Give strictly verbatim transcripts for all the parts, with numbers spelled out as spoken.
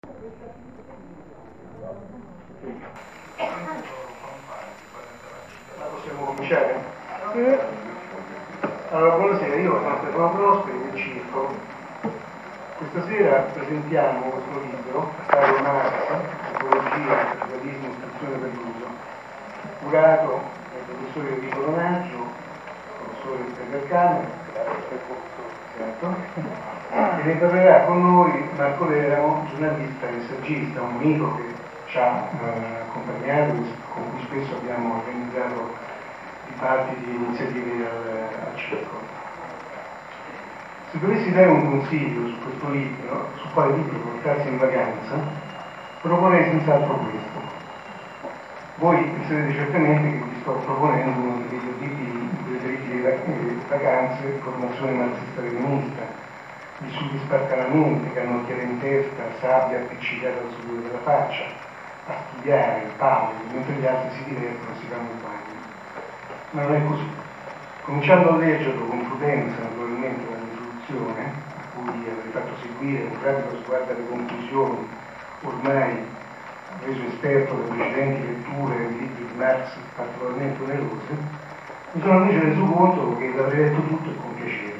Ma possiamo cominciare? Mm. Allora, buonasera, io sono Stefano Prosperi del Circo. Questa sera presentiamo questo libro, Carlo Marx, Ecologia, Capitalismo, Istruzione per l'uso, curato dal professore Enrico Donaggio, professore del Camera, certo, e ne parlerà con noi Marco Leramo, giornalista e saggista, un amico che ci ha eh, accompagnato, con cui spesso abbiamo organizzato dibattiti di iniziative al, al circo. Se dovessi dare un consiglio su questo libro, su quale libro portarsi in vacanza, proporrei senz'altro questo. Voi penserete certamente che vi sto proponendo uno dei tipi di vacanze di formazione marxista-leninista, vissuti spartanamente, canottiere in testa, sabbia appiccicata al sudore della faccia, a studiare, palle, mentre gli altri si divertono e si fanno il bagno. Ma non è così. Cominciando a leggerlo con prudenza, naturalmente, dall'introduzione, a cui avrei fatto seguire un rapido sguardo alle conclusioni, ormai reso esperto da precedenti letture di libri di Marx particolarmente onerose, mi sono invece reso conto che l'avrei letto tutto e con piacere.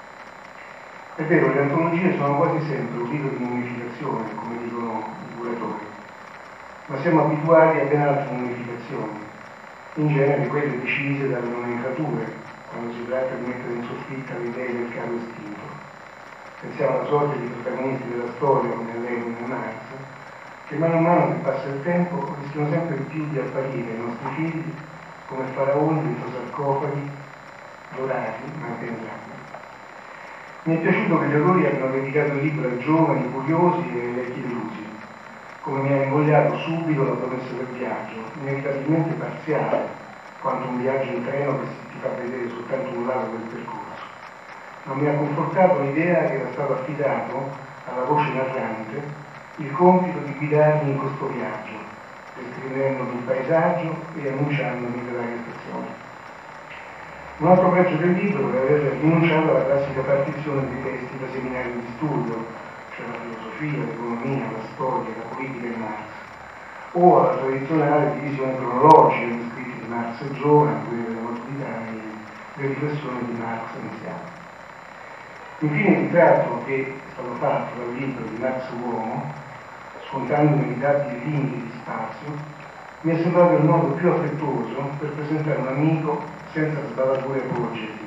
È vero, le antologie sono quasi sempre un rito di mummificazione, come dicono i curatori, ma siamo abituati a ben altre mummificazioni, in genere quelle decise dalle nomenclature, quando si tratta di mettere in soffitta le idee del caro istinto. Pensiamo alla sorte di protagonisti della storia, come Lenin e Marx, che mano a mano che passa il tempo rischiano sempre di più di apparire ai nostri figli come faraoni dentro sarcofagi dorati ma impensabili. Mi è piaciuto che gli autori abbiano dedicato il libro ai giovani, curiosi e vecchi delusi, come mi ha invogliato subito la promessa del viaggio, inevitabilmente parziale, quanto un viaggio in treno che ti fa vedere soltanto un lato del percorso. Ma mi ha confortato l'idea che era stato affidato alla voce narrante il compito di guidarmi in questo viaggio, descrivendomi il paesaggio e annunciandomi le varie stazioni. Un altro pregio del libro è aver rinunciato alla classica partizione dei testi da seminario di studio, cioè la filosofia, l'economia, la storia, la politica e Marx, o alla tradizionale divisione cronologica degli scritti di Marx e giovane, quelle della maturità e le riflessioni di Marx iniziali. Infine il ritratto che è stato fatto dal libro di Marx Uomo, scontando inevitabili limiti di spazio, mi è sembrato il modo più affettuoso per presentare un amico senza sbavature apologetiche.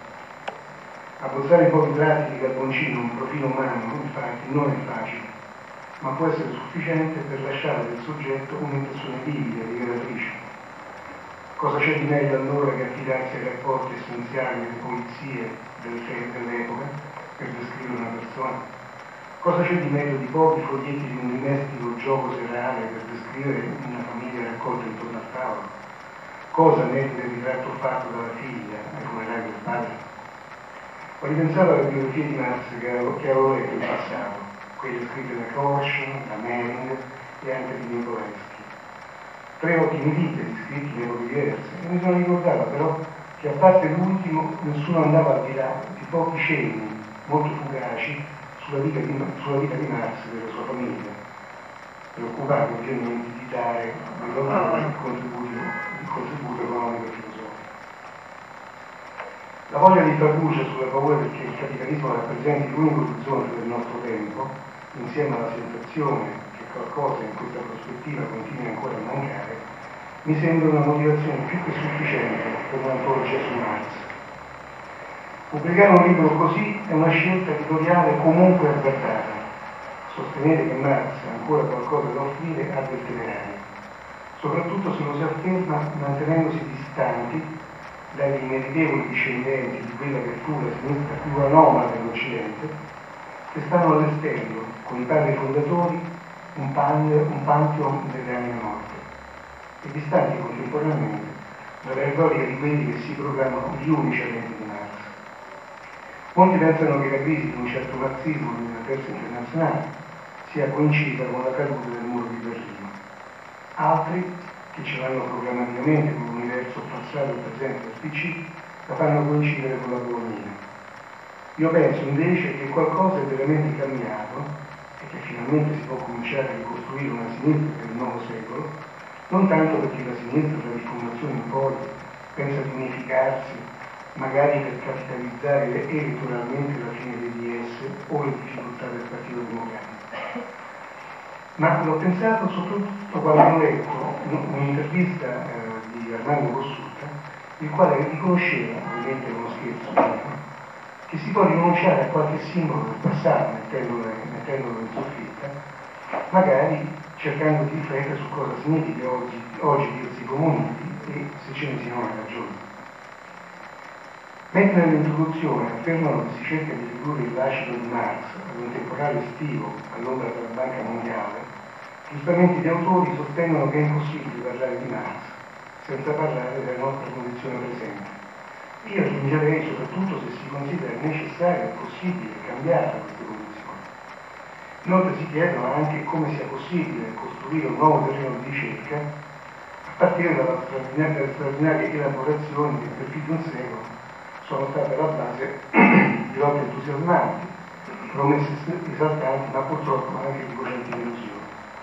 Abbozzare in pochi tratti di carboncino un profilo umano, infatti, non è facile, ma può essere sufficiente per lasciare del soggetto un'impressione vivida, liberatrice. Cosa c'è di meglio allora che affidarsi ai rapporti essenziali delle polizie dell'epoca per descrivere una persona? Cosa c'è di meglio di pochi foglietti di un dimestico gioco serale per descrivere una famiglia raccolta intorno al tavolo? Cosa meglio del ritratto fatto dalla figlia ai funerali del padre? Ho ripensato alle biografie di Marx che avevo, che avevo letto in passato, quelle scritte da Korsch, da Mehring e anche di Nicoleschi. Tre ottimi libri scritti in epoche diverse, e mi sono ricordato però che a parte l'ultimo nessuno andava al di là di pochi cenni molto fugaci sulla vita di, sulla vita di Marx e della sua famiglia, preoccupato ovviamente di dare al loro il contributo, il contributo economico e filosofico. La voglia di far luce sulla paura che il capitalismo rappresenti l'unico orizzonte del nostro tempo, insieme alla sensazione che qualcosa in questa prospettiva continui ancora a mancare, mi sembra una motivazione più che sufficiente per un'antologia su Marx. Pubblicare un libro così è una scelta editoriale comunque avvertata. Sostenere che Marx ha ancora qualcosa da offrire ha del temerario, soprattutto se lo si afferma mantenendosi distanti dagli immeritevoli discendenti di quella che fu la sinistra più anomala dell'Occidente, che stanno allestendo, con i padri fondatori, un, pan, un pantheon delle anime morte, e distanti contemporaneamente dalla retorica di quelli che si proclamano gli unici agenti di Marx. Molti pensano che la crisi di un certo marxismo nella terza internazionale sia coincisa con la caduta del muro di Berlino. Altri, che ce l'hanno programmaticamente con l'universo passato e presente del P C, la fanno coincidere con la colonia. Io penso invece che qualcosa è veramente cambiato e che finalmente si può cominciare a ricostruire una sinistra del nuovo secolo, non tanto perché la sinistra da rifondazione in poi pensa di unificarsi, magari per capitalizzare elettoralmente la fine dei D S o le difficoltà del Partito Democratico, ma l'ho pensato soprattutto quando ho letto un'intervista eh, di Armando Cossutta, il quale riconosceva, ovviamente uno scherzo, che si può rinunciare a qualche simbolo del passato mettendolo, mettendolo in soffitta, magari cercando di riflettere su cosa significa oggi, oggi dirsi comunisti e se ce ne siano le ragioni. Mentre nell'introduzione affermano che si cerca di ridurre il lascito di Marx ad un temporale estivo all'ombra della Banca Mondiale, giustamente gli autori sostengono che è impossibile parlare di Marx senza parlare della nostra condizione presente. Io aggiungerei soprattutto se si considera necessario e possibile cambiare queste condizioni. Inoltre si chiedono anche come sia possibile costruire un nuovo terreno di ricerca a partire dalla straordinaria, dalle straordinarie elaborazioni che per più di un secolo sono state alla base di lotte entusiasmanti, promesse esaltanti, ma purtroppo anche di coscienti delusioni.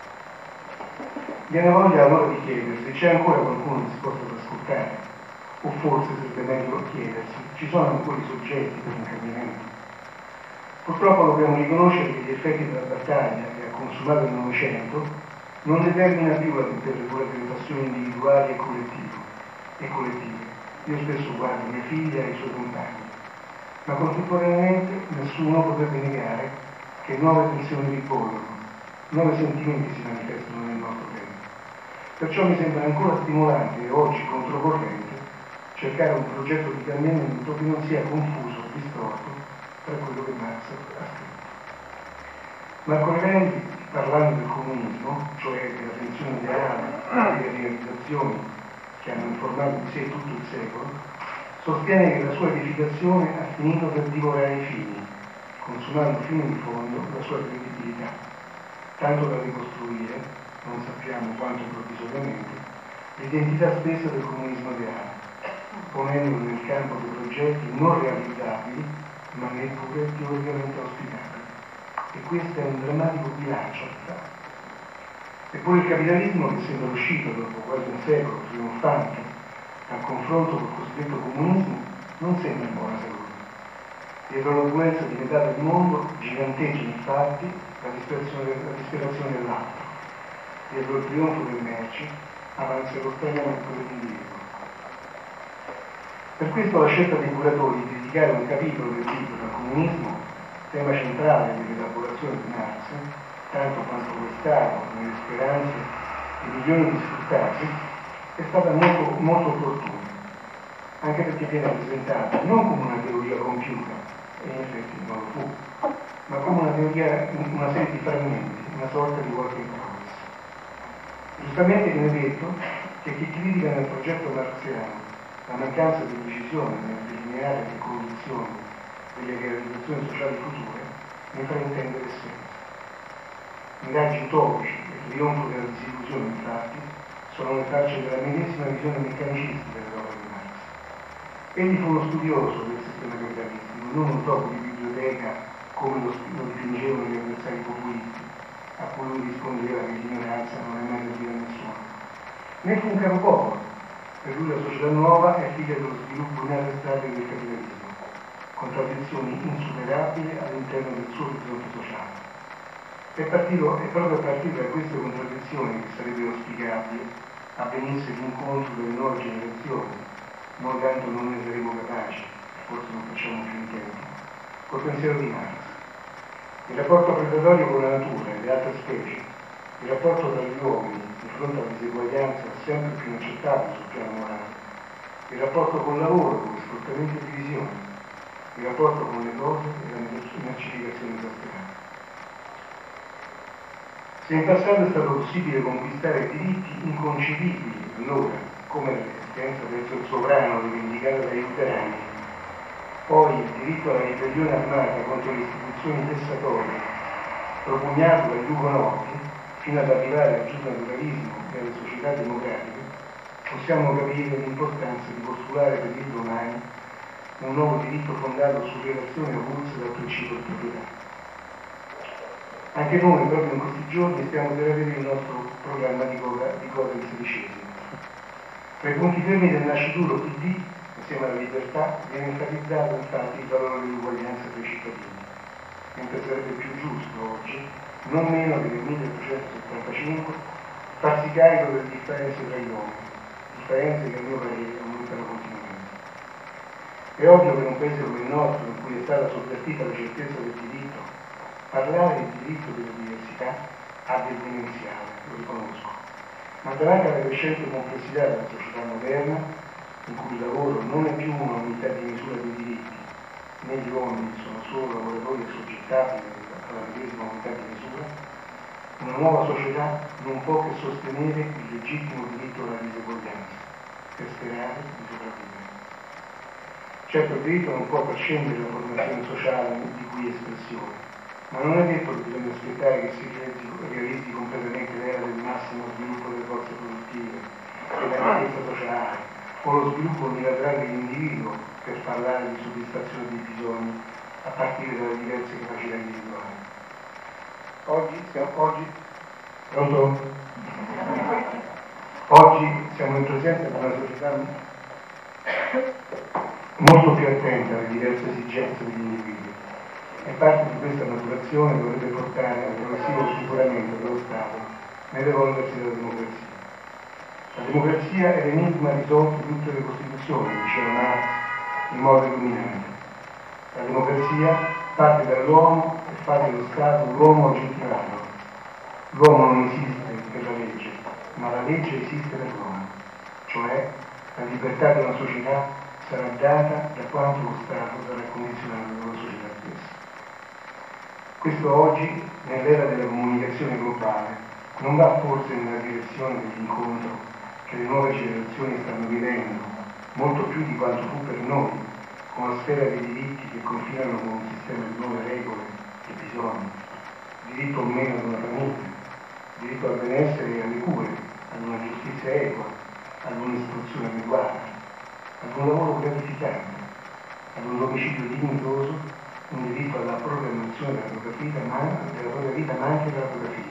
Viene voglia allora di chiedersi se c'è ancora qualcuno disposto ad ascoltare, o forse sarebbe meglio chiedersi, ci sono ancora i soggetti per un cambiamento. Purtroppo dobbiamo riconoscere che gli effetti della battaglia che ha consumato il Novecento non determina più la tentazione individuali e collettive, e collettive. Io spesso guardo mia figlia e i suoi compagni, ma contemporaneamente nessuno potrebbe negare che nuove tensioni ribollono, nuovi sentimenti si manifestano nel nostro tempo. Perciò mi sembra ancora stimolante e oggi controcorrente cercare un progetto di cambiamento che non sia confuso o distorto tra quello che Marx ha scritto. Marco Aureli, parlando del comunismo, cioè della tensione ideale e delle realizzazioni che hanno informato di sé tutto il secolo, sostiene che la sua edificazione ha finito per divorare i figli, consumando fino in fondo la sua credibilità, tanto da ricostruire, non sappiamo quanto provvisoriamente, l'identità stessa del comunismo reale, ponendolo nel campo dei progetti non realizzabili, ma neppure teoricamente auspicabili. E questo è un drammatico bilancio da fare. Eppure il capitalismo, che sembra uscito dopo quasi un secolo trionfante dal confronto col cosiddetto comunismo, non sembra in buona salute. Dietro l'opulenza di metà del mondo giganteggia infatti la disperazione, la disperazione dell'altro. Dietro il trionfo del merci avanza lo stagnamento dell'individuo. Per questo la scelta dei curatori di dedicare un capitolo del libro al comunismo, tema centrale dell'elaborazione di Marx, tanto quanto lo Stato, nelle speranze di milioni di sfruttati, è stata molto, molto opportuna, anche perché viene presentata non come una teoria compiuta, e in effetti non lo fu, ma come una teoria, una serie di frammenti, una sorta di work in progress. Giustamente viene detto che chi critica nel progetto marxiano la mancanza di decisione nel delineare le condizioni delle realizzazioni sociali future ne fraintende l'essenza. Miraggi utopici e trionfo della disillusione, infatti, sono le tracce della medesima visione meccanistica dell'opera di Marx. Egli fu uno studioso del sistema capitalistico, non un topo di biblioteca come lo, lo dipingevano gli avversari populisti, a cui lui rispondeva che l'ignoranza non è mai servita a nessuno. Ne fu un capopopolo. Per lui la società nuova è figlia dello sviluppo inarrestabile del capitalismo, con tradizioni insuperabili all'interno del suo orizzonte sociale. È, partito, è proprio a partire da queste contraddizioni che sarebbe auspicabile avvenisse l'incontro delle nuove generazioni, noi tanto non ne saremo capaci, forse non facciamo più in tempo, col pensiero di Marx. Il rapporto predatorio con la natura e le altre specie, il rapporto tra gli uomini di fronte alla diseguaglianza sempre più inaccettabile sul piano morale, il rapporto col lavoro, con sfruttamento e divisione, il rapporto con le cose e la mercificazione esasperata. Se in passato è stato possibile conquistare diritti inconcepibili allora, come la resistenza verso il sovrano rivendicata dagli luterani, poi il diritto alla ribellione armata contro le istituzioni vessatorie propugnato dagli ugonotti, fino ad arrivare al giusnaturalismo e alle società democratiche, possiamo capire l'importanza di postulare per il domani un nuovo diritto fondato su relazioni avulse dal principio di proprietà. Anche noi, proprio in questi giorni, stiamo per avere il nostro programma di Codex sedicesimo. Tra i punti fermi del nascituro P D, insieme alla libertà, viene enfatizzato infatti il valore dell'uguaglianza tra i cittadini, mentre sarebbe più giusto oggi, non meno che nel milleottocentosettantacinque, farsi carico delle differenze tra gli uomini, differenze che a mio parere aumentano continuamente. È ovvio che in un paese come il nostro, in cui è stata sovvertita la certezza del diritto, parlare del diritto della diversità ha del demenziale, lo riconosco, ma davanti alla crescente complessità della società moderna, in cui il lavoro non è più una unità di misura dei diritti, né gli uomini sono solo lavoratori assoggettabili alla medesima unità di misura, una nuova società non può che sostenere il legittimo diritto alla diseguaglianza per sperare di sopravvivere. Certo, il diritto non può prescindere dalla formazione sociale di cui è espressione, ma non è detto che bisogna aspettare che si realizzi completamente l'era del massimo sviluppo delle forze produttive, della ricchezza sociale, o lo sviluppo unilaterale dell'individuo per parlare di soddisfazione dei bisogni a partire dalle diverse capacità individuali. Oggi siamo, oggi, pronto? Oggi siamo in presenza di una società molto più attenta alle diverse esigenze degli individui. E parte di questa maturazione dovrebbe portare al progressivo superamento dello Stato nell'evolversi della democrazia. La democrazia è l'enigma risolto in tutte le Costituzioni, diceva Marx in modo illuminante. La democrazia parte dall'uomo e fa dello Stato l'uomo oggettivato. L'uomo non esiste per la legge, ma la legge esiste per l'uomo, cioè la libertà di una società sarà data da quanto lo Stato sarà condizionato dalla società stessa. Questo oggi, nell'era della comunicazione globale, non va forse nella direzione dell'incontro che le nuove generazioni stanno vivendo, molto più di quanto fu per noi, con la sfera dei diritti che confinano con un sistema di nuove regole e bisogni, diritto o meno ad una famiglia, diritto al benessere e alle cure, ad una giustizia equa, ad un'istruzione adeguata, ad un lavoro gratificante, ad un domicilio dignitoso, un diritto alla programmazione della propria vita, ma, della propria vita, ma anche della propria figlia.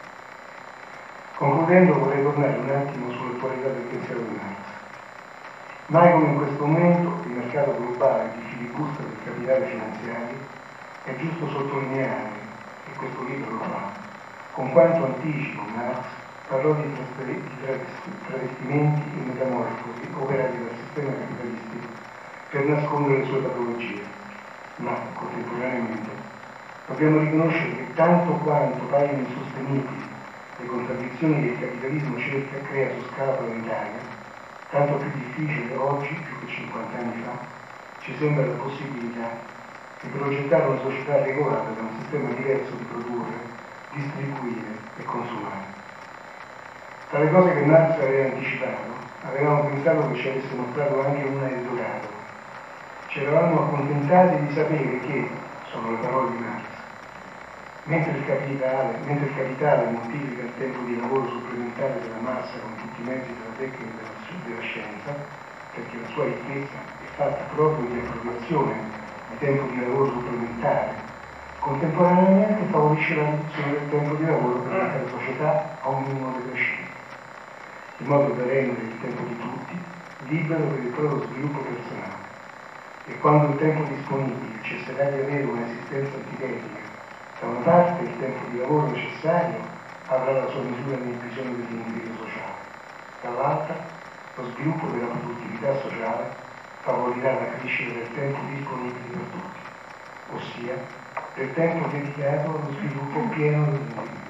Concludendo, vorrei tornare un attimo sull'attualità del pensiero di Marx. Mai come in questo momento di mercato globale di filibusta del capitale finanziario è giusto sottolineare, e questo libro lo fa, con quanto anticipo Marx parlò di, di travestimenti e metamorfosi operati dal sistema capitalistico per nascondere le sue patologie. Ma contemporaneamente dobbiamo riconoscere che tanto quanto paiono insostenibili le contraddizioni che il capitalismo cerca e crea su scala planetaria, tanto più difficile oggi, più che cinquanta anni fa, ci sembra la possibilità di progettare una società regolata da un sistema diverso di produrre, distribuire e consumare. Tra le cose che Marx aveva anticipato, avevamo pensato che ci avesse mostrato anche una Eldorado. Ci eravamo accontentati di sapere che, sono le parole di Marx, mentre il capitale, mentre il capitale moltiplica il tempo di lavoro supplementare della massa con tutti i mezzi della tecnica e della, della scienza, perché la sua ricchezza è fatta proprio di appropriazione di tempo di lavoro supplementare, contemporaneamente favorisce la riduzione del tempo di lavoro per la società a un minimo decrescente, in modo da rendere il tempo di tutti libero per il proprio sviluppo personale. E quando il tempo disponibile cesserà di avere un'esistenza antitetica, da una parte il tempo di lavoro necessario avrà la sua misura nel bisogno dell'individuo sociale, dall'altra lo sviluppo della produttività sociale favorirà la crescita del tempo disponibile per tutti, ossia del tempo dedicato allo sviluppo pieno dell'individuo.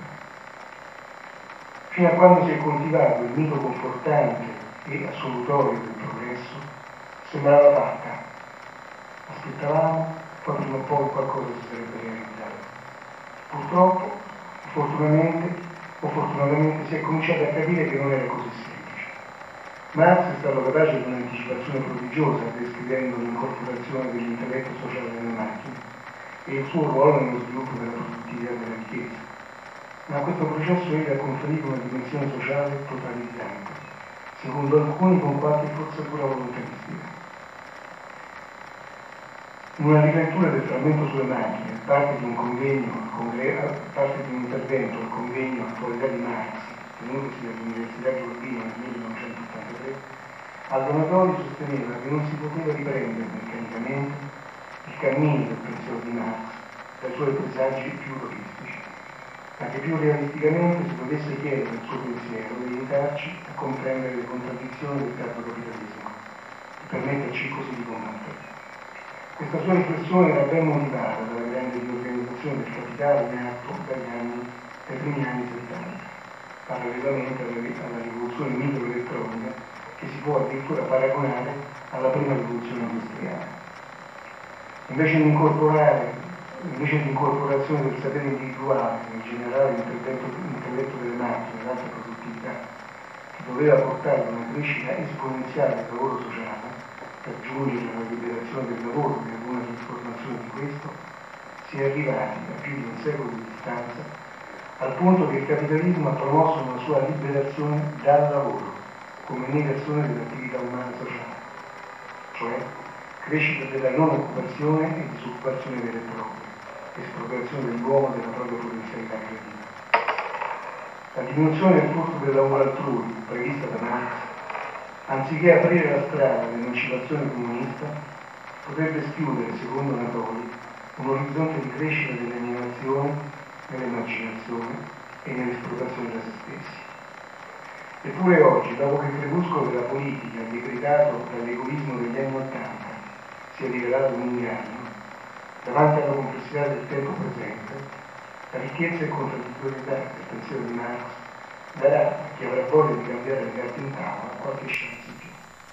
Fino a quando si è coltivato il mito confortante e assolutorio del progresso, sembrava fatta. Aspettavamo, poi prima o poi qualcosa si sarebbe realizzato. Purtroppo, fortunatamente o fortunatamente si è cominciato a capire che non era così semplice. Marx è stato capace di un'anticipazione prodigiosa descrivendo l'incorporazione dell'intelletto sociale nelle macchine e il suo ruolo nello sviluppo della produttività della ricchezza. Ma a questo processo egli ha conferito una dimensione sociale totalizzante, secondo alcuni con qualche forzatura volontaristica. In una rilettura del frammento sulle macchine, parte di un convegno, parte di un intervento al convegno Attualità di Marx, tenutosi all'Università di Urbino nel millenovecentottantatré, Aldo Natoli sosteneva che non si poteva riprendere meccanicamente il cammino del pensiero di Marx dai suoi presagi più utopistici, ma che più realisticamente si dovesse chiedere al suo pensiero di aiutarci a comprendere le contraddizioni del tardo capitalismo e permetterci così di combattere. Questa sua riflessione era ben motivata dalla grande riorganizzazione del capitale in atto dagli anni, dai primi anni settanta, parallelamente alla, alla rivoluzione microelettronica che si può addirittura paragonare alla prima rivoluzione industriale. Invece di incorporare, invece di incorporazione del sapere individuale nel generale intelletto delle macchine e l'alta produttività, che doveva portare a una crescita esponenziale del lavoro sociale, per giungere alla liberazione del lavoro e ad una trasformazione di questo, si è arrivati a più di un secolo di distanza al punto che il capitalismo ha promosso una sua liberazione dal lavoro come negazione dell'attività umana sociale, cioè crescita della non occupazione e disoccupazione vera e propria, espropriazione dell'uomo della propria potenzialità creativa. La diminuzione del frutto del lavoro altrui, prevista da Marx, anziché aprire la strada all'emancipazione comunista, potrebbe schiudere, secondo Natoli, un orizzonte di crescita dell'animazione, nell'immaginazione e nell'esplotazione da se stessi. Eppure oggi, dopo che il crepuscolo della politica, decretato dall'egoismo degli anni Ottanta, si è rivelato un inganno, davanti alla complessità del tempo presente, la ricchezza e contraddittorietà del pensiero di Marx darà a chi avrà voglia di cambiare le carte in tavola qualche chance in più.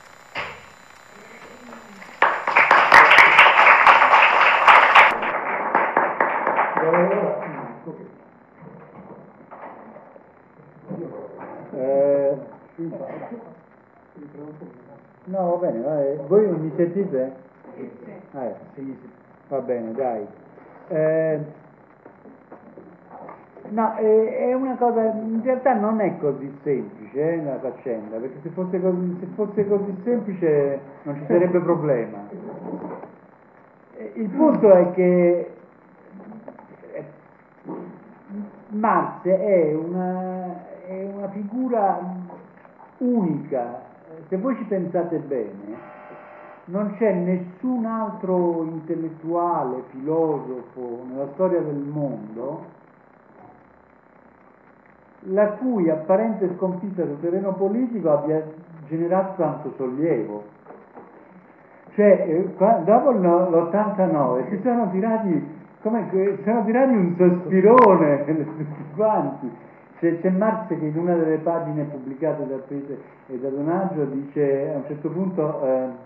Eh, no, va bene, vai. Voi non mi sentite? Eh, sì, sì. Va bene, dai. Eh, no, eh, è una cosa, in realtà non è così semplice eh, la faccenda, perché se fosse così, se fosse così semplice non ci sarebbe problema. Eh, il punto è che eh, Marx è una, è una figura unica. Se voi ci pensate bene, non c'è nessun altro intellettuale, filosofo nella storia del mondo la cui apparente sconfitta sul terreno politico abbia generato tanto sollievo. Cioè, eh, dopo l'ottantanove si sono tirati, come, si sono tirati un sospirone tutti quanti. C'è, c'è Marx che in una delle pagine pubblicate da Prete e da Donaggio dice a un certo punto eh,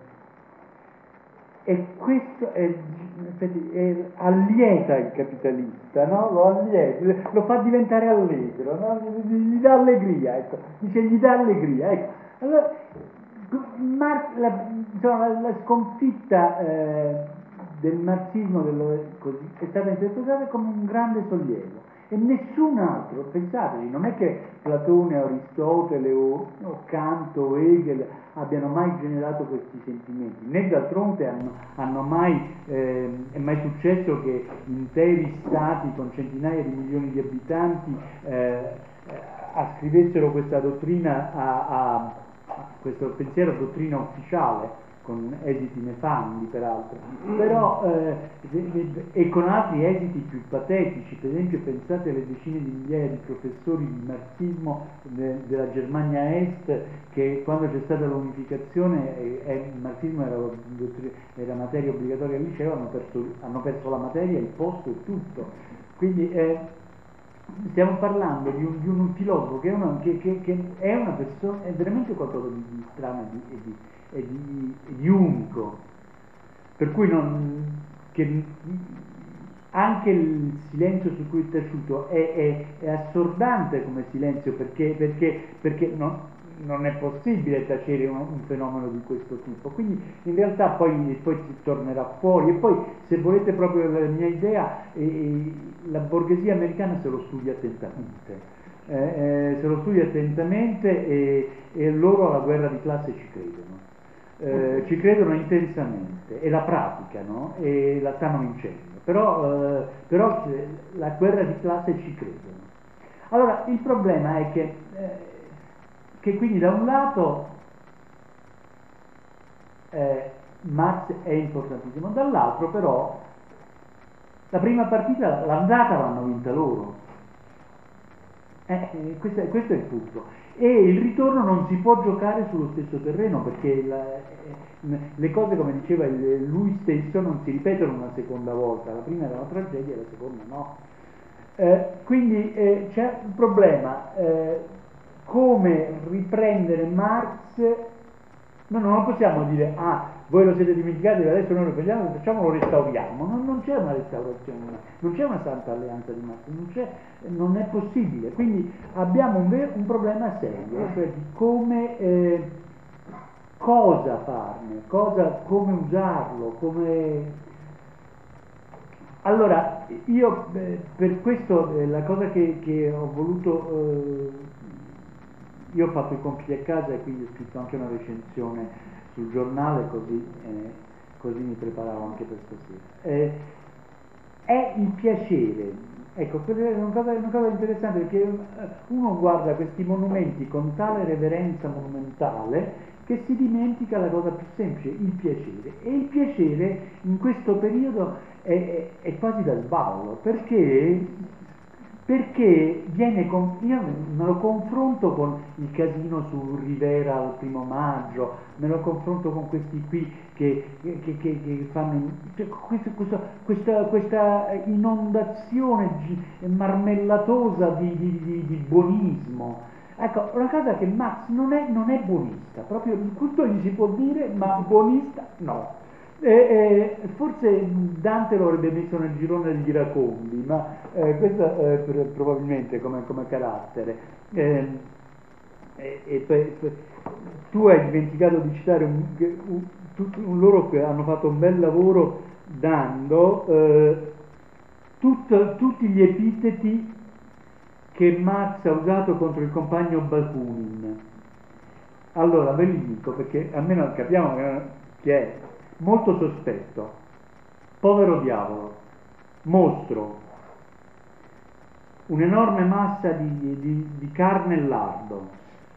e questo è, è, allieta il capitalista, no? Lo allieta, lo fa diventare allegro, no? gli, gli dà allegria, ecco. Dice gli dà allegria, ecco. Allora, Marx, la, insomma, la, la sconfitta eh, del marxismo dello, così, è stata interpretata come un grande sollievo. E nessun altro, pensateci, non è che Platone, Aristotele o, o Kant o Hegel abbiano mai generato questi sentimenti, né d'altronde hanno, hanno mai, eh, è mai successo che interi stati con centinaia di milioni di abitanti eh, ascrivessero questa dottrina a, a, a questo pensiero a dottrina ufficiale, con esiti nefandi peraltro, però eh, e con altri esiti più patetici. Per esempio pensate alle decine di migliaia di professori di marxismo de, della Germania Est che quando c'è stata l'unificazione e, e il marxismo era, era materia obbligatoria al liceo, hanno perso, hanno perso la materia, il posto e tutto. Quindi eh, stiamo parlando di un, di un filosofo che è, una, che, che, che è una persona, è veramente qualcosa di, di strano e di, e di e di, e di unico, per cui non, che anche il silenzio su cui è taciuto è, è, è assordante come silenzio, perché, perché, perché non, non è possibile tacere un, un fenomeno di questo tipo. Quindi in realtà poi, poi si tornerà fuori. E poi, se volete proprio la mia idea, eh, la borghesia americana se lo studia attentamente, eh, eh, se lo studia attentamente e, e loro alla guerra di classe ci credono. eh, ci credono intensamente e la praticano e la stanno vincendo, però, eh, però la guerra di classe ci credono. Allora il problema è che, eh, che quindi da un lato eh, Marx è importantissimo, dall'altro però la prima partita, l'andata l'hanno vinta loro. Eh, eh, questo, è, questo è il punto. E il ritorno non si può giocare sullo stesso terreno, perché la, eh, le cose, come diceva il, lui stesso, non si ripetono una seconda volta. La prima era una tragedia, la seconda no. Eh, quindi eh, c'è un problema. Eh, come riprendere Marx? No, non lo possiamo dire, ah, voi lo siete dimenticati, adesso noi lo prendiamo, facciamo, lo restauriamo. Non, non c'è una restaurazione, non c'è una santa alleanza di Marx, non, c'è, non è possibile. Quindi abbiamo un, ver- un problema serio, cioè di come, eh, cosa farne, cosa, come usarlo, come... Allora, io eh, per questo eh, la cosa che, che ho voluto... Eh, io ho fatto i compiti a casa e quindi ho scritto anche una recensione sul giornale, così, eh, così mi preparavo anche per stasera. Eh, è il piacere, ecco, questa è una cosa, una cosa interessante, perché uno guarda questi monumenti con tale reverenza monumentale che si dimentica la cosa più semplice, il piacere. E il piacere in questo periodo è, è, è quasi da sballo, perché... perché viene con, io me lo confronto con il casino su Rivera al primo maggio, me lo confronto con questi qui che, che, che, che fanno cioè, questo, questo, questa, questa inondazione marmellatosa di, di, di, di buonismo. Ecco, una cosa che Marx non è, non è buonista, proprio tutto gli si può dire, ma buonista no. Eh, eh, forse Dante lo avrebbe messo nel girone degli iracondi, ma eh, questo eh, per, probabilmente come, come carattere. Eh, eh, eh, tu hai dimenticato di citare un, un, un, un loro che hanno fatto un bel lavoro dando eh, tut, tutti gli epiteti che Marx ha usato contro il compagno Bakunin. Allora ve li dico perché almeno capiamo che è molto sospetto, povero diavolo, mostro, un'enorme massa di, di, di carne e lardo,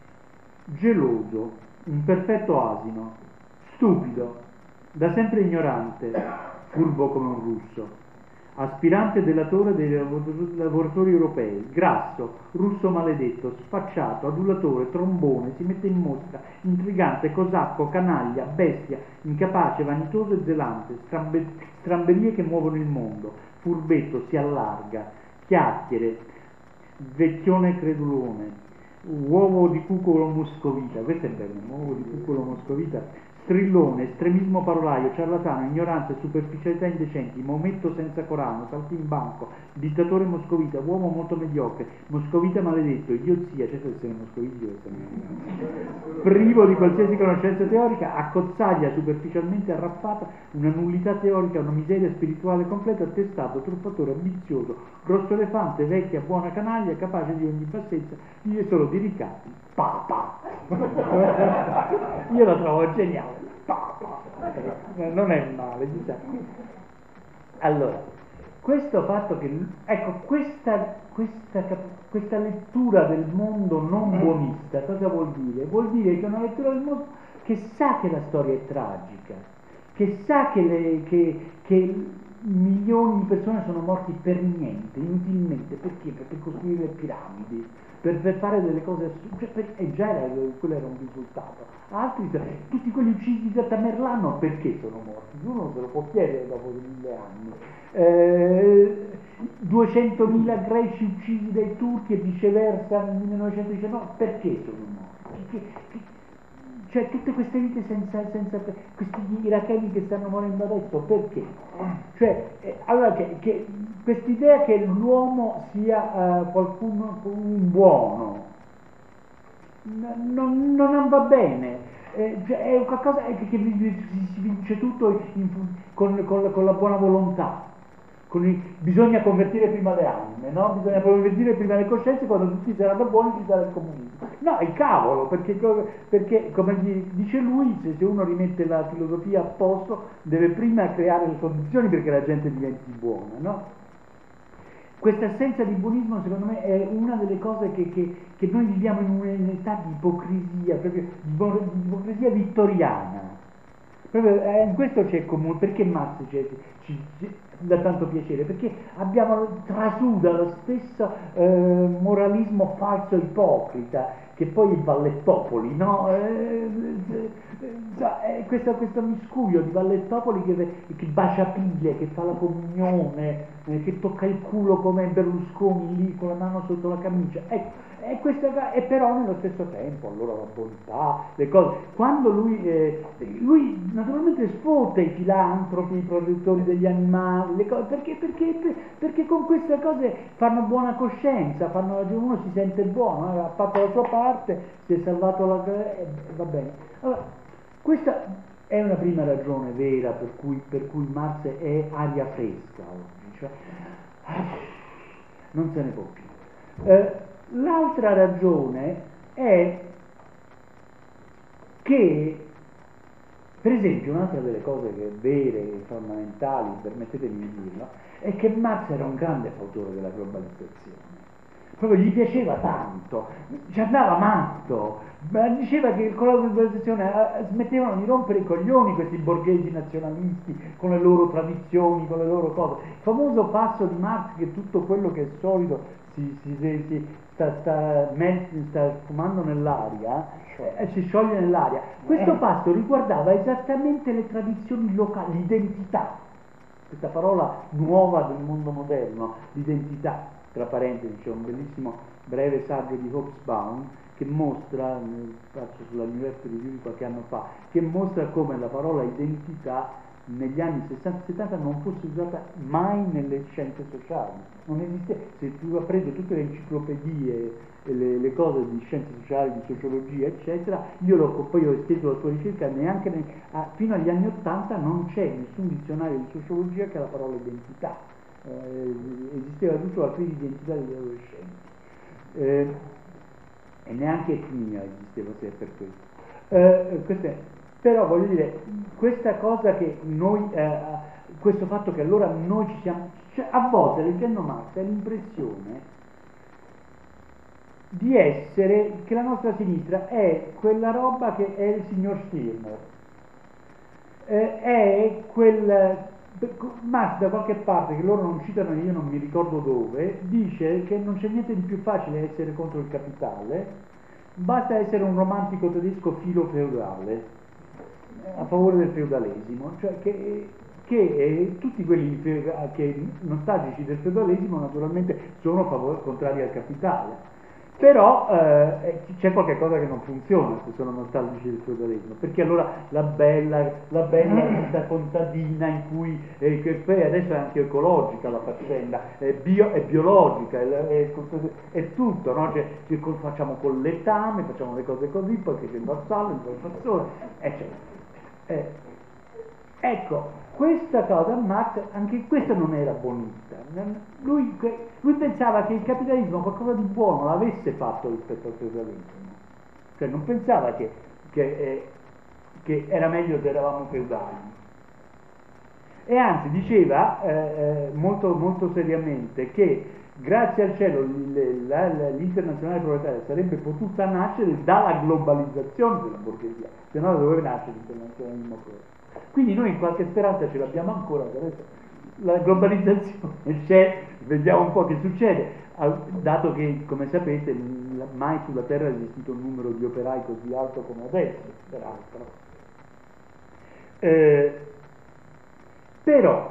geloso, un perfetto asino, stupido, da sempre ignorante, furbo come un russo, aspirante delatore dei lavoratori europei, grasso, russo maledetto, sfacciato, adulatore, trombone, si mette in mostra, intrigante, cosacco, canaglia, bestia, incapace, vanitoso e zelante, strambe, stramberie che muovono il mondo, furbetto, si allarga, chiacchiere, vecchione credulone, uovo di cuculo moscovita, questo è bello, uovo di cuculo moscovita, strillone, estremismo parolaio, ciarlatano, ignoranza, superficialità indecenti, maometto senza Corano, saltimbanco, dittatore moscovita, uomo molto mediocre, moscovita maledetto, idiozia, c'è da essere moscovita, privo di qualsiasi conoscenza teorica, accozzaglia superficialmente arraffata, una nullità teorica, una miseria spirituale completa, attestato, truffatore, ambizioso, grosso elefante, vecchia, buona canaglia, capace di ogni bassezza, vive solo di ricatti, papa. Io la trovo geniale. Papa. Non è male, diciamo. Allora, questo fatto che, ecco, questa, questa, questa lettura del mondo non buonista, cosa vuol dire? Vuol dire che è una lettura del mondo che sa che la storia è tragica, che sa che, le, che, che milioni di persone sono morti per niente, inutilmente, perché? Per costruire le piramidi, per, per fare delle cose assurde, e già era, quello era un risultato. Altri, tutti quelli uccisi da Tamerlano, perché sono morti? Uno se lo può chiedere dopo mille anni. Eh, duecentomila greci uccisi dai turchi e viceversa nel millenovecentodiciannove, perché sono morti? Perché, che, cioè tutte queste vite senza, senza questi iracheni che stanno morendo adesso, perché? Cioè, eh, allora che, che quest'idea che l'uomo sia uh, qualcuno, un buono non, non va bene, eh, cioè è qualcosa che, che si vince tutto in, con, con, con la buona volontà. Con il, bisogna convertire prima le anime, no? Bisogna convertire prima le coscienze, quando tutti saranno buoni ci sarà il comunismo. No, il cavolo, perché, perché come dice lui, se, se uno rimette la filosofia a posto, deve prima creare le condizioni perché la gente diventi buona, no? Questa assenza di buonismo, secondo me, è una delle cose che, che, che noi viviamo in un'età di ipocrisia, proprio di ipocrisia vittoriana. Proprio eh, in questo c'è comune, perché Marx ci, ci, ci dà tanto piacere? Perché abbiamo trasuda lo stesso eh, moralismo falso ipocrita, che poi è Vallettopoli, no? Eh, eh, questo, questo miscuglio di Vallettopoli che, che bacia piglie, che fa la comunione, eh, che tocca il culo come Berlusconi lì con la mano sotto la camicia. Ecco, e, questa, e però nello stesso tempo, allora la bontà, le cose. Quando lui, eh, lui naturalmente sfotta i filantropi, i produttori degli animali, le cose, perché, perché, perché con queste cose fanno buona coscienza, fanno, uno si sente buono, eh, ha fatto la sua parte, si è salvato la... Eh, va bene. Allora, questa è una prima ragione vera per cui, per cui Marx è aria fresca oggi, cioè, non se ne può più. Eh, L'altra ragione è che, per esempio, un'altra delle cose che è vere e fondamentali, permettetemi di dirlo, è che Marx era un grande fautore della globalizzazione. Proprio gli piaceva tanto, ci andava matto, diceva che con la globalizzazione smettevano di rompere i coglioni questi borghesi nazionalisti con le loro tradizioni, con le loro cose. Il famoso passo di Marx che tutto quello che è solido si, si, si sta, sta, sta fumando nell'aria, eh, si scioglie nell'aria. Questo passo riguardava esattamente le tradizioni locali, l'identità, questa parola nuova del mondo moderno, l'identità. Tra parentesi c'è un bellissimo breve saggio di Hobsbawm che mostra, faccio sulla University Review di qualche anno fa, che mostra come la parola identità negli anni sessanta settanta non fosse usata mai nelle scienze sociali, non esiste. Se tu prendi tutte le enciclopedie e le, le cose di scienze sociali, di sociologia eccetera, io l'ho, poi ho esteso la sua ricerca, neanche ne, a, fino agli anni ottanta non c'è nessun dizionario di sociologia che ha la parola identità. Eh, esisteva tutto la crisi di identità degli adolescenti, eh, e neanche etnia esisteva, se è per questo. Eh, queste, però voglio dire, questa cosa che noi, eh, questo fatto che allora noi ci siamo, cioè, a volte leggendo Marx hai l'impressione di essere, che la nostra sinistra è quella roba che è il signor Stirner, eh, è quel... Marx da qualche parte, che loro non citano e io non mi ricordo dove, dice che non c'è niente di più facile essere contro il capitale, basta essere un romantico tedesco filo feudale, a favore del feudalesimo, cioè che, che eh, tutti quelli che nostalgici del feudalesimo naturalmente sono favore, contrari al capitale. Però eh, c'è qualche cosa che non funziona se sono nostalgici del feudalesimo, perché allora la bella, la bella vita contadina in cui, eh, che poi adesso è anche ecologica la faccenda, è, bio, è biologica, è, è, è tutto, no? Cioè, facciamo con letame, facciamo le cose così, poi c'è il vassallo, il vassassone, eccetera. Eh, ecco, questa cosa Marx, anche questo non era buonista. Lui, lui pensava che il capitalismo qualcosa di buono l'avesse fatto rispetto al feudalismo, cioè non pensava che, che, eh, che era meglio se eravamo feudali, e anzi diceva eh, molto, molto seriamente che grazie al cielo l'internazionale proletaria sarebbe potuta nascere dalla globalizzazione della borghesia, se no dove nasce l'internazionalismo proletario. Quindi noi in qualche speranza ce l'abbiamo ancora, adesso la globalizzazione c'è, vediamo un po' che succede, dato che, come sapete, mai sulla Terra è esistito un numero di operai così alto come adesso, peraltro. Eh, però,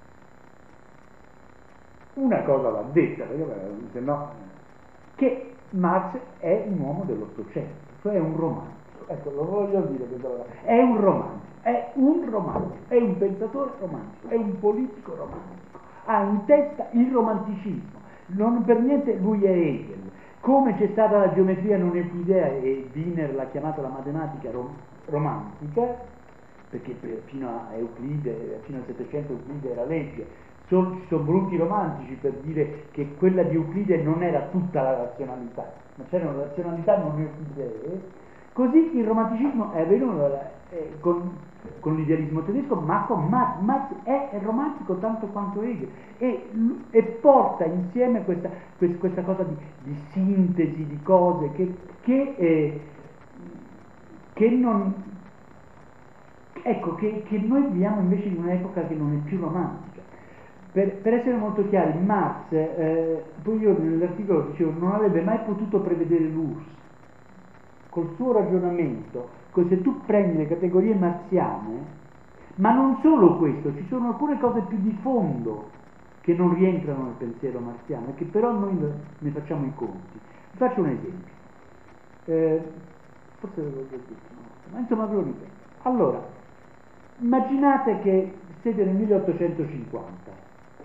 una cosa va detta, perché se no, che Marx è un uomo dell'Ottocento, cioè è un romanzo. Ecco, lo voglio dire, è un romanzo. È un romantico, è un pensatore romantico, è un politico romantico, ha in testa il romanticismo, non per niente lui è Hegel. Come c'è stata la geometria non euclidea e Wiener l'ha chiamata la matematica rom- romantica, perché fino a Euclide, fino al Settecento Euclide era legge, Sono, ci sono voluti i romantici per dire che quella di Euclide non era tutta la razionalità, ma c'erano razionalità non euclidee. Così il romanticismo è venuto eh, con, con l'idealismo tedesco, ma con Marx. Marx è, è romantico tanto quanto Hegel e, e porta insieme questa, questa cosa di, di sintesi di cose che, che, eh, che non... Ecco, che, che noi viviamo invece in un'epoca che non è più romantica. Per, per essere molto chiari, Marx, eh, poi io nell'articolo dicevo, non avrebbe mai potuto prevedere l'U R S S. Col suo ragionamento, se tu prendi le categorie marxiane, ma non solo questo, ci sono alcune cose più di fondo che non rientrano nel pensiero marxiano e che però noi ne facciamo i conti. Vi faccio un esempio. Eh, forse ve l'ho già detto, no? Ma insomma ve lo ripeto. Allora, immaginate che siete nel milleottocentocinquanta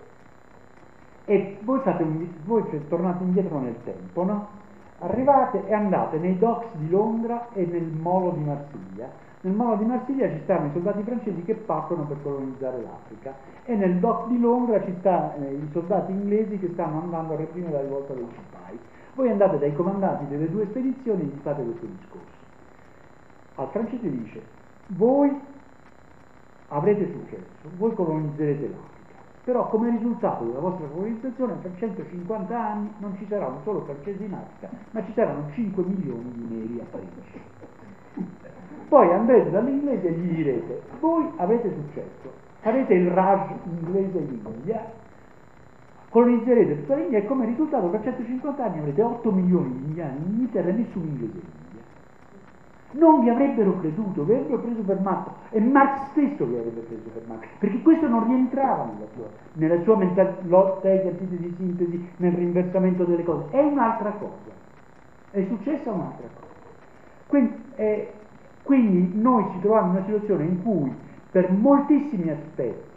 e voi, fate un, voi tornate indietro nel tempo, no? Arrivate e andate nei docks di Londra e nel molo di Marsiglia. Nel molo di Marsiglia ci stanno i soldati francesi che partono per colonizzare l'Africa e nel dock di Londra ci stanno eh, i soldati inglesi che stanno andando a reprimere la rivolta dei cipai. Voi andate dai comandanti delle due spedizioni e gli fate questo discorso. Al francese dice: voi avrete successo, voi colonizzerete l'Africa. Però come risultato della vostra colonizzazione fra centocinquanta anni non ci sarà un solo francese in Africa, ma ci saranno cinque milioni di neri a Parigi. Poi andrete dall'inglese e gli direte: voi avete successo, farete il Raj inglese in India, colonizzerete tutta l'India e come risultato fra centocinquanta anni avrete otto milioni di indiani in Inghilterra e nessun inglese in India. Non vi avrebbero creduto, vi avrebbero preso per matto, e Marx stesso vi avrebbe preso per matto, perché questo non rientrava nella sua, nella sua mentalità, lotta ai partiti di sintesi, nel rinversamento delle cose, è un'altra cosa, è successa un'altra cosa. Quindi, eh, quindi noi ci troviamo in una situazione in cui per moltissimi aspetti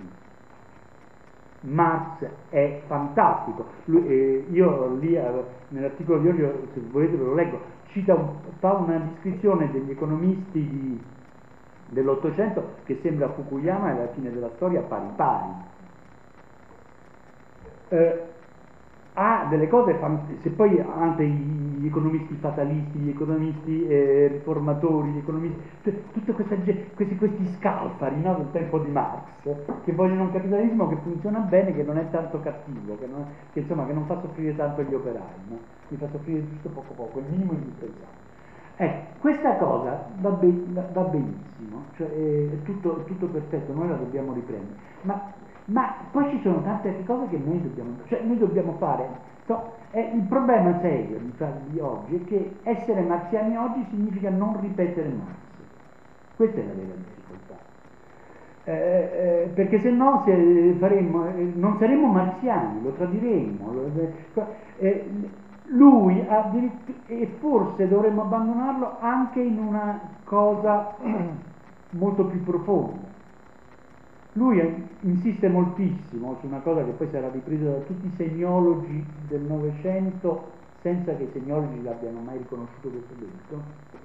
Marx è fantastico. Lui, eh, io lì eh, nell'articolo di oggi, se volete ve lo leggo, cita un, fa una descrizione degli economisti di, dell'Ottocento che sembra Fukuyama e alla fine della storia pari pari. Eh, ha delle cose fantastiche, se poi anche gli economisti fatalisti, gli economisti eh, riformatori, gli economisti, cioè, tutti questi, questi scalfari, no, del tempo di Marx, che vogliono un capitalismo che funziona bene, che non è tanto cattivo, che non, che, insomma, che non fa soffrire tanto gli operai, no? Li fa soffrire giusto poco poco, il minimo indispensabile. Ecco, questa cosa va, ben, va benissimo, cioè è tutto, è tutto perfetto, noi la dobbiamo riprendere, ma Ma poi ci sono tante altre cose che noi dobbiamo, cioè noi dobbiamo fare. So, eh, il problema serio di oggi è che essere marxiani oggi significa non ripetere Marx. Questa è la vera difficoltà. Eh, eh, perché se no se faremmo, eh, non saremmo marxiani, lo tradiremmo. Lo, eh, lui ha diritto, e forse dovremmo abbandonarlo anche in una cosa molto più profonda. Lui insiste moltissimo su una cosa che poi sarà ripresa da tutti i semiologi del Novecento, senza che i semiologi l'abbiano mai riconosciuto questo diritto.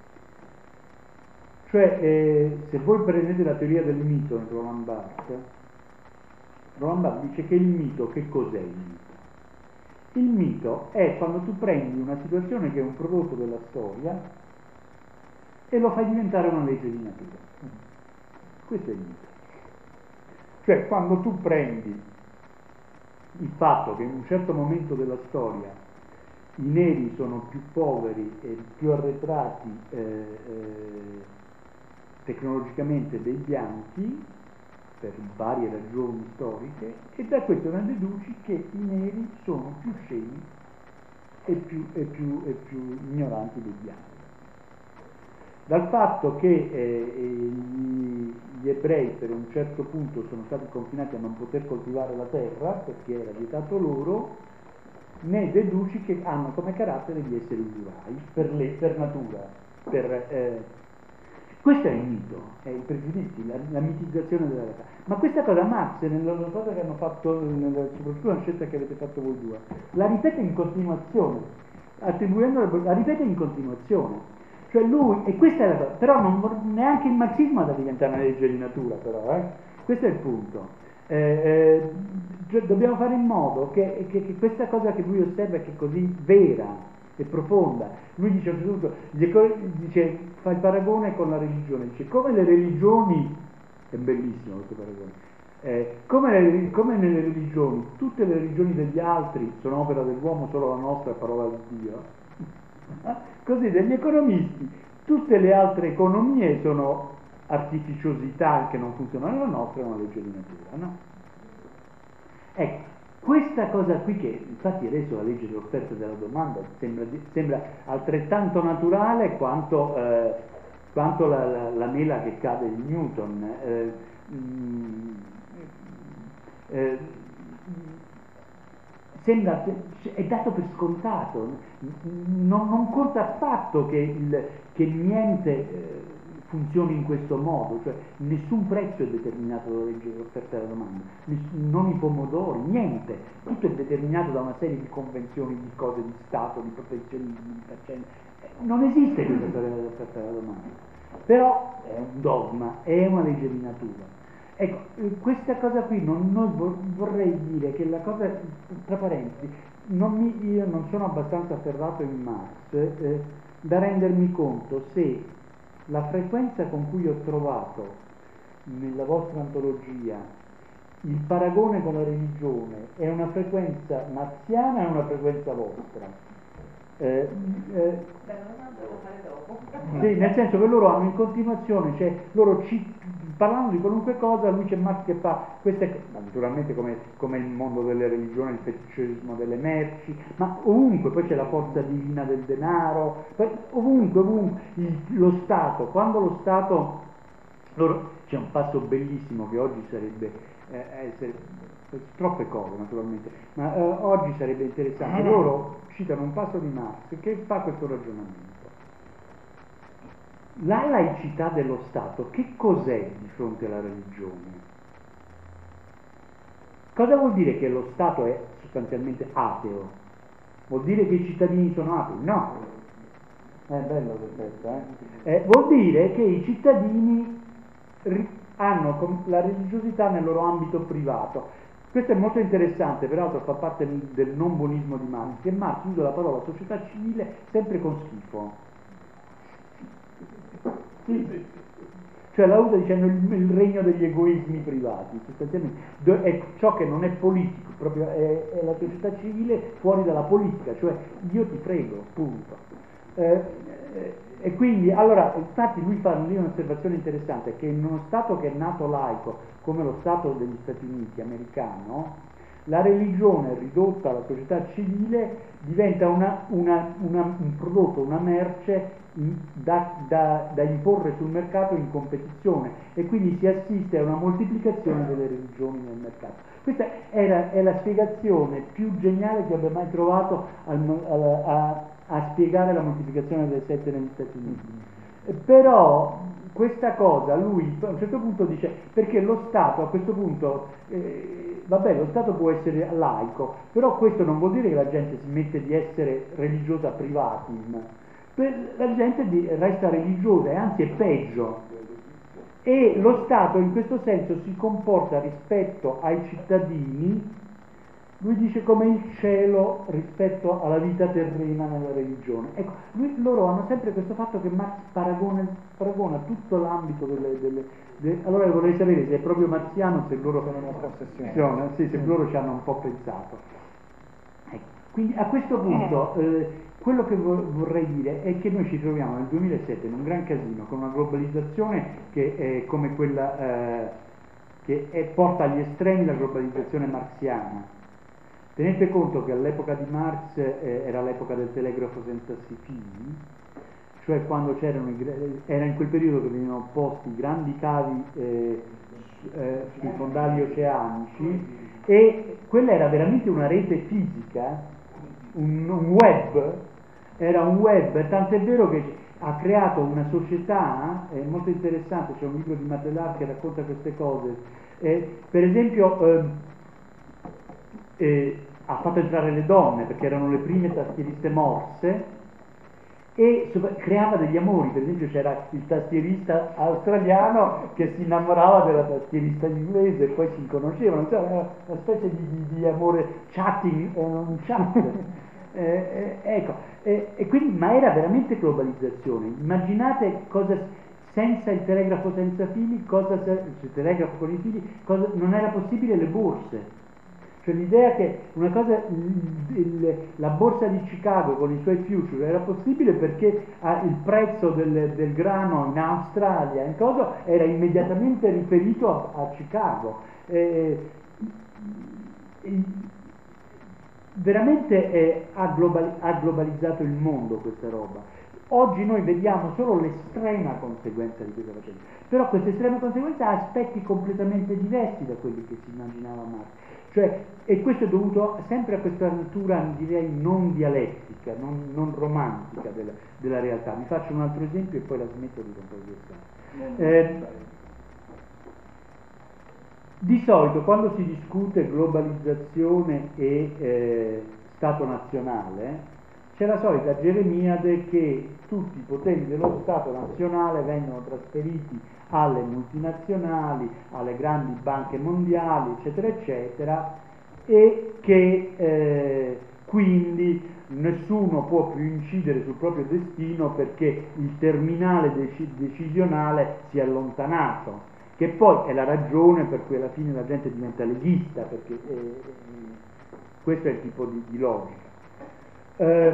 Cioè, eh, se voi prendete la teoria del mito in Roland Barthes, Roland Barthes dice che il mito, che cos'è il mito? Il mito è quando tu prendi una situazione che è un prodotto della storia e lo fai diventare una legge di natura. Questo è il mito. Cioè, quando tu prendi il fatto che in un certo momento della storia i neri sono più poveri e più arretrati eh, eh, tecnologicamente dei bianchi, per varie ragioni storiche, e da questo ne deduci che i neri sono più scemi e più, e più, e più ignoranti dei bianchi. Dal fatto che eh, gli, gli ebrei per un certo punto sono stati confinati a non poter coltivare la terra perché era vietato loro, ne deduci che hanno come carattere di essere usurai per, le, per natura. Per, eh. Questo è il mito, è il pregiudizio, la, la mitizzazione della realtà. Ma questa cosa Marx, nella cosa che hanno fatto, nella, soprattutto nella scelta che avete fatto voi due, la ripete in continuazione, attribuendola, la ripete in continuazione. Cioè lui, e questa è la cosa, però non, neanche il marxismo ha da diventare una legge di natura, però, eh? Questo è il punto. Eh, eh, dobbiamo fare in modo che, che, che questa cosa che lui osserva, che è così vera e profonda, lui dice a un certo punto, dice, fa il paragone con la religione, dice come le religioni, è bellissimo questo paragone, eh, come, le, come nelle religioni, tutte le religioni degli altri sono opera dell'uomo, solo la nostra è parola di Dio, così degli economisti, tutte le altre economie sono artificiosità che non funzionano, la nostra è una legge di natura, no? Ecco, questa cosa qui, che infatti adesso la legge dell'offerta e della domanda sembra, sembra altrettanto naturale quanto, eh, quanto la, la, la mela che cade di Newton, eh, mh, eh, sembra, è dato per scontato, non, non conta affatto che, il, che niente eh, funzioni in questo modo, cioè nessun prezzo è determinato dalla legge dell'offerta e della domanda, non i pomodori, niente, tutto è determinato da una serie di convenzioni, di cose di Stato, di protezionismi, di faccende. Non esiste questa storia dell'offerta e della domanda, però è un dogma, è una legge di natura. Ecco, questa cosa qui non, non vorrei dire che la cosa, tra parentesi, non mi, io non sono abbastanza afferrato in Marx eh, da rendermi conto se la frequenza con cui ho trovato nella vostra antologia il paragone con la religione è una frequenza marxiana o una frequenza vostra. Eh, eh, sì, nel senso che loro hanno in continuazione, cioè loro ci, parlando di qualunque cosa, lui c'è Marx che fa queste, naturalmente come, come il mondo delle religioni, il feticismo delle merci, ma ovunque, poi c'è la forza divina del denaro, poi ovunque, ovunque, il, lo Stato, quando lo Stato, loro, c'è un passo bellissimo che oggi sarebbe, eh, essere, troppe cose naturalmente, ma eh, oggi sarebbe interessante, loro citano un passo di Marx che fa questo ragionamento. La laicità dello Stato, che cos'è di fronte alla religione? Cosa vuol dire che lo Stato è sostanzialmente ateo? Vuol dire che i cittadini sono atei? No. È bello questo, eh? Eh, vuol dire che i cittadini hanno la religiosità nel loro ambito privato. Questo è molto interessante, peraltro fa parte del non buonismo di Marx, che Marx usa la parola società civile sempre con schifo. Sì. Cioè la usa dicendo il, il regno degli egoismi privati, sostanzialmente è ciò che non è politico, proprio è, è la società civile fuori dalla politica, cioè io ti prego, punto. Eh, eh, e quindi, allora, infatti lui fa lì un'osservazione interessante, che in uno Stato che è nato laico, come lo Stato degli Stati Uniti americano, la religione ridotta alla società civile diventa una, una, una, un prodotto, una merce da, da, da imporre sul mercato in competizione, e quindi si assiste a una moltiplicazione delle religioni nel mercato. Questa era, è la spiegazione più geniale che abbia mai trovato al, a, a, a spiegare la moltiplicazione delle sette negli Stati Uniti. Però questa cosa lui a un certo punto dice, perché lo Stato a questo punto eh, vabbè, lo Stato può essere laico, però questo non vuol dire che la gente smette di essere religiosa privatim, la gente resta religiosa, e anzi è peggio, e lo Stato in questo senso si comporta rispetto ai cittadini, lui dice, come il cielo rispetto alla vita terrena nella religione. Ecco, lui, loro hanno sempre questo fatto che Marx paragona, paragona tutto l'ambito delle, delle, delle... Allora vorrei sapere se è proprio marxiano, se loro sono una possessione, sì, se loro ci hanno un po' pensato. Ecco. Quindi a questo punto eh, quello che vorrei dire è che noi ci troviamo nel duemilasette in un gran casino, con una globalizzazione che è come quella eh, che è, porta agli estremi la globalizzazione marxiana. Tenete conto che all'epoca di Marx eh, era l'epoca del telegrafo senza fili, cioè quando c'erano i, era in quel periodo che venivano posti grandi cavi eh, eh, sui fondali oceanici, e quella era veramente una rete fisica, un, un web, era un web, tant'è vero che ha creato una società, è molto interessante, c'è un libro di Matelar che racconta queste cose, eh, per esempio eh, eh, ha fatto entrare le donne perché erano le prime tastieriste morse, e sopra- creava degli amori. Per esempio c'era il tastierista australiano che si innamorava della tastierista inglese e poi si conoscevano, cioè, era una specie di, di, di amore chatting, eh, un chat. eh, eh, ecco, eh, e quindi, ma era veramente globalizzazione. Immaginate cosa, senza il telegrafo senza fili, cosa, il telegrafo con i fili, cosa, non era possibile le borse. Cioè l'idea che una cosa, il, il, la borsa di Chicago con i suoi future era possibile perché ah, il prezzo del, del grano in Australia in cosa, era immediatamente riferito a, a Chicago. Eh, eh, veramente eh, ha, global, ha globalizzato il mondo questa roba. Oggi noi vediamo solo l'estrema conseguenza di questa faccenda, però questa estrema conseguenza ha aspetti completamente diversi da quelli che si immaginava Marx. Cioè, e questo è dovuto sempre a questa natura, direi, non dialettica, non, non romantica della, della realtà. Vi faccio un altro esempio e poi la smetto di controllare. Eh, di solito quando si discute globalizzazione e eh, Stato nazionale, c'è la solita Geremiade che tutti i poteri dello Stato nazionale vengono trasferiti alle multinazionali, alle grandi banche mondiali, eccetera, eccetera, e che eh, quindi nessuno può più incidere sul proprio destino perché il terminale dec- decisionale si è allontanato, che poi è la ragione per cui alla fine la gente diventa leghista, perché eh, questo è il tipo di, di logica. Eh,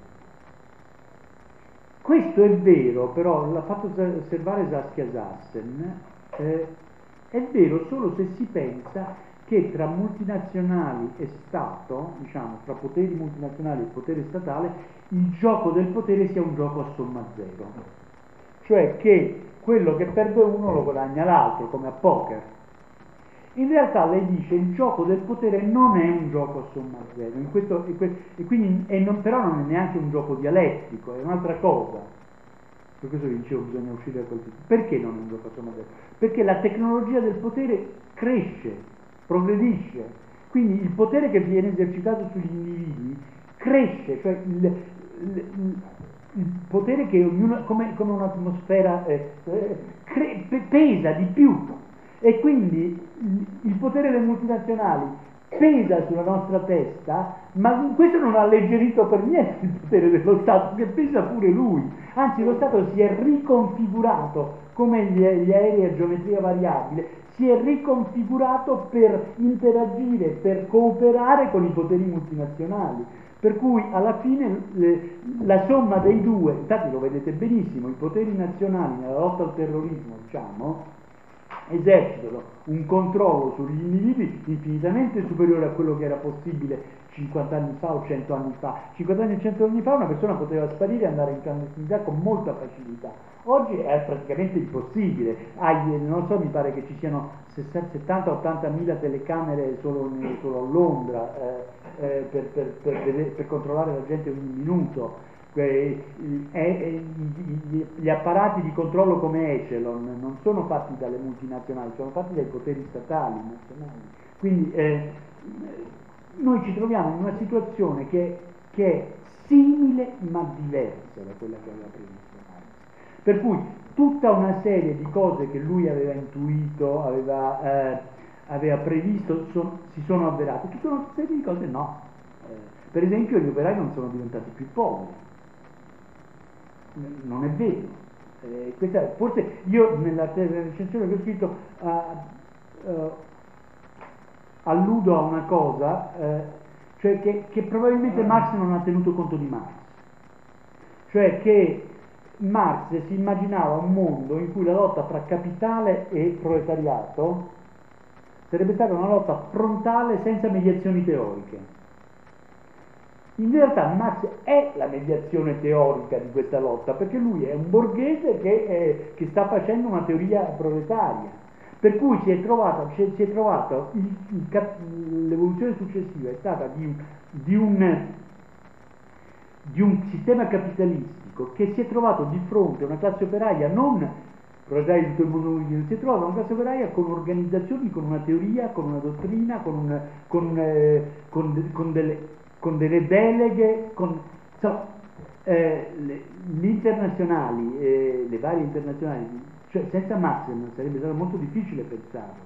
questo è vero, però l'ha fatto osservare Saskia Sassen, eh, è vero solo se si pensa che tra multinazionali e Stato, diciamo, tra poteri multinazionali e potere statale, il gioco del potere sia un gioco a somma zero. Cioè che quello che perde uno lo guadagna l'altro, come a poker. In realtà lei dice il gioco del potere non è un gioco a somma zero, in questo, e quindi, e non, però non è neanche un gioco dialettico, è un'altra cosa. Per questo vi dicevo bisogna uscire da quel tipo. Perché non è un gioco a somma zero? Perché la tecnologia del potere cresce, progredisce, quindi il potere che viene esercitato sugli individui cresce, cioè il, il, il potere che ognuno, come, come un'atmosfera, eh, cre, pesa di più. E quindi il potere delle multinazionali pesa sulla nostra testa, ma questo non ha alleggerito per niente il potere dello Stato, che pesa pure lui. Anzi, lo Stato si è riconfigurato, come gli, gli aerei a geometria variabile, si è riconfigurato per interagire, per cooperare con i poteri multinazionali. Per cui alla fine le, la somma dei due, infatti lo vedete benissimo, i poteri nazionali nella lotta al terrorismo, diciamo, esercitano un controllo sugli individui infinitamente superiore a quello che era possibile cinquanta anni fa o cento anni fa. cinquanta anni e cento anni fa una persona poteva sparire e andare in clandestinità con molta facilità. Oggi è praticamente impossibile. Ah, non so, mi pare che ci siano settanta ottanta mila telecamere solo, solo a Londra eh, eh, per, per, per, vedere, per controllare la gente ogni minuto. Gli apparati di controllo come Echelon non sono fatti dalle multinazionali, sono fatti dai poteri statali nazionali. Quindi eh, noi ci troviamo in una situazione che, che è simile ma diversa da quella che aveva previsto Marx. Per cui tutta una serie di cose che lui aveva intuito, aveva, eh, aveva previsto, son, si sono avverate, tutta una serie di cose no. Eh, per esempio gli operai non sono diventati più poveri. Non è vero. Eh, questa, forse io nella recensione che ho scritto uh, uh, alludo a una cosa, eh, cioè che, che probabilmente Marx non ha tenuto conto di Marx. Cioè che Marx si immaginava un mondo in cui la lotta tra capitale e proletariato sarebbe stata una lotta frontale senza mediazioni teoriche. In realtà Marx è la mediazione teorica di questa lotta, perché lui è un borghese che, è, che sta facendo una teoria proletaria, per cui si è trovato, si è trovato il, il, l'evoluzione successiva è stata di, di, un, di un sistema capitalistico che si è trovato di fronte a una classe operaia non proletaria di tutto il mondo, si è trovato una classe operaia con organizzazioni, con una teoria, con una dottrina, con, un, con, eh, con, con delle con delle deleghe, con, insomma, eh, le, gli internazionali, eh, le varie internazionali, cioè senza Marx non sarebbe stato molto difficile pensarlo.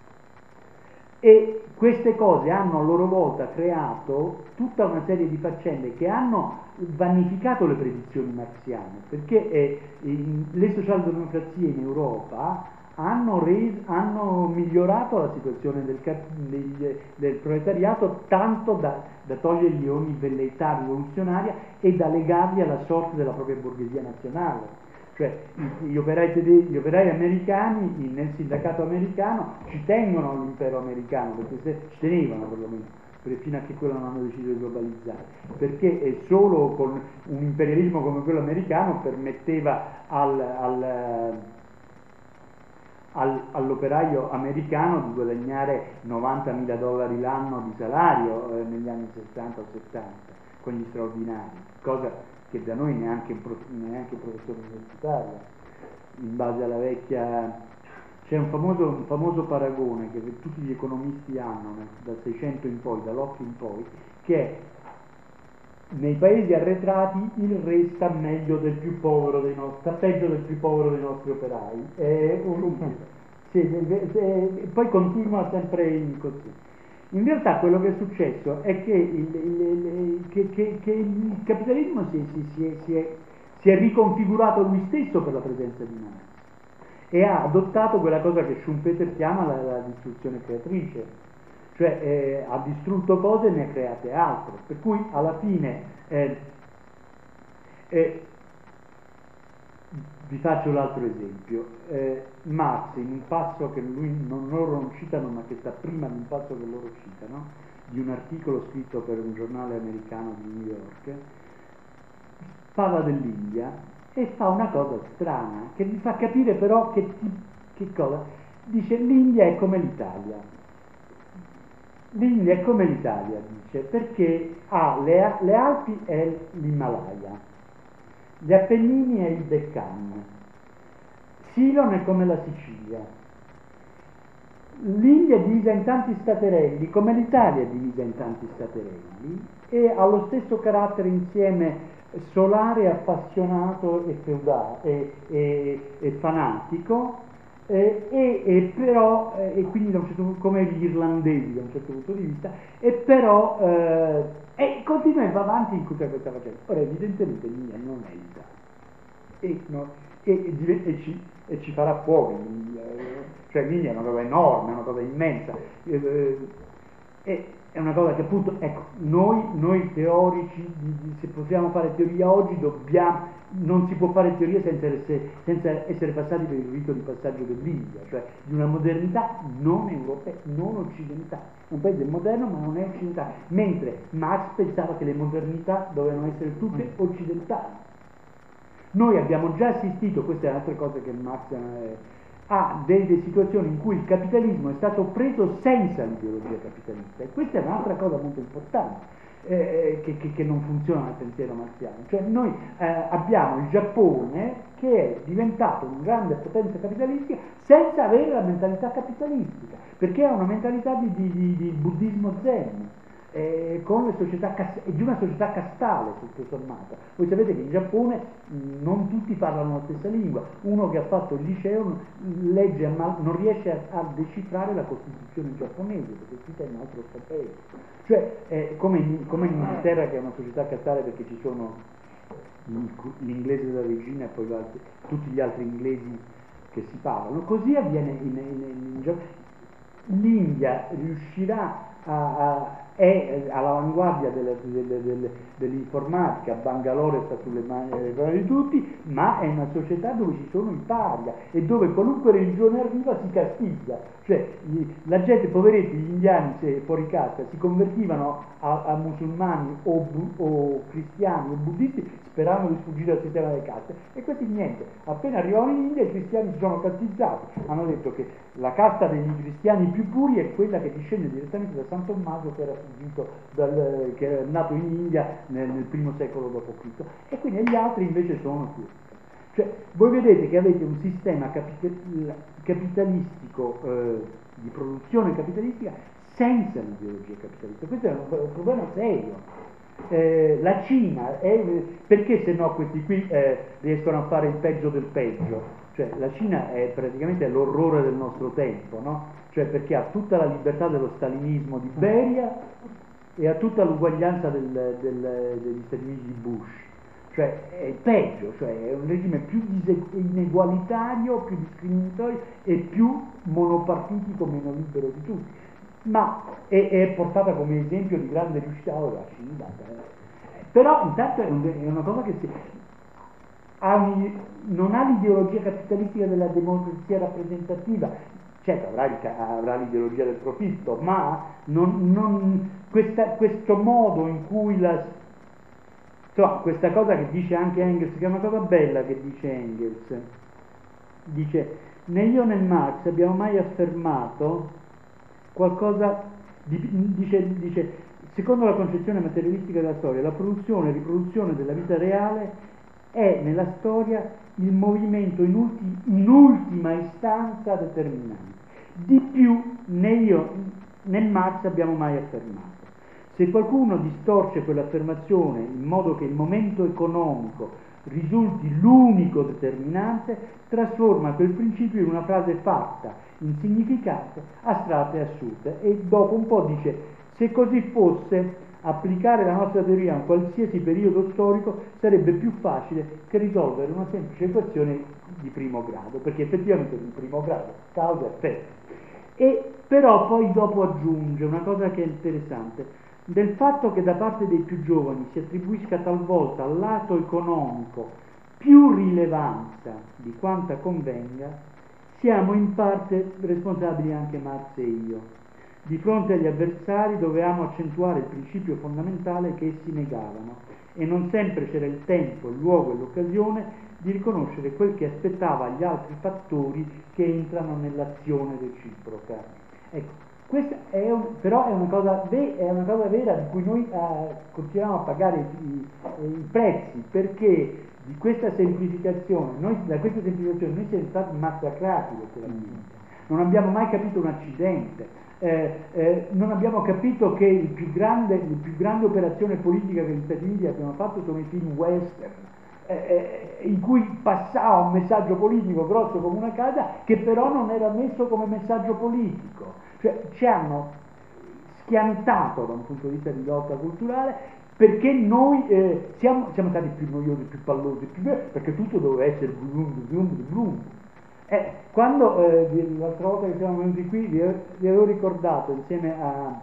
E queste cose hanno a loro volta creato tutta una serie di faccende che hanno vanificato le predizioni marxiane, perché eh, in, le socialdemocrazie in Europa hanno, res, hanno migliorato la situazione del, del, del proletariato tanto da, da togliergli ogni velleità rivoluzionaria e da legarli alla sorte della propria borghesia nazionale. Cioè gli operai, tedeschi, gli operai americani nel sindacato americano ci tengono all'impero americano, perché se, ci tenevano perlomeno, perché fino a che quello non hanno deciso di globalizzare, perché è solo con un imperialismo come quello americano permetteva al, al, al, all'operaio americano di guadagnare novantamila dollari l'anno di salario eh, negli anni sessanta o settanta con gli straordinari, cosa che da noi neanche, neanche il professore universitario, in base alla vecchia... C'è un famoso, un famoso paragone che tutti gli economisti hanno dal Seicento in poi, dall'Occhio in poi, che è nei paesi arretrati il re sta meglio del più povero dei nostri, sta peggio del più povero dei nostri operai. È un, sì, e poi continua sempre in così. In realtà quello che è successo è che il, il, il, che, che, che il capitalismo si, si, si, è, si, è, si è riconfigurato lui stesso per la presenza di Marx e ha adottato quella cosa che Schumpeter chiama la, la distruzione creatrice, cioè eh, ha distrutto cose e ne ha create altre, per cui alla fine eh, eh, vi faccio l'altro esempio. Eh, Marx, in un passo che lui non, loro non citano, ma che sta prima di un passo che loro citano, di un articolo scritto per un giornale americano di New York, parla dell'India e fa una cosa strana, che vi fa capire però che, che cosa. Dice: l'India è come l'Italia. L'India è come l'Italia, dice, perché ha le, le Alpi e l'Himalaya, gli Appennini e il Deccan, Ceylon è come la Sicilia, l'India è divisa in tanti staterelli come l'Italia è divisa in tanti staterelli e ha lo stesso carattere insieme solare, appassionato e feudale e, e, e fanatico eh, e, e però eh, e quindi da un certo punto, come gli irlandesi da un certo punto di vista, e però eh, e continua e va avanti in tutta questa faccenda. Ora evidentemente l'India non è l'Italia e, no, e, e, e, ci, e ci farà fuori l'India, eh, cioè l'India è una cosa enorme, è una cosa immensa eh, e è una cosa che appunto, ecco, noi, noi teorici, di, di, se possiamo fare teoria oggi, dobbiamo, non si può fare teoria senza essere, senza essere passati per il rito di passaggio dell'India, cioè di una modernità non europea, non occidentale. Un paese moderno ma non è occidentale, mentre Marx pensava che le modernità dovevano essere tutte occidentali. Noi abbiamo già assistito, questa è un'altra cosa che Marx eh, a delle situazioni in cui il capitalismo è stato preso senza l'ideologia capitalista, e questa è un'altra cosa molto importante eh, che, che, che non funziona nel pensiero marxiano. Cioè noi eh, abbiamo il Giappone che è diventato una grande potenza capitalistica senza avere la mentalità capitalistica, perché ha una mentalità di, di, di, di buddismo zen, Eh, con le società cas- di una società castale tutto sommato. Voi sapete che in Giappone mh, non tutti parlano la stessa lingua, uno che ha fatto il liceo legge ma non riesce a, a decifrare la Costituzione giapponese perché è scritta in un altro paese, cioè eh, come, in, come in Inghilterra, che è una società castale perché ci sono l'inglese della regina e poi altri, tutti gli altri inglesi che si parlano, così avviene in, in, in, in Giappone. L'India riuscirà a, a è all'avanguardia delle, delle, delle, dell'informatica, Bangalore sta sulle mani di tutti, ma è una società dove ci sono i paria e dove qualunque religione arriva si castiglia, cioè gli, la gente, poveretti, gli indiani se fuori casa si convertivano a, a musulmani o, bu, o cristiani o buddisti, speravano di sfuggire dal sistema delle caste, e questi niente, appena arrivavano in India i cristiani si sono castizzati, hanno detto che la casta degli cristiani più puri è quella che discende direttamente da San Tommaso, che era dal, che è nato in India nel, nel primo secolo dopo Cristo, e quindi gli altri invece sono più. Cioè voi vedete che avete un sistema capital, capitalistico eh, di produzione capitalistica senza l'ideologia capitalista. Questo è un, un problema serio, Eh, la Cina, è, perché se no questi qui eh, riescono a fare il peggio del peggio? Cioè la Cina è praticamente l'orrore del nostro tempo, no? Cioè perché ha tutta la libertà dello stalinismo di Beria e ha tutta l'uguaglianza del, del, degli Stati Uniti di Bush. Cioè è il peggio, cioè è un regime più inegualitario, più discriminatorio e più monopartitico, meno libero di tutti. Ma è, è portata come esempio di grande riuscita la Cina. Eh. Però intanto è, un, è una cosa che si, ha un, non ha l'ideologia capitalistica della democrazia rappresentativa, certo avrà, il, avrà l'ideologia del profitto, ma non, non, questa, questo modo in cui la, insomma, questa cosa che dice anche Engels, che è una cosa bella che dice Engels, dice né io né Marx abbiamo mai affermato qualcosa di, dice, dice secondo la concezione materialistica della storia la produzione e riproduzione della vita reale è nella storia il movimento in, ulti, in ultima istanza determinante. Di più né io né Marx abbiamo mai affermato. Se qualcuno distorce quell'affermazione in modo che il momento economico risulti l'unico determinante, trasforma quel principio in una frase fatta, insignificante, astratta e assurda. E dopo un po' dice, se così fosse, applicare la nostra teoria a un qualsiasi periodo storico sarebbe più facile che risolvere una semplice equazione di primo grado, perché effettivamente è di primo grado, causa e effetto. E però poi dopo aggiunge una cosa che è interessante, del fatto che da parte dei più giovani si attribuisca talvolta al lato economico più rilevanza di quanta convenga, siamo in parte responsabili anche Marx e io. Di fronte agli avversari dovevamo accentuare il principio fondamentale che essi negavano e non sempre c'era il tempo, il luogo e l'occasione di riconoscere quel che aspettava gli altri fattori che entrano nell'azione reciproca. Ecco, questa è un, però è una, cosa, è una cosa vera di cui noi eh, continuiamo a pagare i, i prezzi, perché di questa semplificazione, noi, da questa semplificazione noi siamo stati massacrati letteralmente, non abbiamo mai capito un accidente. Eh, eh, non abbiamo capito che il più grande, la più grande operazione politica che gli Stati Uniti abbiano fatto sono i film western, eh, eh, in cui passava un messaggio politico grosso come una casa che però non era messo come messaggio politico. Cioè ci hanno schiantato da un punto di vista di lotta culturale, perché noi eh, siamo, siamo stati più noiosi, più pallosi, più, perché tutto doveva essere blum, blum, blum. Eh, quando eh, l'altra volta che siamo venuti qui vi, vi avevo ricordato insieme a,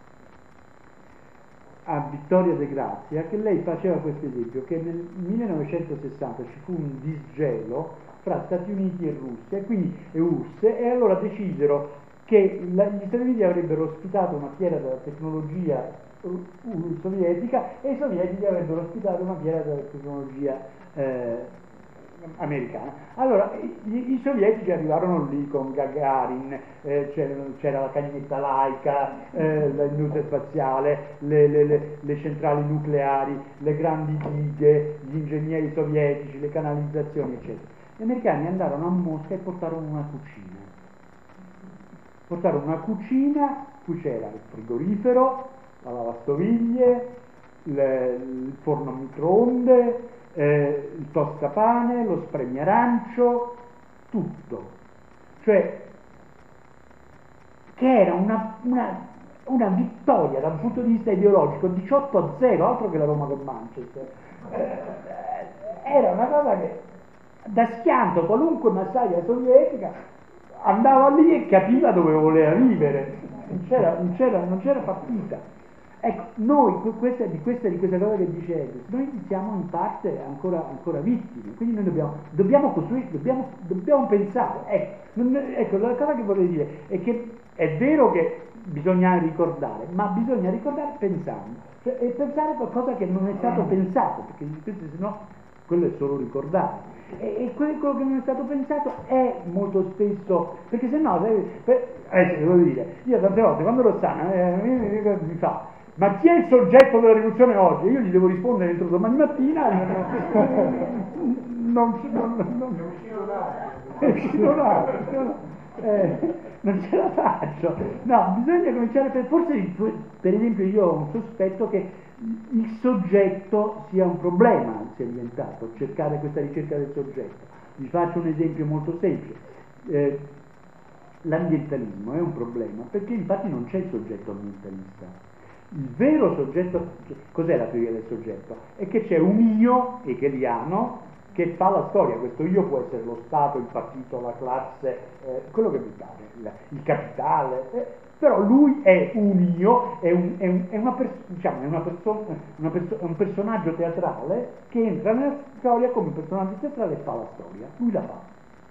a Vittoria De Grazia che lei faceva questo esempio, che nel millenovecentosessanta ci fu un disgelo fra Stati Uniti e Russia e quindi e U R S S, e allora decisero che la, gli Stati Uniti avrebbero ospitato una fiera della tecnologia uh, sovietica e i sovietici avrebbero ospitato una fiera della tecnologia eh, americana. Allora i, i sovietici arrivarono lì con Gagarin, eh, c'era, c'era la cagnetta laica, eh, l'industria spaziale, le, le, le, le centrali nucleari, le grandi dighe, gli ingegneri sovietici, le canalizzazioni eccetera. Gli americani andarono a Mosca e portarono una cucina portarono una cucina cui c'era il frigorifero, la lavastoviglie, le, il forno a microonde, Eh, il tostapane, lo spremiarancio, tutto, cioè che era una, una, una vittoria da un punto di vista ideologico diciotto a zero, altro che la Roma con Manchester. Eh, era una cosa che da schianto qualunque massaia sovietica andava lì e capiva dove voleva vivere, non c'era, non c'era, non c'era partita. Ecco, noi, questa, di, questa, di questa cosa che dice Engels, noi siamo in parte ancora, ancora vittime, quindi noi dobbiamo, dobbiamo costruire, dobbiamo, dobbiamo pensare. Ecco, non, ecco, la cosa che vorrei dire è che è vero che bisogna ricordare, ma bisogna ricordare pensando, cioè, e pensare a qualcosa che non è stato pensato, perché se no quello è solo ricordare. E, e quello che non è stato pensato è molto spesso, perché se no, adesso devo dire, io tante volte quando Rossana eh, mi, mi fa ma chi è il soggetto della rivoluzione oggi? Io gli devo rispondere entro domani mattina e non, non, non, non, non uscito là, eh, non ce la faccio. No, bisogna cominciare per, forse per esempio io ho un sospetto che il soggetto sia un problema, sia diventato, cercare questa ricerca del soggetto. Vi faccio un esempio molto semplice. Eh, l'ambientalismo è un problema perché infatti non c'è il soggetto ambientalista. Il vero soggetto, cos'è la teoria del soggetto? È che c'è un io hegeliano che fa la storia. Questo io può essere lo Stato, il partito, la classe, eh, quello che vi pare, il, il capitale, eh, però lui è un io, è, un, è, un, è, una, pers- diciamo, è, una perso- una perso- è un personaggio teatrale che entra nella storia come personaggio teatrale e fa la storia, lui la fa.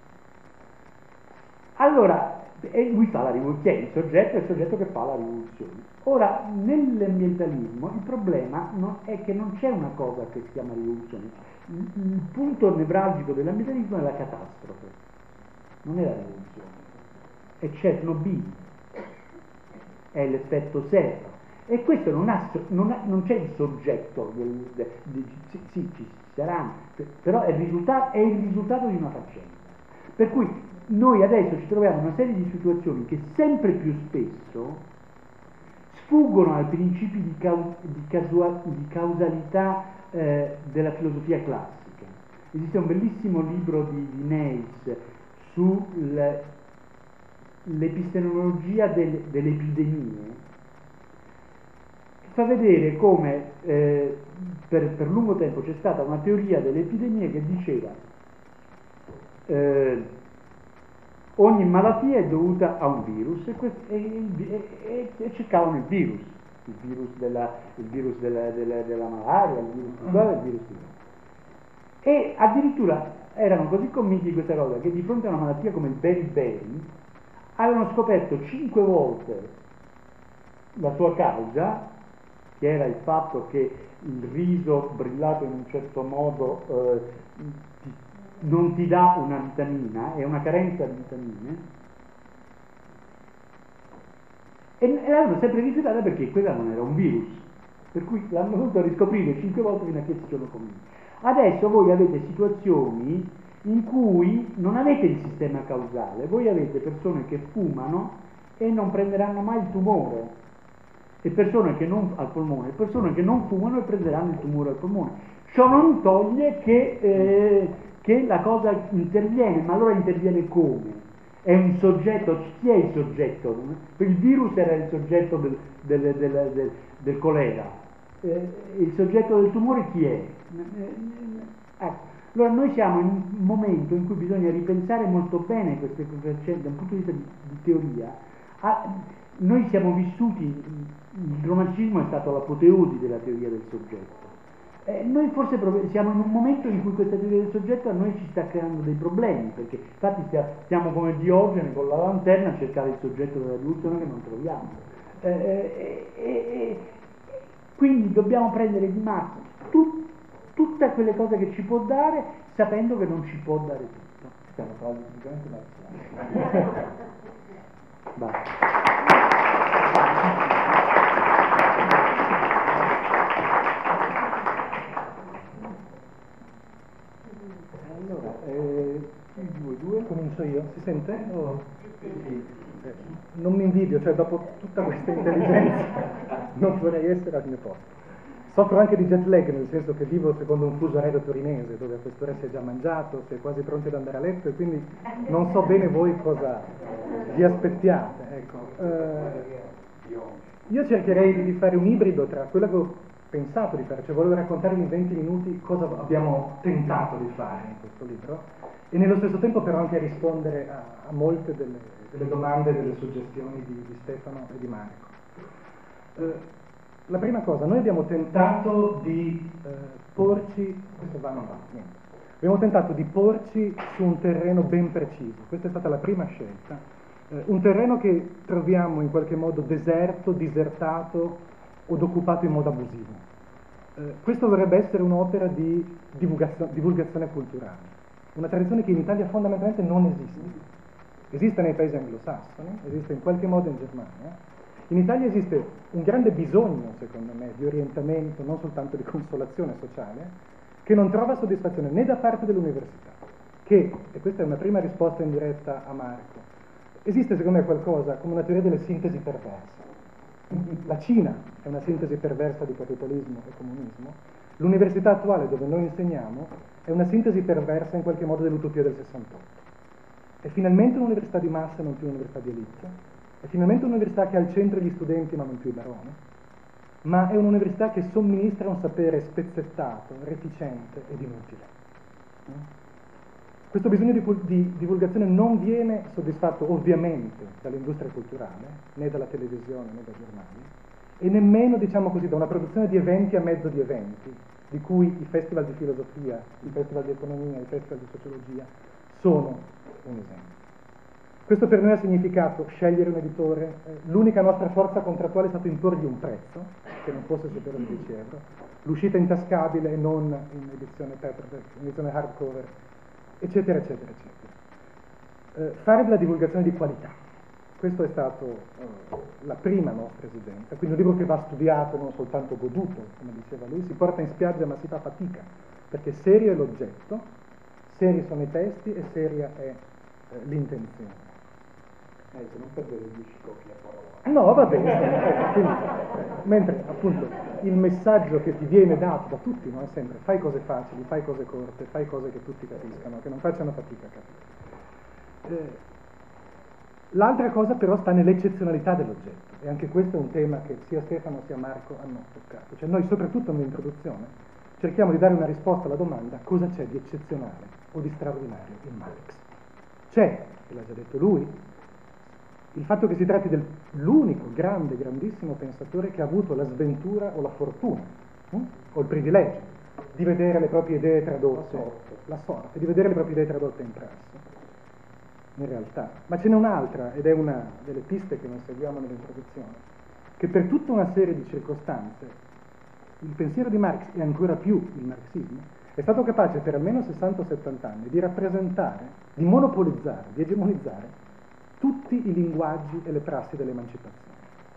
Allora, e lui fa la rivoluzione, il soggetto è il soggetto che fa la rivoluzione. Ora, nell'ambientalismo il problema non è che non c'è una cosa che si chiama rivoluzione. Il, il punto nevralgico dell'ambientalismo è la catastrofe, non è la rivoluzione, è Chernobyl, è l'effetto serra. E questo non, ha, non, ha, non c'è il soggetto, del, del, del, sì, sì, ci saranno, però è il, risultato, è il risultato di una faccenda. Per cui noi adesso ci troviamo in una serie di situazioni che sempre più spesso sfuggono ai principi di, cau- di, casua- di causalità eh, della filosofia classica. Esiste un bellissimo libro di, di Nails sull'epistemologia del, delle epidemie, che fa vedere come eh, per, per lungo tempo c'è stata una teoria delle epidemie che diceva eh, ogni malattia è dovuta a un virus e, quest- e, e, e, e cercavano il virus, il virus della, il virus della, della, della malaria, il virus di quello, il virus di quello. E addirittura erano così convinti di questa cosa che di fronte a una malattia come il beriberi avevano scoperto cinque volte la sua causa, che era il fatto che il riso brillato in un certo modo eh, ti non ti dà una vitamina, è una carenza di vitamine, e l'hanno sempre rifiutata perché quella non era un virus, per cui l'hanno dovuto riscoprire cinque volte fino a che si sono convinti. Adesso voi avete situazioni in cui non avete il sistema causale, voi avete persone che fumano e non prenderanno mai il tumore, e persone che non al polmone, persone che non fumano e prenderanno il tumore al polmone. Ciò non toglie che eh, che la cosa interviene, ma allora interviene come? È un soggetto, chi è il soggetto? Il virus era il soggetto del, del, del, del, del colera, eh, il soggetto del tumore chi è? Ecco. Allora noi siamo in un momento in cui bisogna ripensare molto bene queste cose, da un punto di vista di, di teoria. Ah, noi siamo vissuti, il romanticismo è stato l'apoteosi della teoria del soggetto. Eh, noi forse siamo in un momento in cui questa teoria del soggetto a noi ci sta creando dei problemi, perché infatti stiamo come Diogene con la lanterna a cercare il soggetto della rivoluzione che non troviamo. Eh, eh, eh, quindi dobbiamo prendere di mano tu, tutte quelle cose che ci può dare, sapendo che non ci può dare tutto. Stiamo parlando sicuramente marziani. Basta. Allora, eh, due, due. Comincio io? Si sente? Oh. Eh, non mi invidio, cioè dopo tutta questa intelligenza non vorrei essere al mio posto. Soffro anche di jet lag, nel senso che vivo secondo un fuso orario torinese, dove a quest'ora si è già mangiato, si è quasi pronti ad andare a letto, e quindi non so bene voi cosa vi aspettiate. Ecco. Eh, io cercherei di fare un ibrido tra quello che ho pensato di fare, cioè volevo raccontarvi in venti minuti cosa abbiamo tentato di fare in questo libro, e nello stesso tempo però anche rispondere a, a molte delle, delle domande e delle suggestioni di, di Stefano e di Marco. Eh, la prima cosa, noi abbiamo tentato di eh, porci, questo va non va, niente, abbiamo tentato di porci su un terreno ben preciso, questa è stata la prima scelta, eh, un terreno che troviamo in qualche modo deserto, disertato o occupato in modo abusivo. Eh, questo dovrebbe essere un'opera di divulgazio- divulgazione culturale, una tradizione che in Italia fondamentalmente non esiste. Esiste nei paesi anglosassoni, esiste in qualche modo in Germania. In Italia esiste un grande bisogno, secondo me, di orientamento, non soltanto di consolazione sociale, che non trova soddisfazione né da parte dell'università, che, e questa è una prima risposta in diretta a Marco, esiste secondo me qualcosa come una teoria delle sintesi perverse. La Cina è una sintesi perversa di capitalismo e comunismo, l'università attuale dove noi insegniamo è una sintesi perversa in qualche modo dell'utopia del sessantotto. È finalmente un'università di massa, non più un'università di elite, è finalmente un'università che ha al centro gli studenti ma non più i baroni, ma è un'università che somministra un sapere spezzettato, reticente ed inutile. Questo bisogno di, di divulgazione non viene soddisfatto ovviamente dall'industria culturale, né dalla televisione né dai giornali, e nemmeno, diciamo così, da una produzione di eventi a mezzo di eventi, di cui i festival di filosofia, i festival di economia, i festival di sociologia sono un esempio. Questo per noi ha significato scegliere un editore, eh, l'unica nostra forza contrattuale è stato imporgli un prezzo, che non fosse superiore a dieci euro, l'uscita intascabile e non in edizione paperback, in edizione hardcover, eccetera, eccetera, eccetera. Eh, fare della divulgazione di qualità, questo è stato eh, la prima nostra esigenza, quindi un libro che va studiato, non soltanto goduto, come diceva lui, si porta in spiaggia ma si fa fatica, perché serio è l'oggetto, seri sono i testi e seria è eh, l'intenzione. Eh, se non perdere dieci copie a parola. No, va bene, eh, quindi, mentre appunto il messaggio che ti viene dato da tutti, no, è sempre fai cose facili, fai cose corte, fai cose che tutti capiscano, che non facciano fatica a capire. Eh, l'altra cosa però sta nell'eccezionalità dell'oggetto, e anche questo è un tema che sia Stefano sia Marco hanno toccato. Cioè noi soprattutto nell'introduzione cerchiamo di dare una risposta alla domanda cosa c'è di eccezionale o di straordinario in Marx. C'è, e l'ha già detto lui, il fatto che si tratti dell'unico grande, grandissimo pensatore che ha avuto la sventura o la fortuna, hm? o il privilegio di vedere le proprie idee tradotte, la sorte. la sorte, di vedere le proprie idee tradotte in prassi, in realtà. Ma ce n'è un'altra, ed è una delle piste che noi seguiamo nell'introduzione, che per tutta una serie di circostanze il pensiero di Marx, e ancora più il marxismo, è stato capace per almeno sessanta o settanta anni di rappresentare, di monopolizzare, di egemonizzare tutti i linguaggi e le prassi dell'emancipazione.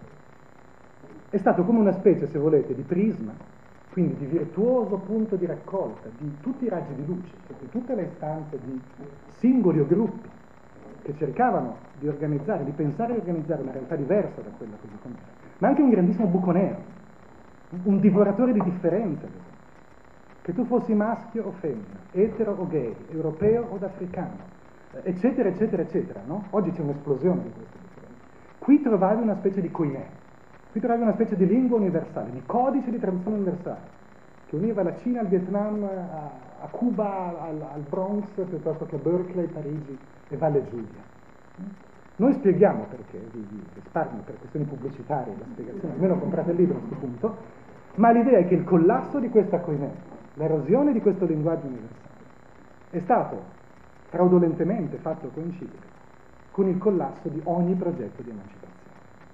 È stato come una specie, se volete, di prisma, quindi di virtuoso punto di raccolta di tutti i raggi di luce, cioè di tutte le istanze di singoli o gruppi che cercavano di organizzare, di pensare e organizzare una realtà diversa da quella così com'era, ma anche un grandissimo buco nero, un divoratore di differenze, che tu fossi maschio o femmina, etero o gay, europeo o africano, eccetera, eccetera, eccetera, no? Oggi c'è un'esplosione di queste differenze. Qui trovavi una specie di koiné, qui trovavi una specie di lingua universale, di codice di traduzione universale, che univa la Cina al Vietnam, a, a Cuba, al, al Bronx, piuttosto che a Berkeley, Parigi e Valle Giulia. Noi spieghiamo perché, vi, vi risparmio per questioni pubblicitarie la spiegazione, almeno comprate il libro a questo punto, ma l'idea è che il collasso di questa koiné, l'erosione di questo linguaggio universale, è stato fraudolentemente fatto coincidere con il collasso di ogni progetto di emancipazione.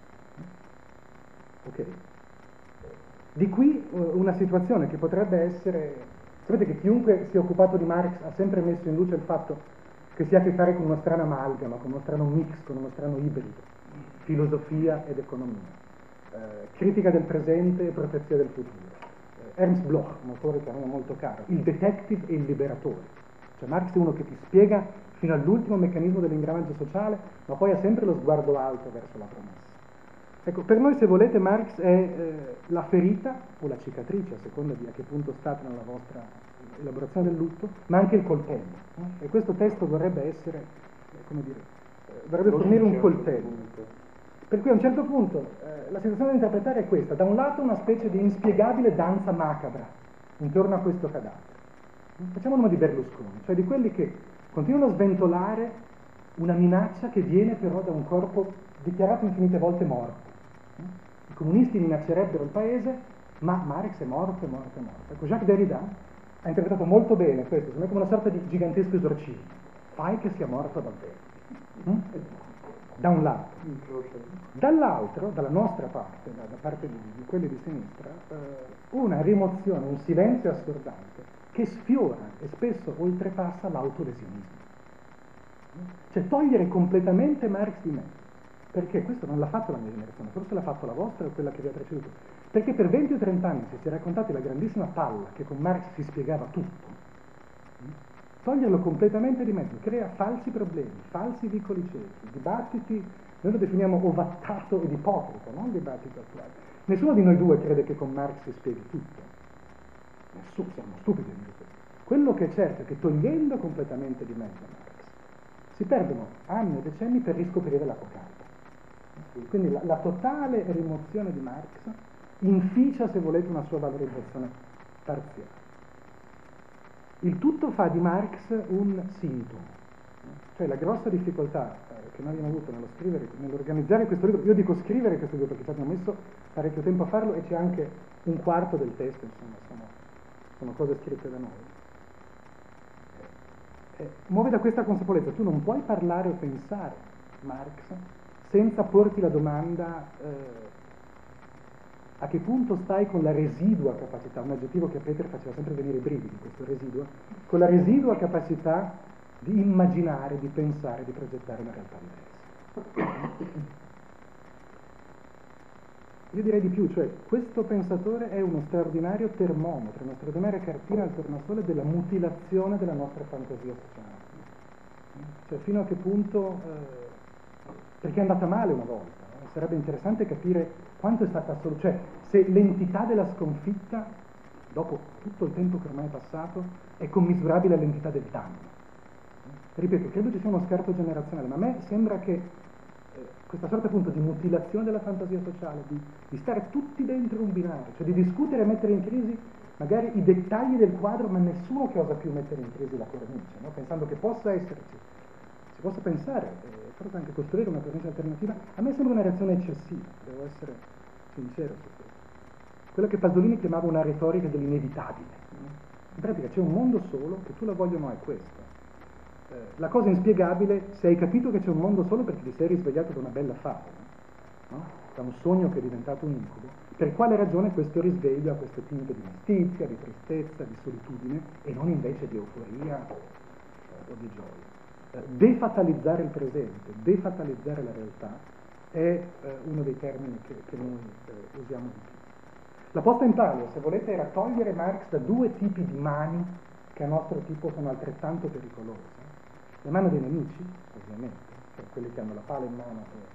Ok? Di qui uh, una situazione che potrebbe essere, sapete che chiunque si è occupato di Marx ha sempre messo in luce il fatto che si ha a che fare con uno strano amalgama, con uno strano mix, con uno strano ibrido, filosofia ed economia, eh, critica del presente e profezia del futuro. Eh, Ernst Bloch, un autore che a me è molto caro, il detective e il liberatore. Cioè Marx è uno che ti spiega fino all'ultimo meccanismo dell'ingranaggio sociale, ma poi ha sempre lo sguardo alto verso la promessa. Ecco, per noi, se volete, Marx è eh, la ferita o la cicatrice, a seconda di a che punto state nella vostra elaborazione del lutto, ma anche il coltello. No? E questo testo dovrebbe essere, eh, come dire, eh, dovrebbe fornire un coltello. Per cui a un certo punto eh, la situazione da interpretare è questa: da un lato una specie di inspiegabile danza macabra intorno a questo cadavere. Facciamo nome di Berlusconi, cioè di quelli che continuano a sventolare una minaccia che viene però da un corpo dichiarato infinite volte morto. I comunisti minaccerebbero il paese, ma Marx è morto, è morto, è morto. Ecco, Jacques Derrida ha interpretato molto bene questo, secondo me, come una sorta di gigantesco esorcismo. Fai che sia morto davvero. Mm? Da un lato. Dall'altro, dalla nostra parte, da, da parte di, di quelli di sinistra, eh, una rimozione, un silenzio assordante che sfiora e spesso oltrepassa l'autolesionismo. Cioè togliere completamente Marx di me. Perché questo non l'ha fatto la mia generazione, forse l'ha fatto la vostra o quella che vi ha preceduto. Perché per venti o trenta anni si è raccontati la grandissima palla che con Marx si spiegava tutto. toglierlo completamente di mezzo crea falsi problemi, falsi vicoli ciechi, dibattiti, noi lo definiamo ovattato ed ipocrita, non dibattito attuale. Nessuno di noi due crede che con Marx si spieghi tutto. Nessuno, siamo stupidi a dire questo. Quello che è certo è che togliendo completamente di mezzo Marx, si perdono anni e decenni per riscoprire la coccarda. Quindi la, la totale rimozione di Marx inficia, se volete, una sua valorizzazione parziale. Il tutto fa di Marx un sintomo. Cioè la grossa difficoltà eh, che noi abbiamo avuto nello scrivere, nell'organizzare questo libro, io dico scrivere questo libro perché ci abbiamo messo parecchio tempo a farlo e c'è anche un quarto del testo, insomma, sono, sono cose scritte da noi. Eh, muove da questa consapevolezza, tu non puoi parlare o pensare Marx senza porti la domanda eh, a che punto stai con la residua capacità, un aggettivo che a Peter faceva sempre venire i brividi, questo residuo, con la residua capacità di immaginare, di pensare, di progettare una realtà diversa. Io direi di più, cioè questo pensatore è uno straordinario termometro, una straordinaria cartina al tornasole della mutilazione della nostra fantasia sociale. Cioè fino a che punto, eh, perché è andata male una volta, no? Sarebbe interessante capire quanto è stata assoluta, cioè se l'entità della sconfitta, dopo tutto il tempo che ormai è passato, è commisurabile all'entità del danno. Ripeto, credo ci sia uno scarto generazionale, ma a me sembra che eh, questa sorta appunto di mutilazione della fantasia sociale, di, di stare tutti dentro un binario, cioè di discutere e mettere in crisi magari i dettagli del quadro, ma nessuno che osa più mettere in crisi la cornice, no? Pensando che possa esserci, si possa pensare, eh, forse anche costruire una cornice alternativa, a me sembra una reazione eccessiva, devo essere sincero su questo. Quella che Pasolini chiamava una retorica dell'inevitabile. No? In pratica c'è un mondo solo, che tu la voglia o no è questo. La cosa inspiegabile, se hai capito che c'è un mondo solo perché ti sei risvegliato da una bella favola, no? Da un sogno che è diventato un incubo, per quale ragione questo risveglio ha queste tinte di mestizia, di tristezza, di solitudine e non invece di euforia eh, o di gioia. Eh, defatalizzare il presente, defatalizzare la realtà è eh, uno dei termini che, che noi eh, usiamo di più. La posta in palio, se volete, era togliere Marx da due tipi di mani che a nostro tipo sono altrettanto pericolose. Le mani dei nemici, ovviamente, cioè quelli che hanno la pala in mano e,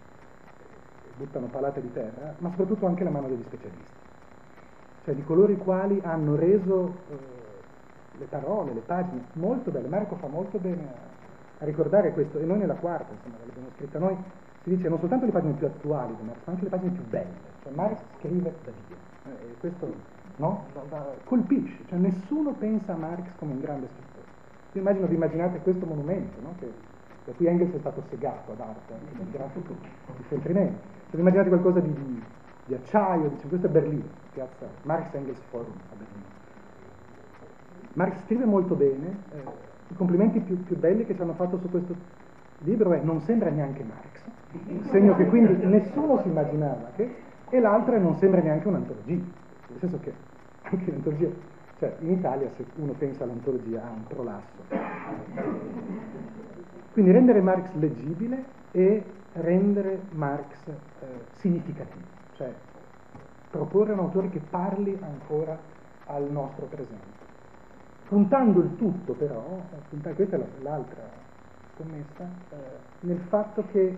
e buttano palate di terra, ma soprattutto anche la mano degli specialisti, cioè di coloro i quali hanno reso eh, le parole, le pagine molto belle. Marco fa molto bene a, a ricordare questo, e noi nella quarta, insomma, l'abbiamo scritta noi, si dice non soltanto le pagine più attuali di Marx, ma anche le pagine più belle, cioè Marx scrive da Dio, eh, e questo no, da, da, colpisce, cioè nessuno pensa a Marx come un grande scrittore. Io immagino, vi immaginate questo monumento, no? Che, da cui Engels è stato segato ad arte, anche dal grafico di Feltrinelli. Se vi immaginate qualcosa di, di, di acciaio, dice, questo è Berlino, piazza Marx Engels Forum a Berlino. Marx scrive molto bene, eh, i complimenti più, più belli che ci hanno fatto su questo libro è non sembra neanche Marx, segno che quindi nessuno si immaginava che, e l'altro è non sembra neanche un'antologia, nel senso che anche l'antologia, cioè in Italia se uno pensa all'antologia ha un prolasso. Quindi rendere Marx leggibile e rendere Marx eh, significativo, cioè proporre un autore che parli ancora al nostro presente. Puntando il tutto però, puntare, questa è l'altra scommessa, eh, nel fatto che,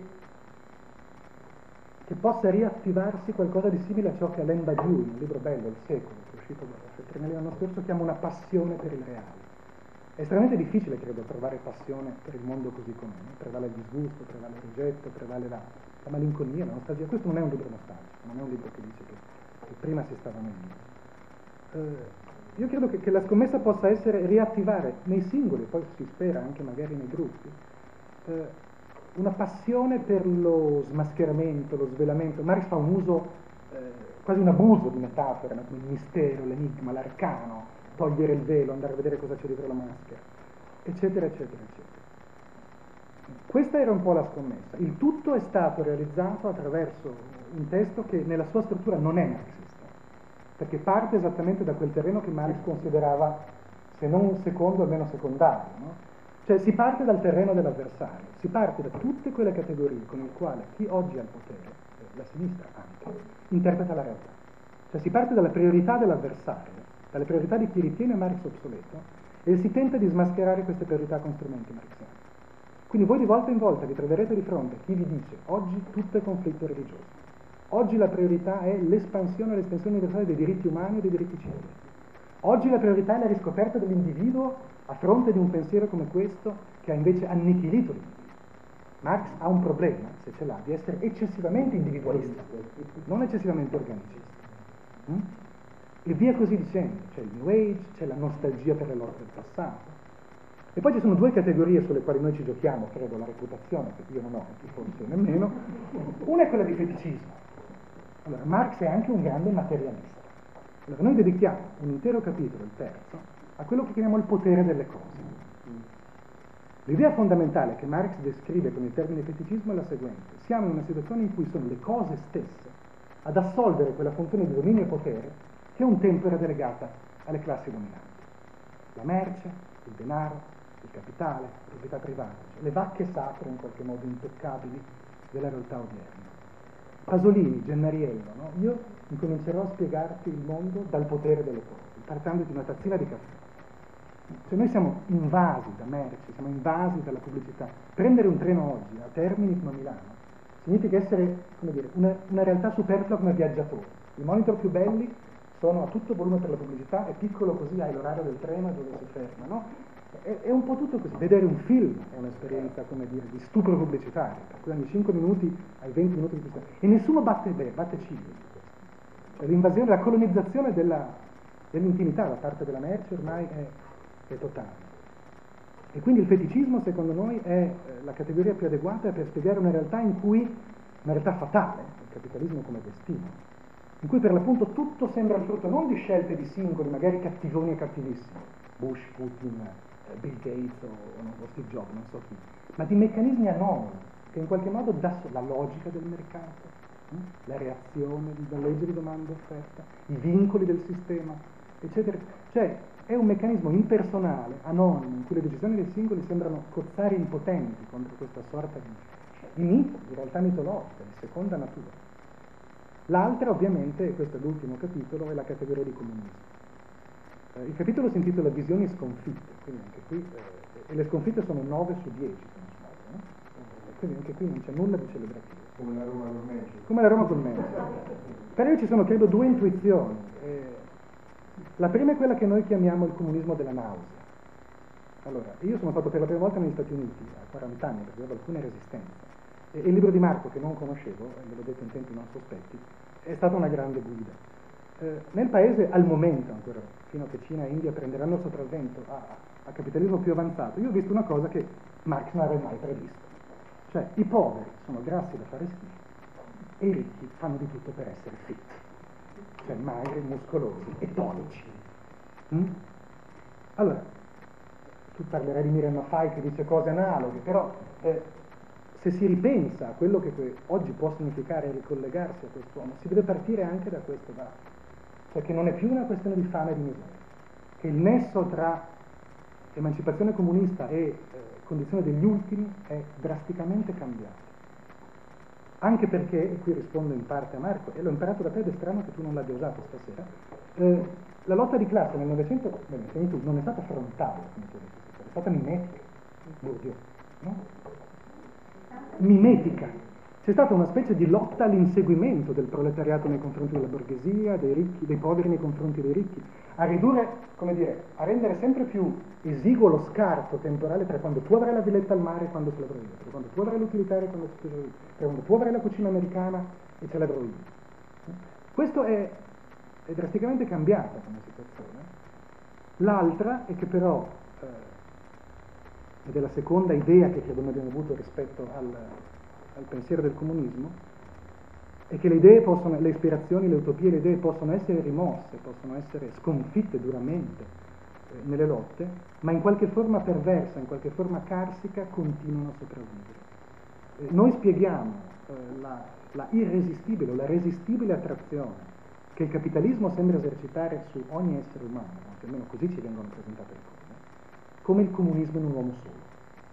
che possa riattivarsi qualcosa di simile a ciò che Alain Badiou, in un libro bello, Il secolo, che è uscito l'anno scorso, chiama una passione per il reale. È estremamente difficile, credo, trovare passione per il mondo così com'è, no? Prevale il disgusto, prevale il rigetto, prevale la, la malinconia, la nostalgia. Questo non è un libro nostalgico, non è un libro che dice che, che prima si stava meglio. Eh, io credo che, che la scommessa possa essere riattivare nei singoli, poi si spera anche magari nei gruppi, eh, una passione per lo smascheramento, lo svelamento. Marx fa un uso, eh, quasi un abuso di metafore, no? Come il mistero, l'enigma, l'arcano, togliere il velo, andare a vedere cosa c'è dietro la maschera, eccetera, eccetera, eccetera. Questa era un po' la scommessa. Il tutto è stato realizzato attraverso un testo che nella sua struttura non è marxista, perché parte esattamente da quel terreno che Marx considerava, se non un secondo, almeno secondario, no? Cioè si parte dal terreno dell'avversario, si parte da tutte quelle categorie con le quali chi oggi ha il potere, la sinistra anche, interpreta la realtà. Cioè si parte dalla priorità dell'avversario, dalle priorità di chi ritiene Marx obsoleto, e si tenta di smascherare queste priorità con strumenti marxiani. Quindi voi di volta in volta vi troverete di fronte a chi vi dice oggi tutto è conflitto religioso, oggi la priorità è l'espansione e l'estensione universale dei diritti umani e dei diritti civili, oggi la priorità è la riscoperta dell'individuo a fronte di un pensiero come questo che ha invece annichilito l'individuo. Marx ha un problema, se ce l'ha, di essere eccessivamente individualista, non eccessivamente organicista. Mm? E via così dicendo, c'è il New Age, c'è la nostalgia per le lotte del passato. E poi ci sono due categorie sulle quali noi ci giochiamo, credo, la reputazione, che io non ho, e forse nemmeno. Una è quella di feticismo. Allora, Marx è anche un grande materialista. Allora, noi dedichiamo un intero capitolo, il terzo, a quello che chiamiamo il potere delle cose. L'idea fondamentale che Marx descrive con il termine feticismo è la seguente: siamo in una situazione in cui sono le cose stesse ad assolvere quella funzione di dominio e potere che un tempo era delegata alle classi dominanti. La merce, il denaro, il capitale, la proprietà privata, cioè le vacche sacre in qualche modo intoccabili della realtà odierna. Pasolini, Gennariello, no? Io incomincerò a spiegarti il mondo dal potere delle cose, partendo di una tazzina di caffè. Cioè noi siamo invasi da merci, siamo invasi dalla pubblicità. Prendere un treno oggi a Termini fino a Milano significa essere, come dire, una, una realtà superflua come viaggiatore. I monitor più belli sono a tutto volume per la pubblicità, è piccolo così hai l'orario del treno dove si ferma, no? È, è un po' tutto così. Vedere un film è un'esperienza, come dire, di stupro pubblicitario, per cui ogni cinque minuti hai venti minuti di pubblicità. E nessuno batte bene, batte ciglio su questo. Cioè l'invasione, la colonizzazione della, dell'intimità da parte della merce ormai è è totale. E quindi il feticismo, secondo noi, è eh, la categoria più adeguata per spiegare una realtà in cui, una realtà fatale, il capitalismo come destino, in cui per l'appunto tutto sembra il frutto non di scelte di singoli, magari cattivoni e cattivissimi, Bush, Putin, eh, Bill Gates o, o Steve Jobs, non so chi, ma di meccanismi anomali che in qualche modo dà la logica del mercato, hm? la reazione della legge di domanda e offerta, i vincoli del sistema, eccetera. Cioè, è un meccanismo impersonale, anonimo, in cui le decisioni dei singoli sembrano cozzare impotenti contro questa sorta di, di mito, di realtà mitologica, di seconda natura. L'altra, ovviamente, e questo è l'ultimo capitolo, è la categoria di comunismo. Eh, il capitolo si intitola Visioni sconfitte, quindi anche qui, eh, e le sconfitte sono nove su dieci, se non sbaglio, no? E quindi anche qui non c'è nulla di celebrativo. Come la Roma col Mezzo. Come la Roma col Mezzo. Però ci sono, credo, due intuizioni. Eh, La prima è quella che noi chiamiamo il comunismo della nausea. Allora, io sono stato per la prima volta negli Stati Uniti a quaranta anni perché avevo alcune resistenze. E il libro di Marco, che non conoscevo, e ve l'ho detto in tempi non sospetti, è stata una grande guida. Eh, nel paese, al momento ancora, fino a che Cina e India prenderanno il sopravvento a, a capitalismo più avanzato, io ho visto una cosa che Marx non aveva mai previsto. Cioè, i poveri sono grassi da fare schifo e i ricchi fanno di tutto per essere fit. Cioè magri, muscolosi e tonici. Mm? Allora, tu parlerai di Miriam Maffei che dice cose analoghe, però eh, se si ripensa a quello che oggi può significare ricollegarsi a quest'uomo, si deve partire anche da questo dato, cioè che non è più una questione di fame e di miseria, che il nesso tra emancipazione comunista e eh, condizione degli ultimi è drasticamente cambiato. Anche perché, e qui rispondo in parte a Marco, e l'ho imparato da te ed è strano che tu non l'abbia usato stasera, eh, la lotta di classe nel Novecento, bene, tu, non è stata frontale, come tu hai detto, è stata mimetica, Bourdieu, no? Mimetica. C'è stata una specie di lotta all'inseguimento del proletariato nei confronti della borghesia, dei ricchi, dei poveri nei confronti dei ricchi, a ridurre, come dire, a rendere sempre più esiguo lo scarto temporale tra quando tu avrai la villetta al mare e quando ce l'avrò io, tra quando tu avrai l'utilitaria e quando ce l'avrò io, tra quando tu avrai la cucina americana e ce l'avrò io. Questo è, è drasticamente cambiata come situazione. L'altra è che però, eh, ed è la seconda idea che credo noi abbiamo avuto rispetto al al pensiero del comunismo, è che le idee possono, le ispirazioni, le utopie, le idee possono essere rimosse, possono essere sconfitte duramente eh, nelle lotte, ma in qualche forma perversa, in qualche forma carsica continuano a sopravvivere. Eh, noi spieghiamo eh, la, la irresistibile o la resistibile attrazione che il capitalismo sembra esercitare su ogni essere umano, o più o meno così ci vengono presentate le cose, come il comunismo in un uomo solo.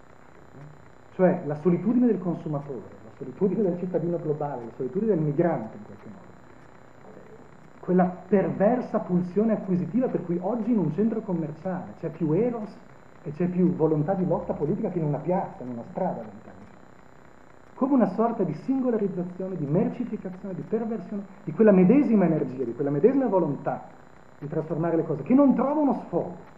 Cioè la solitudine del consumatore, la solitudine del cittadino globale, la solitudine del migrante in qualche modo. quella perversa pulsione acquisitiva per cui oggi in un centro commerciale c'è più eros e c'è più volontà di lotta politica che in una piazza, in una strada vent'anni fa. Come una sorta di singolarizzazione, di mercificazione, di perversione di quella medesima energia, di quella medesima volontà di trasformare le cose, che non trova uno sfogo.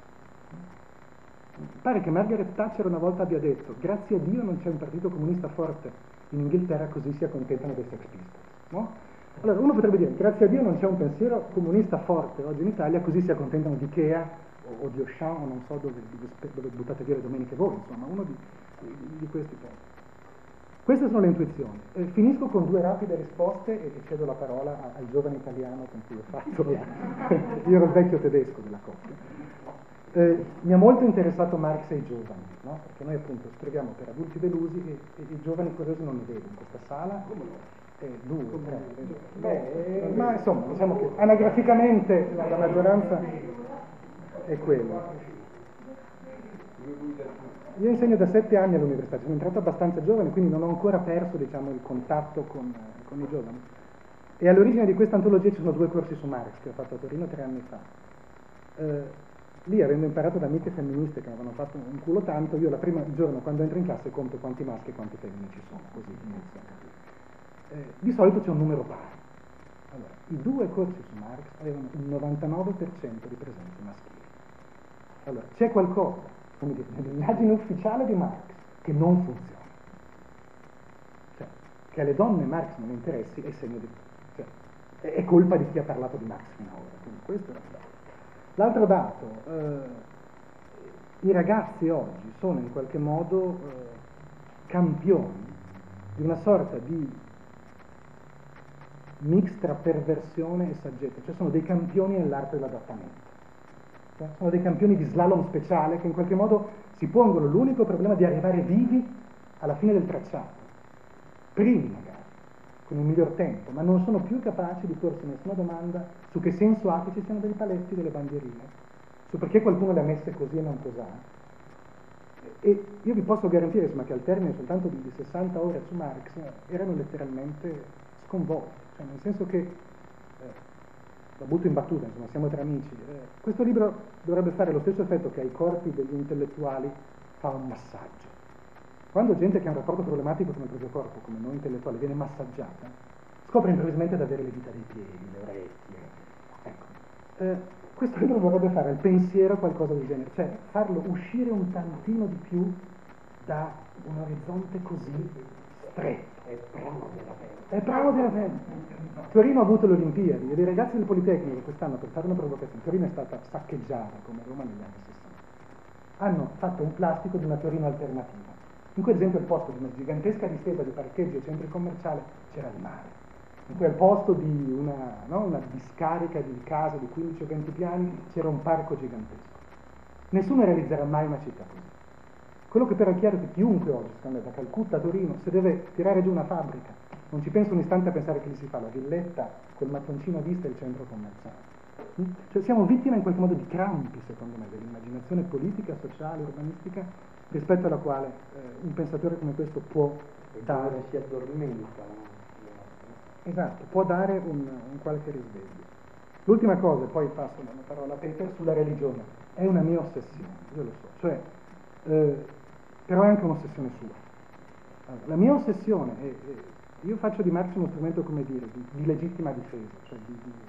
Pare che Margaret Thatcher una volta abbia detto: grazie a Dio non c'è un partito comunista forte in Inghilterra, così si accontentano dei Sex Pistols, no? Allora uno potrebbe dire: grazie a Dio non c'è un pensiero comunista forte oggi in Italia, così si accontentano di Ikea o, o di Auchan o non so dove, dove, dove buttate via le domeniche voi, insomma, uno di, di questi punti. Queste sono le intuizioni. Eh, finisco con due rapide risposte e, e cedo la parola a, al giovane italiano con cui ho fatto la... io ero il vecchio tedesco della coppia. Eh, mi ha molto interessato Marx e i giovani, no? Perché noi appunto scriviamo per adulti delusi e, e i giovani curiosi non li vedo in questa sala. Eh, due, tre, beh, eh, ma insomma diciamo che anagraficamente la, la maggioranza è quella. Io insegno da sette anni all'università, sono entrato abbastanza giovane, quindi non ho ancora perso, diciamo, il contatto con, con i giovani. E all'origine di questa antologia ci sono due corsi su Marx che ho fatto a Torino tre anni fa. Eh, Lì, avendo imparato da amiche femministe che avevano fatto un culo tanto, io la prima giorno quando entro in classe conto quanti maschi e quanti femmine ci sono, così inizio a capire. Eh, di solito c'è un numero pari. Allora, i due corsi su Marx avevano un novantanove per cento di presenze maschili. Allora, c'è qualcosa, come dire, nell'immagine ufficiale di Marx che non funziona. Cioè, che alle donne Marx non interessi è segno di... cioè, è, è colpa di chi ha parlato di Marx fino ad ora. Quindi questo era stato. L'altro dato, eh, i ragazzi oggi sono in qualche modo eh, campioni di una sorta di mix tra perversione e saggezza, cioè sono dei campioni nell'arte dell'adattamento, cioè sono dei campioni di slalom speciale che in qualche modo si pongono l'unico problema di arrivare vivi alla fine del tracciato, primi magari, con il miglior tempo, ma non sono più capaci di porsi nessuna domanda su che senso ha che ci siano dei paletti, delle bandierine, su perché qualcuno le ha messe così e non cos'ha. E io vi posso garantire, insomma, che al termine soltanto di, di sessanta ore su Marx erano letteralmente sconvolti, cioè nel senso che, eh, lo butto in battuta, insomma, siamo tra amici, eh, questo libro dovrebbe fare lo stesso effetto che ai corpi degli intellettuali fa un massaggio. Quando gente che ha un rapporto problematico con il proprio corpo, come noi intellettuali, viene massaggiata, scopre improvvisamente di avere le dita dei piedi, le orecchie. Ecco, eh, questo libro vorrebbe fare al pensiero qualcosa del genere, cioè farlo uscire un tantino di più da un orizzonte così stretto. È bravo della pelle. È bravo della pelle. Torino ha avuto le Olimpiadi e dei ragazzi del Politecnico quest'anno, per fare una provocazione, Torino è stata saccheggiata come Roma negli anni sessanta. Hanno fatto un plastico di una Torino alternativa. In cui ad esempio al posto di una gigantesca distesa di parcheggi e centri commerciali c'era il mare, in cui al posto di una, no, una discarica di case di quindici o venti piani c'era un parco gigantesco. Nessuno realizzerà mai una città così. Quello che però è chiaro è che chiunque oggi, secondo me, da Calcutta a Torino, se deve tirare giù una fabbrica, non ci pensa un istante a pensare che gli si fa la villetta col mattoncino a vista e il centro commerciale. Cioè siamo vittime in qualche modo di crampi, secondo me, dell'immaginazione politica, sociale, urbanistica, rispetto alla quale eh, un pensatore come questo può dare, si addormenta. esatto, può dare un, un qualche risveglio. L'ultima cosa, e poi passo la parola a Peter, sulla religione, è una mia ossessione, io lo so, cioè, eh, però è anche un'ossessione sua. Allora, la mia ossessione è, è, io faccio di Marx uno strumento, come dire, di, di legittima difesa, cioè di, di,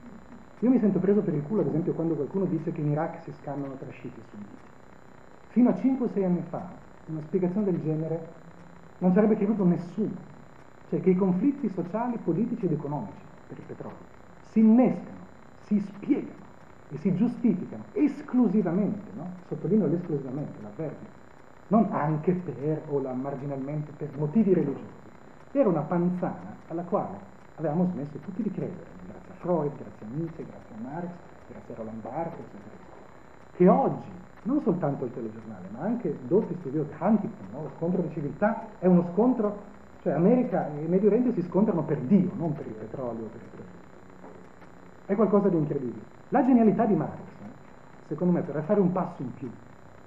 io mi sento preso per il culo, ad esempio, quando qualcuno dice che in Iraq si scannano tra sciiti e sunniti. Fino a cinque o sei anni fa, una spiegazione del genere non ci avrebbe creduto nessuno. Cioè che i conflitti sociali, politici ed economici per il petrolio si innescano, si spiegano e si giustificano esclusivamente, no? Sottolineo l'esclusivamente, l'avverbio, non anche per o la marginalmente per motivi religiosi. Era una panzana alla quale avevamo smesso tutti di credere, grazie a Freud, grazie a Nietzsche, grazie a Marx, grazie a Roland Barthes, eccetera, che oggi non soltanto il telegiornale, ma anche dolci studiosi, Huntington, no? Lo scontro di civiltà è uno scontro, cioè America e Medio Oriente si scontrano per Dio, non per il petrolio o per il profitto. È qualcosa di incredibile. La genialità di Marx, secondo me, per fare un passo in più,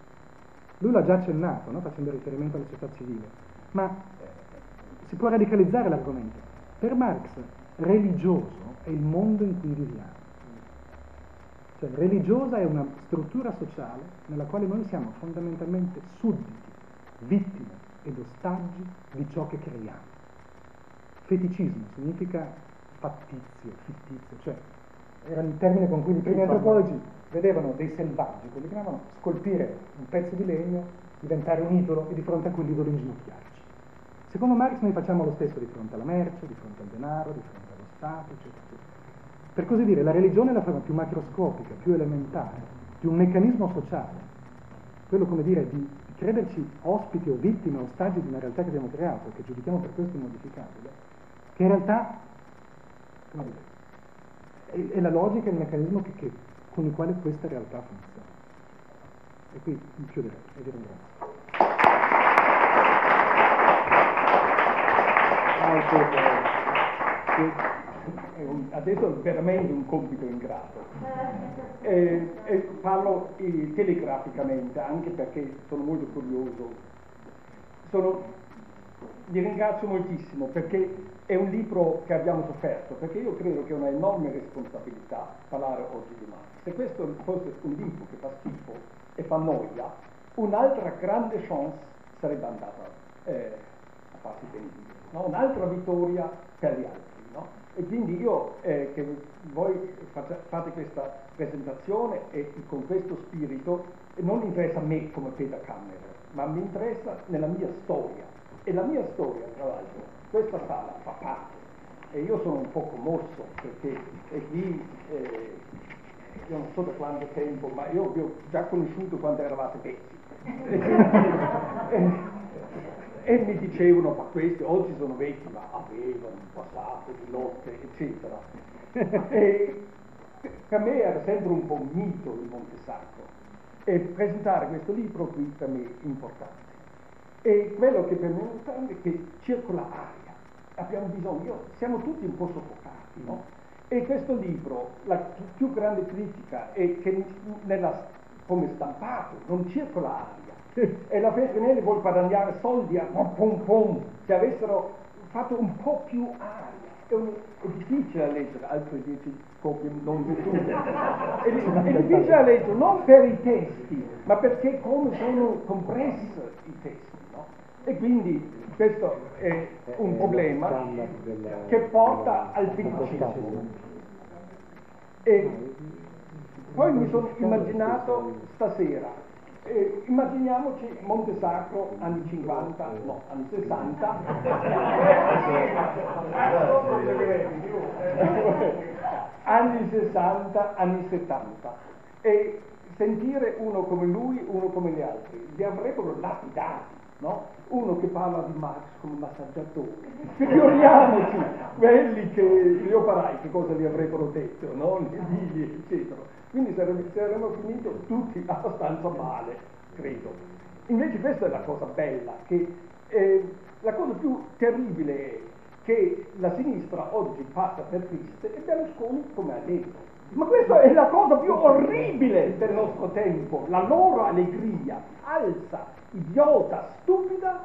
lui l'ha già accennato, no? Facendo riferimento alla società civile, ma eh, si può radicalizzare l'argomento. Per Marx religioso è il mondo in cui viviamo. Cioè, religiosa è una struttura sociale nella quale noi siamo fondamentalmente sudditi, vittime ed ostaggi di ciò che creiamo. Feticismo significa fattizio, fittizio, cioè era il termine con cui i primi antropologi vedevano dei selvaggi, quelli che chiamavano, scolpire un pezzo di legno, diventare un idolo e di fronte a quell'idolo inginocchiarci. Secondo Marx noi facciamo lo stesso di fronte alla merce, di fronte al denaro, di fronte allo Stato, eccetera, eccetera. Per così dire, la religione è la forma più macroscopica, più elementare, di un meccanismo sociale. Quello, come dire, di, di crederci ospiti o vittime o ostaggi di una realtà che abbiamo creato, che giudichiamo per questo immodificabile, che in realtà, come dire, è, è la logica e il meccanismo che, che, con il quale questa realtà funziona. E qui chiuderei e vi ringrazio. È un, adesso è veramente un compito ingrato. E, e parlo eh, telegraficamente, anche perché sono molto curioso. Sono, vi ringrazio moltissimo perché è un libro che abbiamo sofferto, perché io credo che è una enorme responsabilità parlare oggi di Marx. Se questo fosse un libro che fa schifo e fa noia, un'altra grande chance sarebbe andata eh, a farsi benedire, no? Un'altra vittoria per gli altri. No? E quindi io eh, che voi faccia, fate questa presentazione e con questo spirito non interessa a me come Peter Kammerer, ma mi interessa nella mia storia, e la mia storia, tra l'altro, questa sala fa parte, e io sono un po' commosso perché è qui eh, io non so da quanto tempo, ma io vi ho già conosciuto quando eravate vecchi e, e, e mi dicevano, ma questi oggi sono vecchi, ma avevano un passato di lotte, eccetera. E per me era sempre un po' un mito il Monte Sacro, e presentare questo libro qui per me è importante. E quello che per me è importante è che circola aria, abbiamo bisogno, io, siamo tutti un po' soffocati, no? E questo libro, la più grande critica è che nella, come stampato non circola aria. E la Feltrinelli vuole guadagnare soldi a pom pom pom, se avessero fatto un po' più aria. È, un, è difficile da leggere, altre dieci copie non di tutte. È, è difficile da leggere non per i testi, ma perché come sono compressi i testi, no? E quindi questo è un problema che porta al feticismo. E poi mi sono immaginato stasera, Eh, immaginiamoci Monte Sacro anni cinquanta, no, anni sessanta, anni sessanta, anni settanta, e sentire uno come lui, uno come gli altri, li avrebbero lapidati, no? Uno che parla di Marx come massaggiatore, figuriamoci quelli che gli operai che cosa gli avrebbero detto, no? Gli eccetera. Quindi saremmo finiti tutti abbastanza male, credo. Invece questa è la cosa bella, che eh, la cosa più terribile è che la sinistra oggi passa per triste e Berlusconi come allegro. Ma questa è la cosa più orribile del nostro tempo, la loro allegria, alza, idiota, stupida,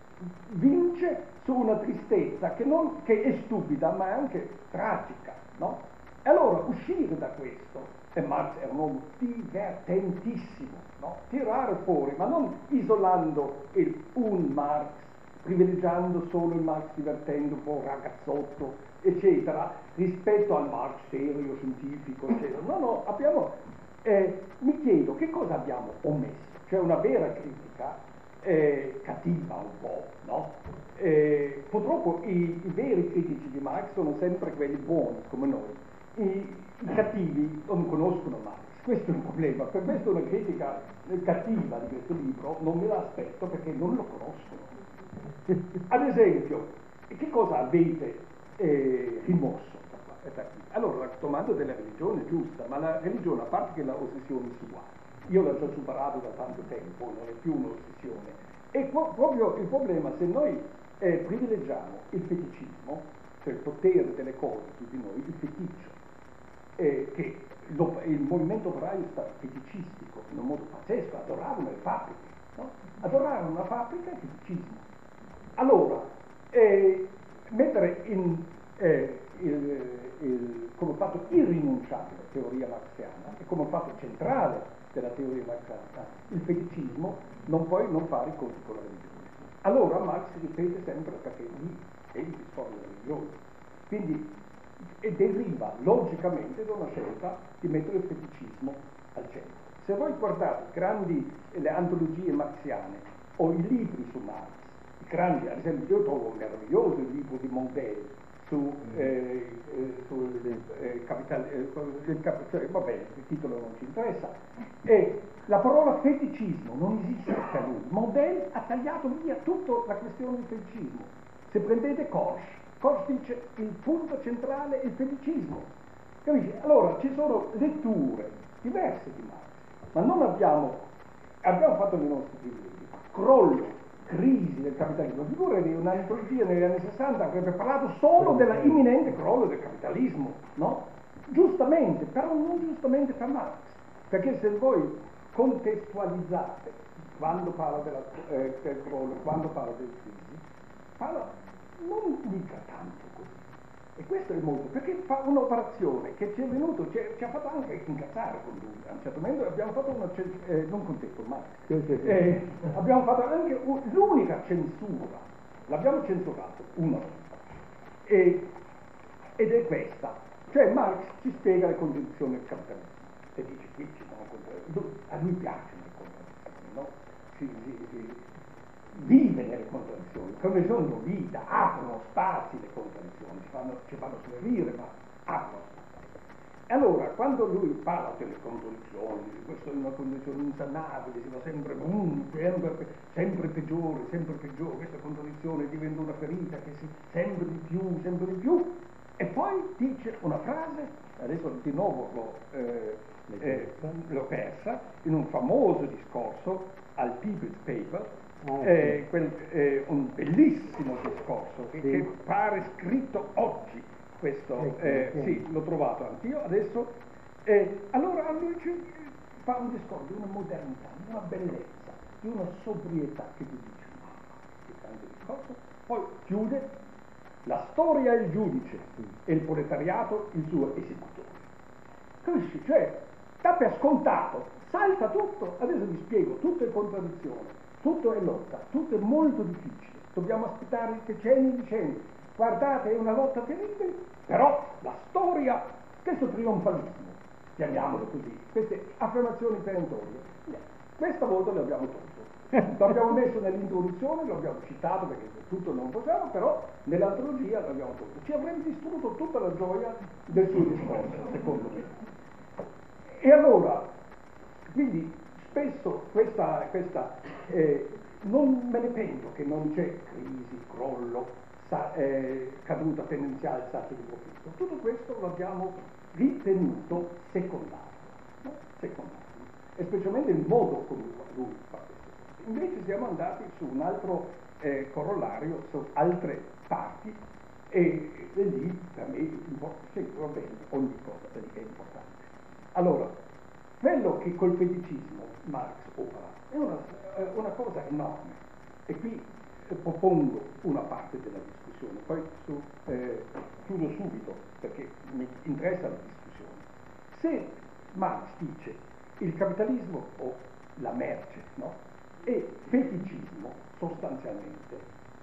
vince su una tristezza che, non, che è stupida ma è anche tragica, no? E allora uscire da questo, e Marx era un uomo divertentissimo, no? Tirare fuori, ma non isolando il, un Marx, privilegiando solo il Marx divertendo, un po' ragazzotto, eccetera, rispetto al Marx serio, scientifico, eccetera. No, no, abbiamo, eh, mi chiedo che cosa abbiamo omesso, cioè una vera critica eh, cattiva un po', no? Eh, purtroppo i, i veri critici di Marx sono sempre quelli buoni, come noi. I, i cattivi non conoscono Marx, questo è un problema. Per questo una critica cattiva di questo libro non me l'aspetto, perché non lo conoscono. Ad esempio, che cosa avete eh, rimosso? Allora, la domanda della religione è giusta, ma la religione, a parte che è l'ossessione sua, io l'ho già superato da tanto tempo, non è più un'ossessione, è po- proprio il problema se noi eh, privilegiamo il feticismo, cioè il potere delle cose su di noi, il feticcio, eh, che lo, il movimento operaio sta feticistico in un modo pazzesco, adoravano le fabbriche, no? Adoravano una fabbrica è feticismo. Allora, eh, mettere in, eh, il, il, come fatto irrinunciabile teoria marxiana e come fatto centrale della teoria marxiana il feticismo, non puoi non fare i conti con la religione. Allora Marx ripete sempre, perché lì egli storia della religione, quindi e deriva logicamente da una scelta di mettere il feticismo al centro. Se voi guardate grandi le antologie marxiane o i libri su Marx, i grandi, ad esempio io trovo meraviglioso il libro di Mondale su eh, eh, sul eh, capital, eh, il cap, cioè, vabbè, il titolo non ci interessa, e la parola feticismo non esiste per lui. Mondale ha tagliato via tutta la questione del feticismo. Se prendete Korsch, Korsch dice il punto centrale è il feticismo. Capisci? Allora ci sono letture diverse di Marx, ma non abbiamo, abbiamo fatto i nostri privilegi. Crollo, crisi del capitalismo. Figurati, un'antologia negli anni sessanta avrebbe parlato solo della imminente crollo del capitalismo, no? Giustamente, però non giustamente per Marx, perché se voi contestualizzate quando parla della, eh, del crollo, quando parla del crisi, parla non mica tanto così. E questo è molto, perché fa un'operazione che ci è venuto, ci, è, ci ha fatto anche incazzare con lui. A un certo momento abbiamo fatto una, eh, non con te, con Marx, eh, abbiamo fatto anche un, l'unica censura, l'abbiamo censurato una volta, e, ed è questa, cioè Marx ci spiega le contraddizioni del capitalismo, e dice qui ci sono contraddizioni, a lui piacciono le contraddizioni, no? Si, si, si, vive nelle contraddizioni, le contraddizioni sono vita, aprono spazi le contraddizioni, ci fanno, ci fanno servire, ma aprono spazi. E allora, quando lui parla delle contraddizioni, dice questa è una condizione insanabile, si va sempre, boom, sempre, sempre peggiore, sempre peggiore, questa contraddizione diventa una ferita che si sempre di più, sempre di più, e poi dice una frase, adesso di nuovo l'ho, eh, eh, l'ho persa, in un famoso discorso al People's Paper, Eh, quel, eh, un bellissimo discorso che, sì. che pare scritto oggi, questo, eh, sì, l'ho trovato anch'io adesso, eh, allora lui ci fa un discorso di una modernità, di una bellezza, di una sobrietà che tu dici, che grande discorso, poi chiude, la storia è il giudice e il proletariato il suo esecutore. Capisci? Cioè, dà per scontato, salta tutto, adesso vi spiego, tutto è contraddizione. Tutto è lotta, tutto è molto difficile, dobbiamo aspettare decenni e decenni. Guardate, è una lotta terribile, però la storia, questo trionfalismo, chiamiamolo così, queste affermazioni perentorie, questa volta le abbiamo tolto. L'abbiamo messo nell'introduzione, lo abbiamo citato perché tutto non possiamo, però nell'antologia l'abbiamo tolto. Ci avrebbe distrutto tutta la gioia del suo discorso, secondo me. E allora, quindi, spesso questa, questa eh, non me ne pento che non c'è crisi, crollo, sa, eh, caduta tendenziale, salto di profitto. Tutto questo lo abbiamo ritenuto secondario, no? Secondario, e specialmente il modo come lui fa questo. Invece siamo andati su un altro eh, corollario, su altre parti, e, e lì per me sì, va bene, ogni cosa è importante. Allora, quello che col feticismo Marx opera è una, una cosa enorme, e qui eh, propongo una parte della discussione, poi su, eh, chiudo subito perché mi interessa la discussione. Se Marx dice il capitalismo o la merce, no, è feticismo sostanzialmente,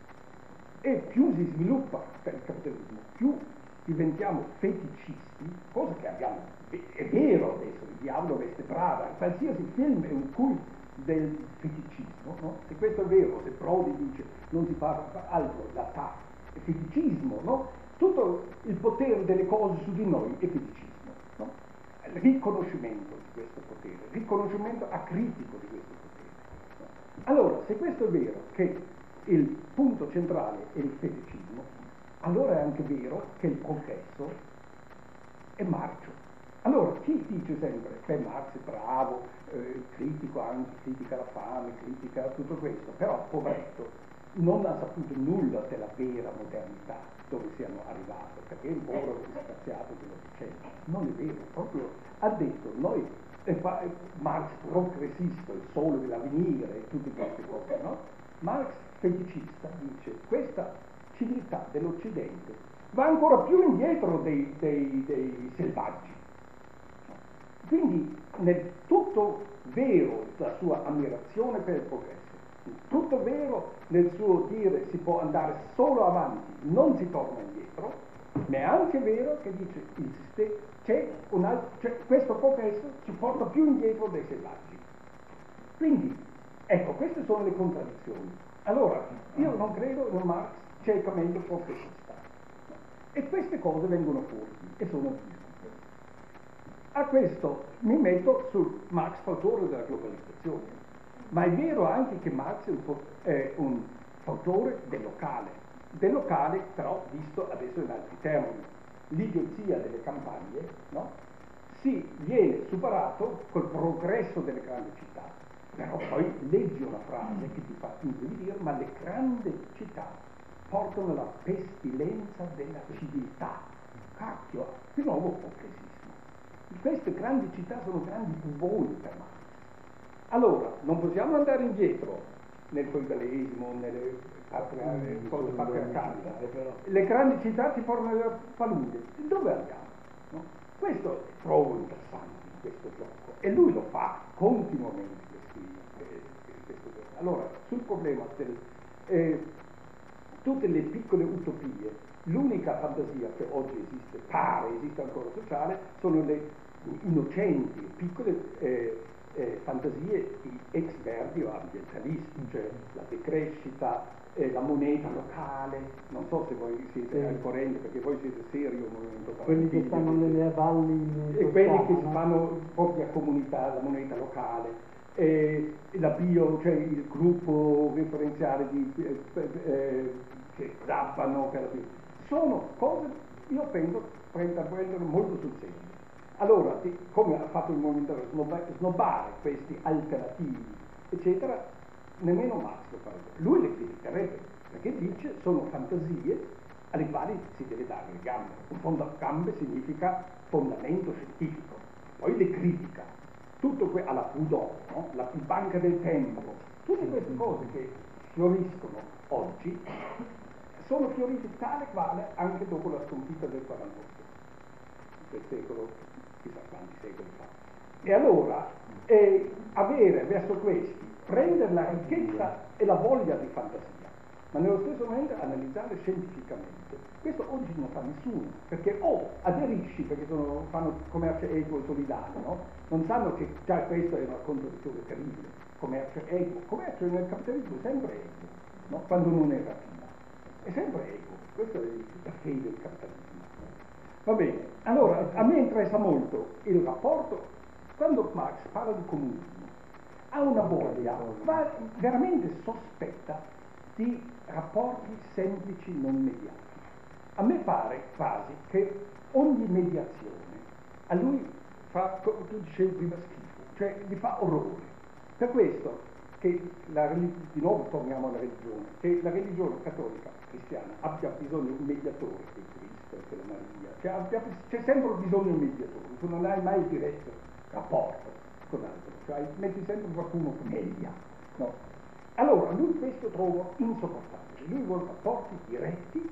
e più si sviluppa per il capitalismo, più diventiamo feticisti, cosa che abbiamo, è vero adesso, il diavolo veste Prada, qualsiasi film è un culto del feticismo, no? Se questo è vero, se Prodi dice non si fa altro da ta, è feticismo, no? Tutto il potere delle cose su di noi è feticismo, no? Il riconoscimento di questo potere, il riconoscimento acritico di questo potere, no? Allora, se questo è vero, che il punto centrale è il feticismo, allora è anche vero che il progresso è marcio. Allora, chi dice sempre che Marx è bravo, eh, critico anche, critica la fame, critica tutto questo, però poveretto non ha saputo nulla della vera modernità dove siamo arrivati, perché è il povero disgraziato dell'Ottocento. Non è vero, proprio ha detto, noi, eh, Marx progressista, il sole dell'avvenire e tutte queste cose, no? Marx feticista dice, questa civiltà dell'Occidente va ancora più indietro dei, dei, dei selvaggi. Quindi nel tutto vero la sua ammirazione per il progresso, tutto vero nel suo dire si può andare solo avanti, non si torna indietro, ma è anche vero che dice il sistema, c'è un altro, cioè, questo progresso ci porta più indietro dei selvaggi. Quindi, ecco, queste sono le contraddizioni. Allora, io non credo in un Marx ciecamente progressista. E queste cose vengono fuori e sono discute. A questo mi metto sul Marx fautore della globalizzazione, ma è vero anche che Marx è un, è un fautore del locale, del locale però visto adesso in altri termini. L'idiozia delle campagne, no? Si viene superato col progresso delle grandi città, però poi leggi una frase che ti fa intuire, ma le grandi città portano la pestilenza della civiltà. Cacchio, di nuovo progressismo. Queste grandi città sono grandi buvoni per Marx. Allora, non possiamo andare indietro nel feudalesimo, nelle patria, mm, cose patriarcali. Le grandi città ti portano alla palude. Dove andiamo? No? Questo trovo interessante in questo gioco. E lui lo fa continuamente. Allora, sul problema del... Eh, tutte le piccole utopie, l'unica fantasia che oggi esiste, pare esiste ancora sociale, sono le innocenti, piccole eh, eh, fantasie di ex verdi o ambientalisti, cioè la decrescita, eh, la moneta locale, non so se voi siete al corrente perché voi siete serio movimento quelli che stanno nelle valli e quelli che si fanno propria comunità, la moneta locale. Eh, la bio, cioè il gruppo referenziale di, eh, eh, che zappano, sono cose, io penso, prendono molto sul serio. Allora, come ha fatto il movimento snobbare, snobbare questi alternativi, eccetera, nemmeno Marx lo farebbe. Lui le criticherebbe, perché dice sono fantasie alle quali si deve dare le gambe. Un fondo gambe significa fondamento scientifico, poi le critica. Tutto que- alla Proudhon, no? La banca del tempo, tutte queste cose che fioriscono oggi sono fiorite tale quale anche dopo la sconfitta del quarantotto, del secolo, chissà quanti secoli fa. E allora eh, avere verso questi, prendere la ricchezza e la voglia di fantasia, ma nello stesso momento analizzare scientificamente. Questo oggi non fa nessuno, perché o aderisci perché sono, fanno commercio equo e solidale, no? Non sanno che già questo è una contraddizione terribile. Commercio equo, commercio nel capitalismo è sempre equo, no? Quando non è rapida, è sempre equo, questo è la fede del capitalismo. Va bene, allora a me interessa molto il rapporto, quando Marx parla di comunismo, ha una voglia va veramente sospetta di rapporti semplici non mediati. A me pare quasi che ogni mediazione a lui fa, come tu dicevi prima, schifo, cioè gli fa orrore. Per questo che la, di nuovo torniamo alla religione, che la religione cattolica cristiana abbia bisogno di un mediatore, che Cristo, che la Maria, cioè abbia, c'è sempre bisogno di un mediatore, tu non hai mai il diretto rapporto con altro, cioè metti sempre qualcuno che media, no? Allora lui questo trovo insopportabile, lui vuole rapporti diretti,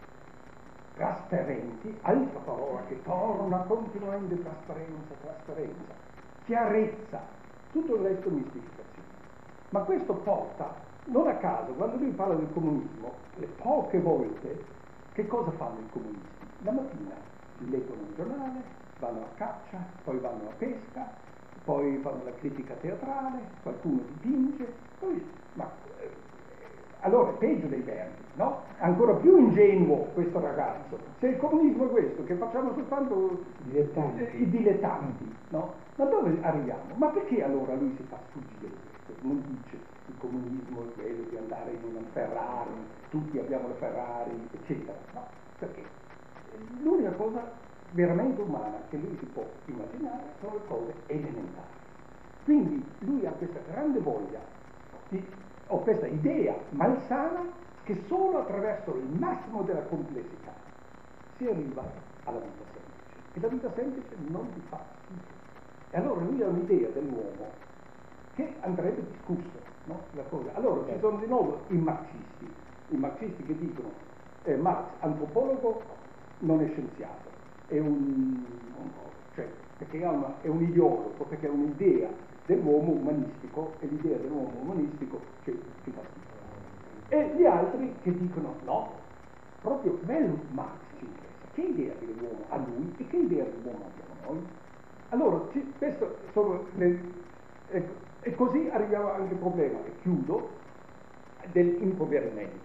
trasparenti, altra parola che torna continuamente, trasparenza, trasparenza, chiarezza, tutto il resto mistificazione. Ma questo porta, non a caso, quando lui parla del comunismo, le poche volte, che cosa fanno i comunisti? La mattina leggono un giornale, vanno a caccia, poi vanno a pesca, poi fanno la critica teatrale, qualcuno dipinge, poi, ma eh, allora è peggio dei verdi, no? Ancora più ingenuo questo ragazzo. Se il comunismo è questo, che facciamo soltanto dilettanti. Eh, i dilettanti, no? Ma dove arriviamo? Ma perché allora lui si fa sfuggire questo? Non dice il comunismo è quello di andare in una Ferrari, tutti abbiamo le Ferrari, eccetera. No, perché l'unica cosa veramente umana che lui si può immaginare sono le cose elementari. Quindi lui ha questa grande voglia di, o questa idea malsana che solo attraverso il massimo della complessità si arriva alla vita semplice. E la vita semplice non ti fa schifo. E allora lui ha un'idea dell'uomo che andrebbe discussa, no? La cosa. Allora ci sono di nuovo i marxisti, i marxisti che dicono eh, Marx, antropologo, non è scienziato, è un, cioè, perché è, una, è un ideologo, perché è un'idea dell'uomo umanistico, e l'idea dell'uomo umanistico che ci fa schifo. E gli altri che dicono no, proprio quello Marx ci interessa, che idea dell'uomo ha lui e che idea dell'uomo abbiamo noi? Allora, ci, questo sono le, ecco, e così arriviamo anche al problema, e chiudo, dell'impoverimento.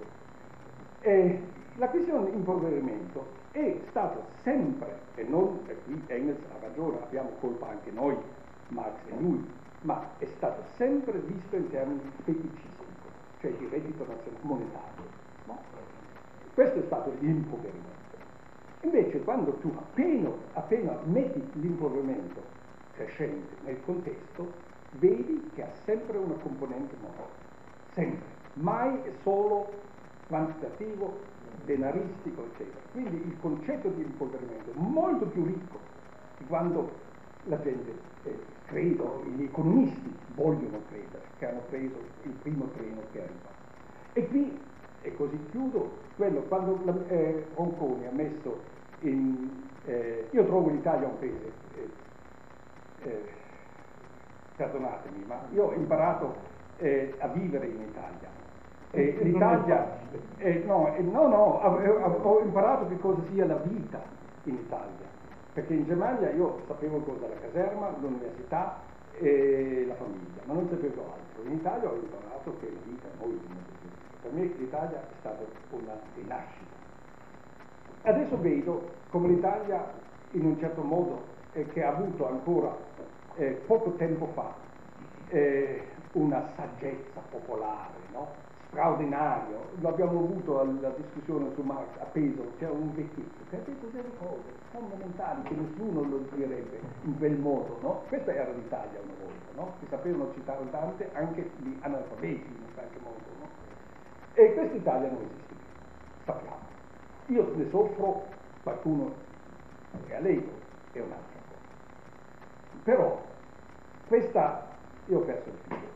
E la questione dell'impoverimento è stata sempre, e non, e qui Engels ha ragione, abbiamo colpa anche noi, Marx e lui, ma è stato sempre visto in termini feticistici, cioè di reddito nazionale monetario. No? Questo è stato l'impoverimento. Invece quando tu appena, appena metti l'impoverimento crescente nel contesto, vedi che ha sempre una componente morale, sempre, mai è solo quantitativo, denaristico, eccetera. Quindi il concetto di impoverimento è molto più ricco di quando la gente, eh, credo, gli economisti vogliono credere, che hanno preso il primo treno che arriva. E qui, e così chiudo, quello, quando la, eh, Ronconi ha messo in... Eh, io trovo l'Italia un paese, eh, eh, perdonatemi, ma io ho imparato eh, a vivere in Italia. Eh, L'Italia, eh, no, eh, no, no, ho, ho imparato che cosa sia la vita in Italia, perché in Germania io sapevo cosa la caserma, l'università e la famiglia, ma non sapevo altro. In Italia ho imparato che la vita è molto molto più ricca. Per me l'Italia è stata una rinascita. Adesso vedo come l'Italia in un certo modo eh, che ha avuto ancora eh, poco tempo fa eh, una saggezza popolare, no? Straordinario. Lo abbiamo avuto alla discussione su Marx a Pesaro, c'era un vecchietto che ha detto delle cose fondamentali che nessuno lo direbbe in quel modo, no? Questa era l'Italia una volta, no? Che sapevano citare Dante anche gli analfabeti in qualche modo, no? E questa Italia non esiste più, sappiamo. Io ne soffro, qualcuno è allegro, è un'altra cosa. Però questa, io ho perso il filo.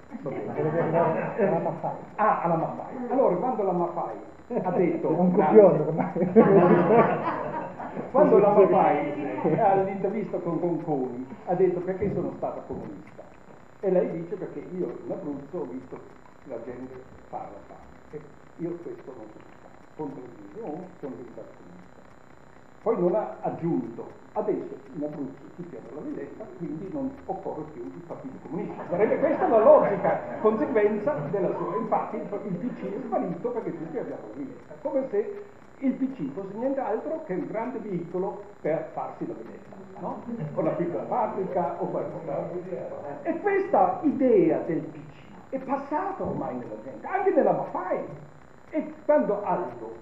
alla Maffei. Ah, alla Maffei. Allora, quando la Maffei ha detto... un copione ormai. Quando la Maffei all'intervista con Ronconi ha detto perché sono stata comunista. E lei dice perché io in Abruzzo ho visto la gente fare la fame. E io questo non sono stato. Contro il mio sono diventato comunista. Poi non ha aggiunto, adesso in Abruzzo tutti hanno la villetta, quindi non occorre più il partito comunista. Sarebbe questa la logica conseguenza della sua. Infatti il, il P C è sparito perché tutti abbiamo la villetta, come se il P C fosse nient'altro che un grande veicolo per farsi la villetta, no? O una piccola fabbrica o qualcosa. E questa idea del P C è passata ormai nella gente, anche nella Maffei. E quando Aldo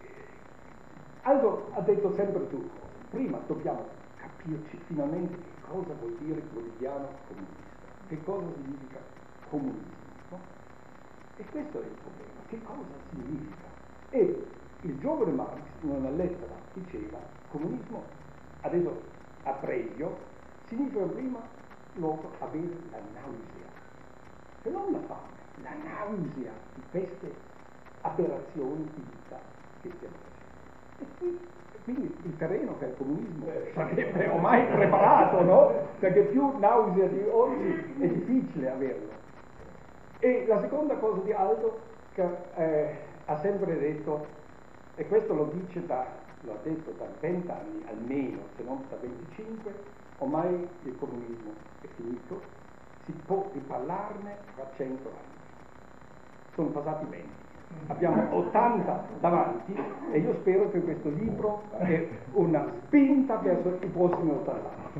Aldo ha detto sempre tu, prima dobbiamo capirci finalmente che cosa vuol dire quotidiano comunista, che cosa significa comunismo, no? E questo è il problema, che cosa significa? E il giovane Marx in una lettera diceva, comunismo, adesso a Previo, significa prima luogo avere la nausea, e non la fame, la nausea di queste aberrazioni di vita che stiamo facendo. E qui, quindi il terreno per il comunismo sarebbe ormai preparato, no? Perché più nausea di oggi è difficile averlo. E la seconda cosa di Aldo, che eh, ha sempre detto, e questo lo dice da, lo ha detto da vent'anni almeno, se non da venticinque, ormai il comunismo è finito, si può riparlarne fra cento anni. Sono passati venti. Abbiamo ottanta davanti e io spero che questo libro è una spinta verso i prossimi ottanta anni.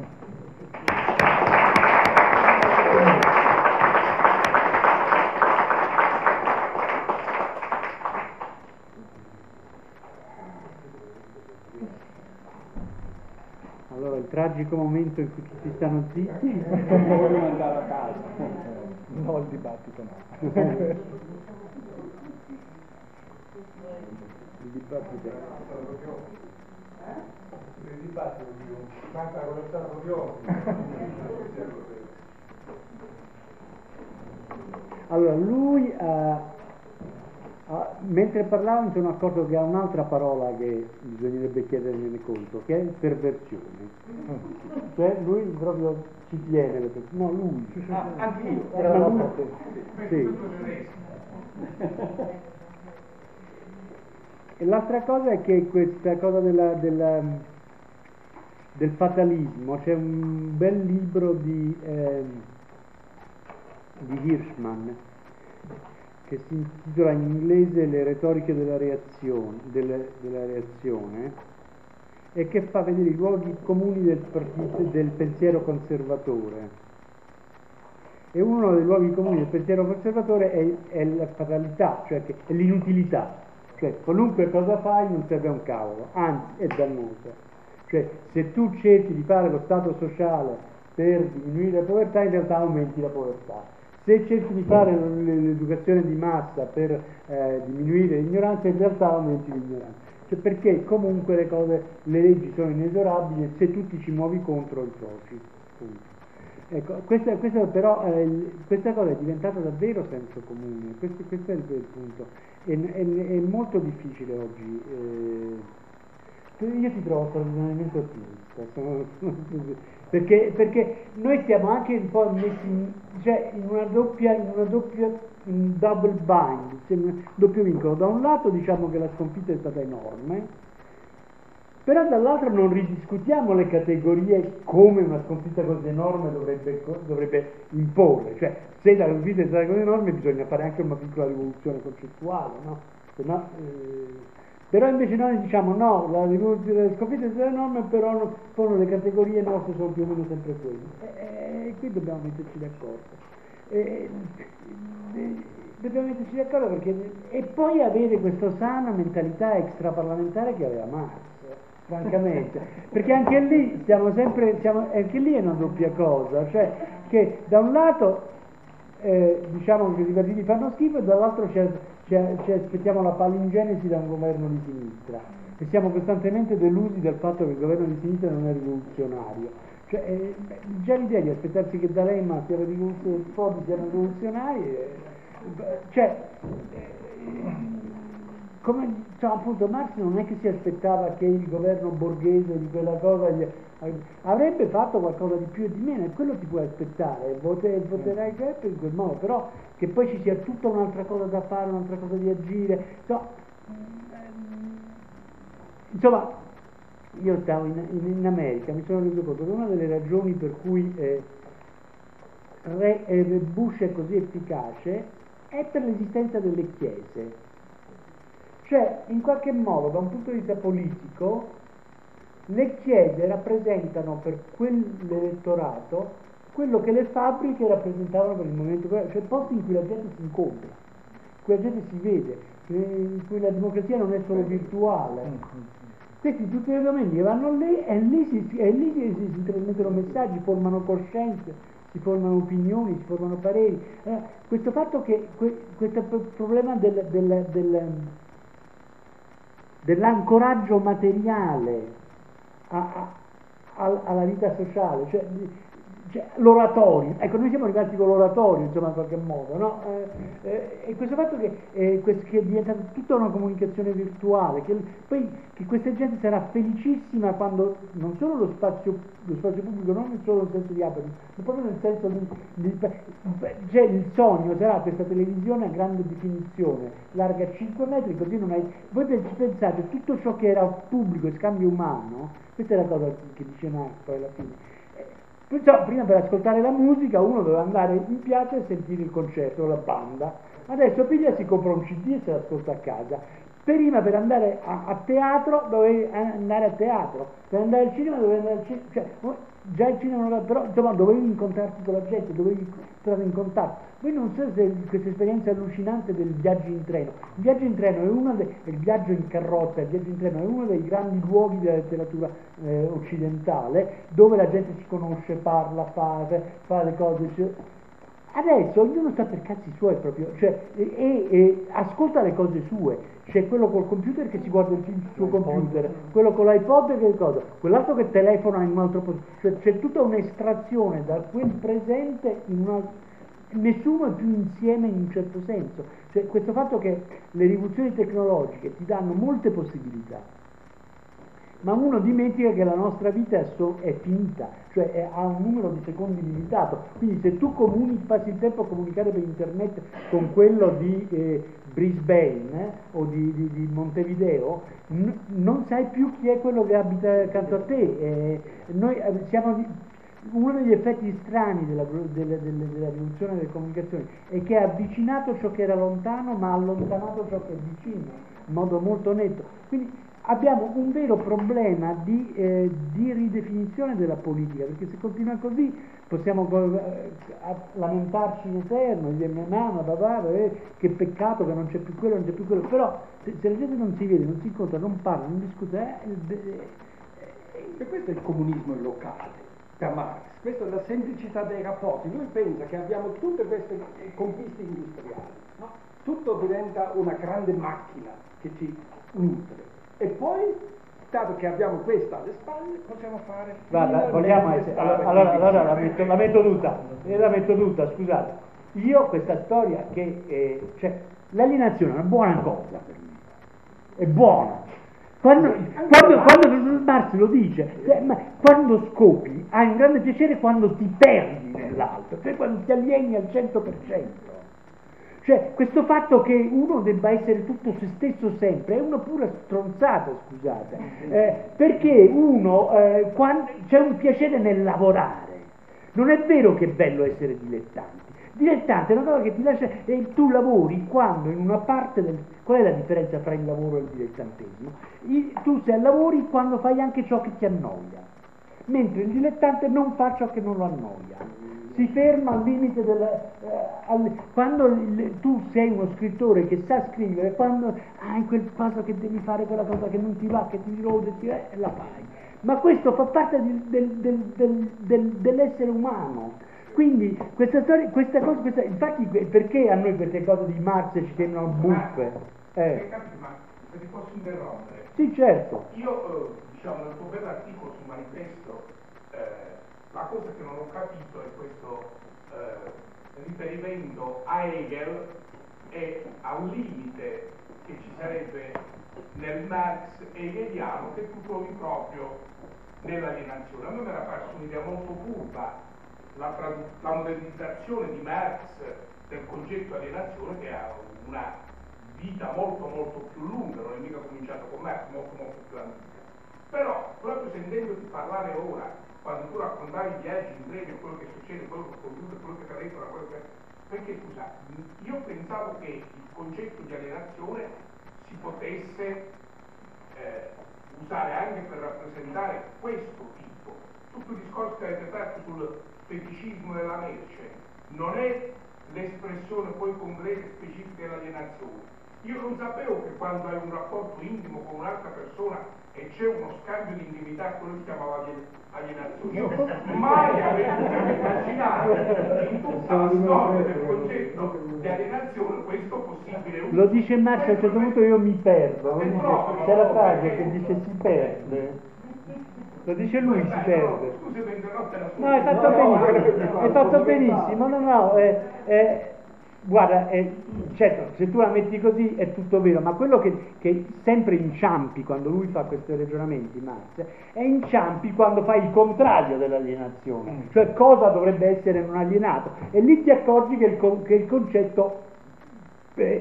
Allora, il tragico momento in cui tutti stanno zitti. Voglio andare a casa. No, il dibattito no. Il dibattito il dibattito manca con lo stato proprio. Allora lui ha, ha mentre parlavo mi sono accorto che ha un'altra parola che bisognerebbe chiedermene conto, che è perversione. Cioè lui proprio ci tiene, le persone. No, lui. Ah, anch'io. Era Ma lui. lui- Sì. E l'altra cosa è che questa cosa della, della, del fatalismo, c'è un bel libro di, eh, di Hirschman che si intitola in inglese Le retoriche della reazione, delle, della reazione e che fa vedere i luoghi comuni del, partito, del pensiero conservatore. E uno dei luoghi comuni del pensiero conservatore è, è la fatalità, cioè che è l'inutilità. Cioè, qualunque cosa fai non serve a un cavolo, anzi è dannosa. Cioè, se tu cerchi di fare lo stato sociale per diminuire la povertà, in realtà aumenti la povertà. Se cerchi di fare l'educazione di massa per eh, diminuire l'ignoranza, in realtà aumenti l'ignoranza. Cioè, perché comunque le cose, le leggi sono inesorabili e se tu ti ci muovi contro incroci. Punto. Ecco, questa, questa, però, eh, questa cosa è diventata davvero senso comune, questo, questo è il, il punto. È, è, è molto difficile oggi. Eh, io ti trovo straordinariamente ottimista, sono, perché, perché noi siamo anche un po' messi in, cioè, in una doppia, in una doppia in double bind, cioè un doppio vincolo. Da un lato diciamo che la sconfitta è stata enorme, però dall'altro non ridiscutiamo le categorie come una sconfitta così enorme dovrebbe, dovrebbe imporre, cioè se la sconfitta è stata così enorme bisogna fare anche una piccola rivoluzione concettuale, no? Se no eh, però invece noi diciamo no, la, la sconfitta è stata enorme, però no, poi le categorie nostre sono più o meno sempre quelle, e, e qui dobbiamo metterci d'accordo. E, e, dobbiamo metterci d'accordo perché e poi avere questa sana mentalità extraparlamentare che aveva Marx, francamente, perché anche lì siamo sempre, siamo, anche lì è una doppia cosa, cioè che da un lato eh, diciamo che i partiti fanno schifo e dall'altro ci, ci, ci aspettiamo la palingenesi da un governo di sinistra e siamo costantemente delusi dal fatto che il governo di sinistra non è rivoluzionario. Cioè, eh, già l'idea di aspettarsi che D'Alema sia rivoluzionario, siano rivoluzionari, eh, cioè, eh, come cioè, appunto Marx non è che si aspettava che il governo borghese di quella cosa gli, avrebbe fatto qualcosa di più e di meno, e quello ti puoi aspettare, vote, voterai certo in quel modo, però che poi ci sia tutta un'altra cosa da fare, un'altra cosa di agire, insomma, insomma io stavo in, in, in America, mi sono reso conto che una delle ragioni per cui eh, Re, eh, Bush è così efficace è per l'esistenza delle chiese. Cioè, in qualche modo, da un punto di vista politico, le chiese rappresentano per quell'elettorato quello che le fabbriche rappresentavano per il movimento, cioè posti in cui la gente si incontra, in cui la gente si vede, in cui la democrazia non è solo virtuale. Questi tutte le domeniche vanno lì e lì si, e lì si, si, si trasmettono messaggi, formano coscienze, si formano opinioni, si formano pareri. Allora, questo fatto che que, questo problema del, del, del dell'ancoraggio materiale a, a, alla vita sociale, cioè, cioè l'oratorio, ecco noi siamo arrivati con l'oratorio insomma in qualche modo, no? Eh, eh, e questo fatto che, eh, che è diventata tutta una comunicazione virtuale, che poi che questa gente sarà felicissima quando non solo lo spazio, lo spazio pubblico, non solo nel senso di aprirlo, ma proprio nel senso di, di cioè il sogno sarà questa televisione a grande definizione, larga cinque metri, così non hai, voi pensate tutto ciò che era pubblico e scambio umano, questa è la cosa che dice Marx poi alla fine. Perciò prima per ascoltare la musica uno doveva andare in piazza e sentire il concerto, la banda, adesso piglia si compra un C D e se l'ascolta a casa. Prima per andare a, a teatro dovevi andare a teatro, per andare al cinema dovevi andare al cinema, cioè, già il cinema non era, però insomma dovevi incontrarti con la gente, dovevi entrare in contatto. Voi non so se questa esperienza allucinante del viaggio in treno, il viaggio in treno è uno dei, il viaggio in carrozza, il viaggio in treno è uno dei grandi luoghi della letteratura eh, occidentale, dove la gente si conosce, parla, fa, fa le cose. Cioè, adesso ognuno sta per cazzi suoi proprio, cioè, e, e, e ascolta le cose sue. C'è quello col computer che si guarda il film sul suo computer, quello con l'iPod che cosa, quell'altro che telefona in un altro posto, cioè c'è tutta un'estrazione da quel presente in un altro. nessuno è più insieme in un certo senso. Cioè, questo fatto che le rivoluzioni tecnologiche ti danno molte possibilità, ma uno dimentica che la nostra vita è, so, è finita, cioè è, ha un numero di secondi limitato, quindi se tu comuni, passi il tempo a comunicare per internet con quello di eh, Brisbane eh, o di, di, di Montevideo, n- non sai più chi è quello che abita accanto a te. Eh, noi siamo di, uno degli effetti strani della, della, della, della rivoluzione delle comunicazioni è che ha avvicinato ciò che era lontano, ma ha allontanato ciò che è vicino in modo molto netto. Quindi abbiamo un vero problema di, eh, di ridefinizione della politica, perché se continua così possiamo eh, lamentarci in eterno, dire mamma, papà, eh, che peccato che non c'è più quello, non c'è più quello, però se, se la gente non si vede, non si incontra, non parla, non discute, eh, eh, e questo è il comunismo locale da Marx, questa è la semplicità dei rapporti. Lui pensa che abbiamo tutte queste conquiste industriali, no? Tutto diventa una grande macchina che ci nutre. E poi, dato che abbiamo questa alle spalle, possiamo fare... Guarda, vogliamo essere... Allora, allora, allora la, metto, la metto tutta, la metto tutta, scusate. Io questa storia che... Eh, cioè, l'alienazione è una buona cosa per me. È buona. Quando, quando, quando Marx lo dice, cioè, ma quando scopi hai un grande piacere quando ti perdi nell'altro, cioè quando ti alieni al cento per cento. Cioè, questo fatto che uno debba essere tutto se stesso sempre è una pura stronzata, scusate, eh, perché uno, eh, quando, c'è un piacere nel lavorare. Non è vero che è bello essere dilettanti. Dilettante è una cosa che ti lascia, e tu lavori quando in una parte del... Qual è la differenza tra il lavoro e il dilettantesimo? Il, tu sei lavori quando fai anche ciò che ti annoia, mentre il dilettante non fa ciò che non lo annoia. Si ferma al limite del... Eh, al, quando il, tu sei uno scrittore che sa scrivere, quando hai quel caso che devi fare quella cosa che non ti va, che ti rode, ti, eh, la fai. Ma questo fa parte di, del, del, del, del, dell'essere umano. Quindi questa storia, questa cosa, questa, infatti perché a noi queste cose di Marx ci sembrano buffe? Eh. Ma se ti posso interrompere? Sì, certo. Io, eh, diciamo, nel tuo bell'articolo sul manifesto, eh, la cosa che non ho capito è questo eh, riferimento a Hegel e a un limite che ci sarebbe nel Marx hegeliano che tu trovi proprio nell'alienazione. A me mi era parso un'idea molto furba la, la modernizzazione di Marx del concetto di alienazione, che ha una vita molto molto più lunga, non è mica cominciato con Marx, molto molto più antica. Però, proprio sentendoti parlare ora, quando tu raccontavi i viaggi in breve, quello che succede, quello che ho compiuto, quello che ti ha detto, quello che... perché scusa, io pensavo che il concetto di alienazione si potesse eh, usare anche per rappresentare questo tipo. Tutto il discorso che avete fatto sul feticismo della merce non è l'espressione poi concreta e specifica dell'alienazione. Io non sapevo che quando hai un rapporto intimo con un'altra persona e c'è uno scambio di intimità, quello si chiamava alienazione. Io mai avevo immaginato in tutta la storia del concetto di alienazione questo possibile uso. Lo dice Marx, a un certo punto io mi perdo. C'è la frase che dice si perde. Lo dice lui, si perde. Scusi, mi interrotte la sua. No, hai fatto benissimo, hai fatto benissimo, no, no, eh, eh, guarda, eh, certo, se tu la metti così è tutto vero, ma quello che, che sempre inciampi quando lui fa questi ragionamenti, Marx, è inciampi quando fai il contrario dell'alienazione, cioè cosa dovrebbe essere un alienato, e lì ti accorgi che il, che il concetto eh,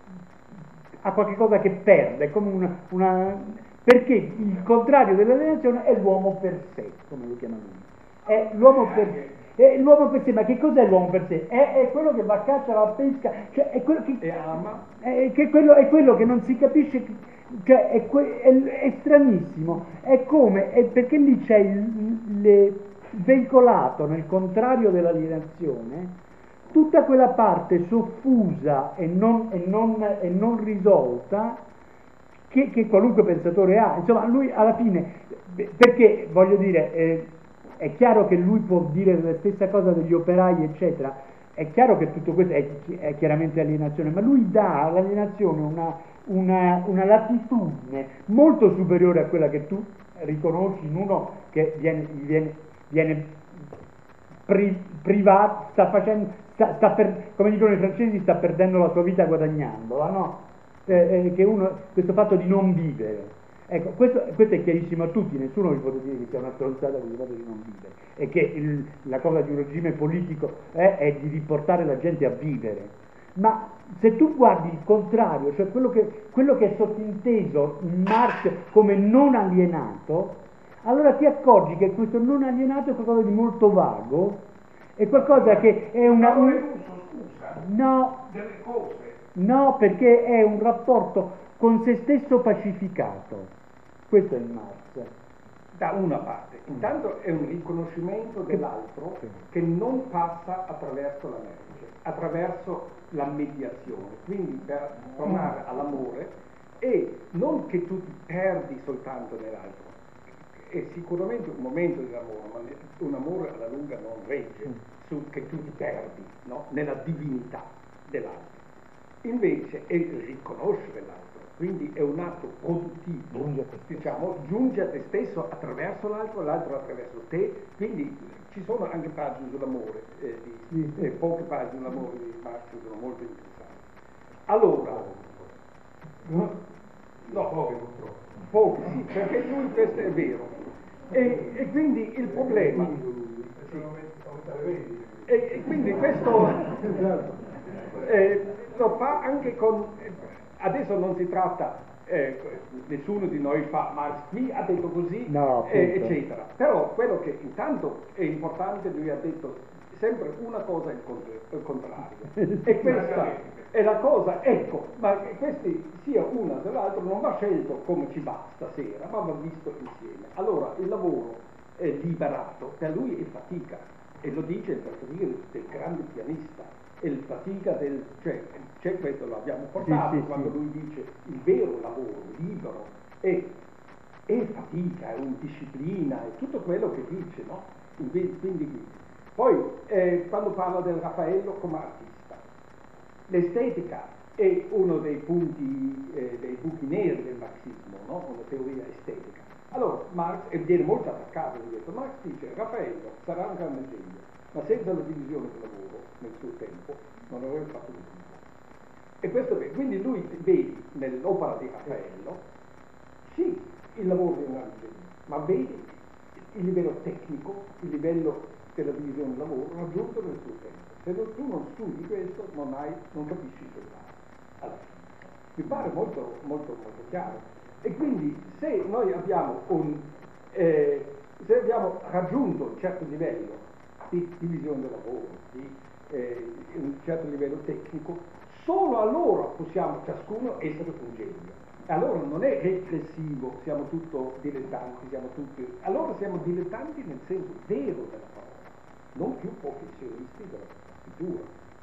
ha qualche cosa che perde, è come una... una perché il contrario dell'alienazione è l'uomo per sé, come lo chiama lui. È l'uomo per sé. È l'uomo per sé, ma che cos'è l'uomo per sé? È, è quello che va a caccia, va a pesca, cioè è quello che, e ama. È, che quello, è quello che non si capisce, cioè è, è, è stranissimo. È come, è perché lì c'è il, il veicolato nel contrario dell'alienazione tutta quella parte soffusa e non, e non, e non risolta Che, che qualunque pensatore ha. Insomma, lui alla fine, perché voglio dire, eh, è chiaro che lui può dire la stessa cosa degli operai, eccetera, è chiaro che tutto questo è, è chiaramente alienazione, ma lui dà all'alienazione una, una, una latitudine molto superiore a quella che tu riconosci in uno che viene, viene, viene pri, privato, sta facendo, sta, sta per, come dicono i francesi, sta perdendo la sua vita guadagnandola, no? Eh, eh, che uno, questo fatto di non vivere. Ecco, questo, questo è chiarissimo a tutti, nessuno vi può dire che sia una stronzata questo fatto di non vivere, e che il, la cosa di un regime politico è, è di riportare la gente a vivere. Ma se tu guardi il contrario, cioè quello che, quello che è sottinteso in Marx come non alienato, allora ti accorgi che questo non alienato è qualcosa di molto vago, è qualcosa che è una... Un, no, delle cose. No, perché è un rapporto con se stesso pacificato. Questo è il Marx. Da una parte, intanto è un riconoscimento dell'altro che non passa attraverso la merce, attraverso la mediazione. Quindi per tornare all'amore, e non che tu ti perdi soltanto nell'altro, è sicuramente un momento dell'amore, ma un amore alla lunga non regge su che tu ti perdi, no? Nella divinità dell'altro. Invece è riconoscere l'altro, quindi è un atto produttivo, giunge diciamo, giunge a te stesso attraverso l'altro, l'altro attraverso te, quindi ci sono anche pagine sull'amore, eh, di, eh, poche pagine sull'amore di Marx sono molto interessanti. Allora, no, no poche purtroppo, poche, sì, perché lui questo è vero, e, e quindi il problema, e, e quindi questo... Eh, lo fa anche con, adesso non si tratta, eh, nessuno di noi fa Marx qui ha detto così, no, eh, eccetera, però quello che intanto è importante, lui ha detto sempre una cosa e il contrario, e questa è la cosa, ecco, ma che questi sia una dell'altro non va scelto come ci va stasera, ma va visto insieme. Allora il lavoro è liberato, per lui è fatica, e lo dice il fatica del grande pianista, il fatica del, cioè c'è questo, lo abbiamo portato, sì, sì, quando sì. Lui dice il vero lavoro libero è, è fatica, è una disciplina, è tutto quello che dice, no? Quindi, poi eh, quando parla del Raffaello come artista, l'estetica è uno dei punti, eh, dei buchi neri del marxismo, no? Una teoria estetica. Allora Marx, e viene molto attaccato di questo, Marx dice Raffaello sarà un grande genio, ma senza la divisione del lavoro nel suo tempo non avrebbe fatto nulla. E questo è, quindi lui vedi nell'opera di Raffaello, sì, il lavoro di un grande genio, ma vedi il livello tecnico, il livello della divisione del lavoro raggiunto nel suo tempo. Se non, tu non studi questo, non, hai, non capisci il soldato. Alla fine. Mi pare molto, molto, molto chiaro. E quindi se noi abbiamo un, eh, se abbiamo raggiunto un certo livello di divisione del lavoro, di eh, un certo livello tecnico, solo allora possiamo ciascuno essere un genio. E allora non è regressivo, siamo tutto dilettanti, siamo tutti, allora siamo dilettanti nel senso vero della parola, non più professionisti della scrittura.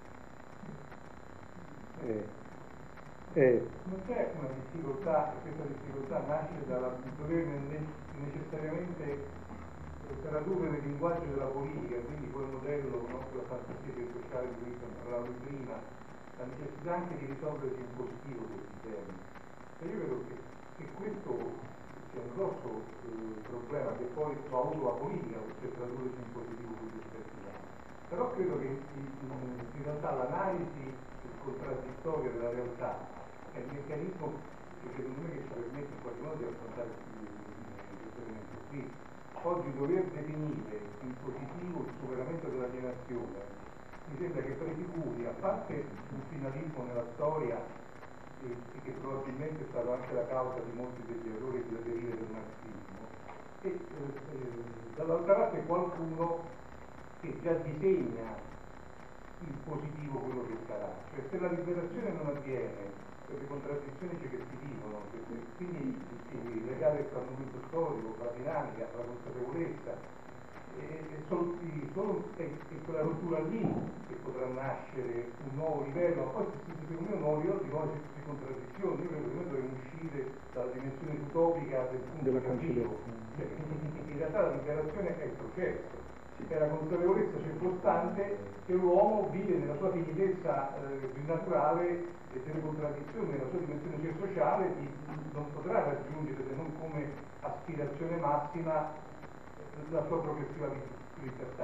Eh. Eh. Non c'è una difficoltà, e questa difficoltà nasce dalla dover necessariamente tradurre nel linguaggio della politica, quindi quel modello, no, quella fantasia del sociale di cui parlavo prima, la necessità anche di risolvere in positivo questi temi. E io vedo che, che questo sia un grosso eh, problema, che poi lo ha avuto la politica per tradurre in positivo questi aspetti. Però credo che in, in realtà l'analisi contraddittoria della realtà è il meccanismo che secondo me che ci permette in qualche modo di affrontare questo elemento qui. Oggi dover definire in positivo il superamento dell'alienazione mi sembra che prefiguri, a parte un finalismo nella storia e, e che probabilmente è stato anche la causa di molti degli errori e delle derive del marxismo, e eh, eh, dall'altra parte qualcuno che già disegna il positivo quello che sarà, cioè se la liberazione non avviene per le contraddizioni che si vivono, quindi il legame tra il momento storico, la dinamica, la consapevolezza, e, e solo, solo è, è quella rottura lì che potrà nascere un nuovo livello, poi secondo me un nuovo livello di nuove contraddizioni. Io credo che noi dovremmo uscire dalla dimensione utopica del punto della conciliazione, cioè, in realtà la liberazione è il processo, è la consapevolezza circostante che l'uomo vive nella sua timidezza eh, più naturale e delle contraddizioni nella sua dimensione sociale, di, non potrà raggiungere se non come aspirazione massima la sua progressiva libertà.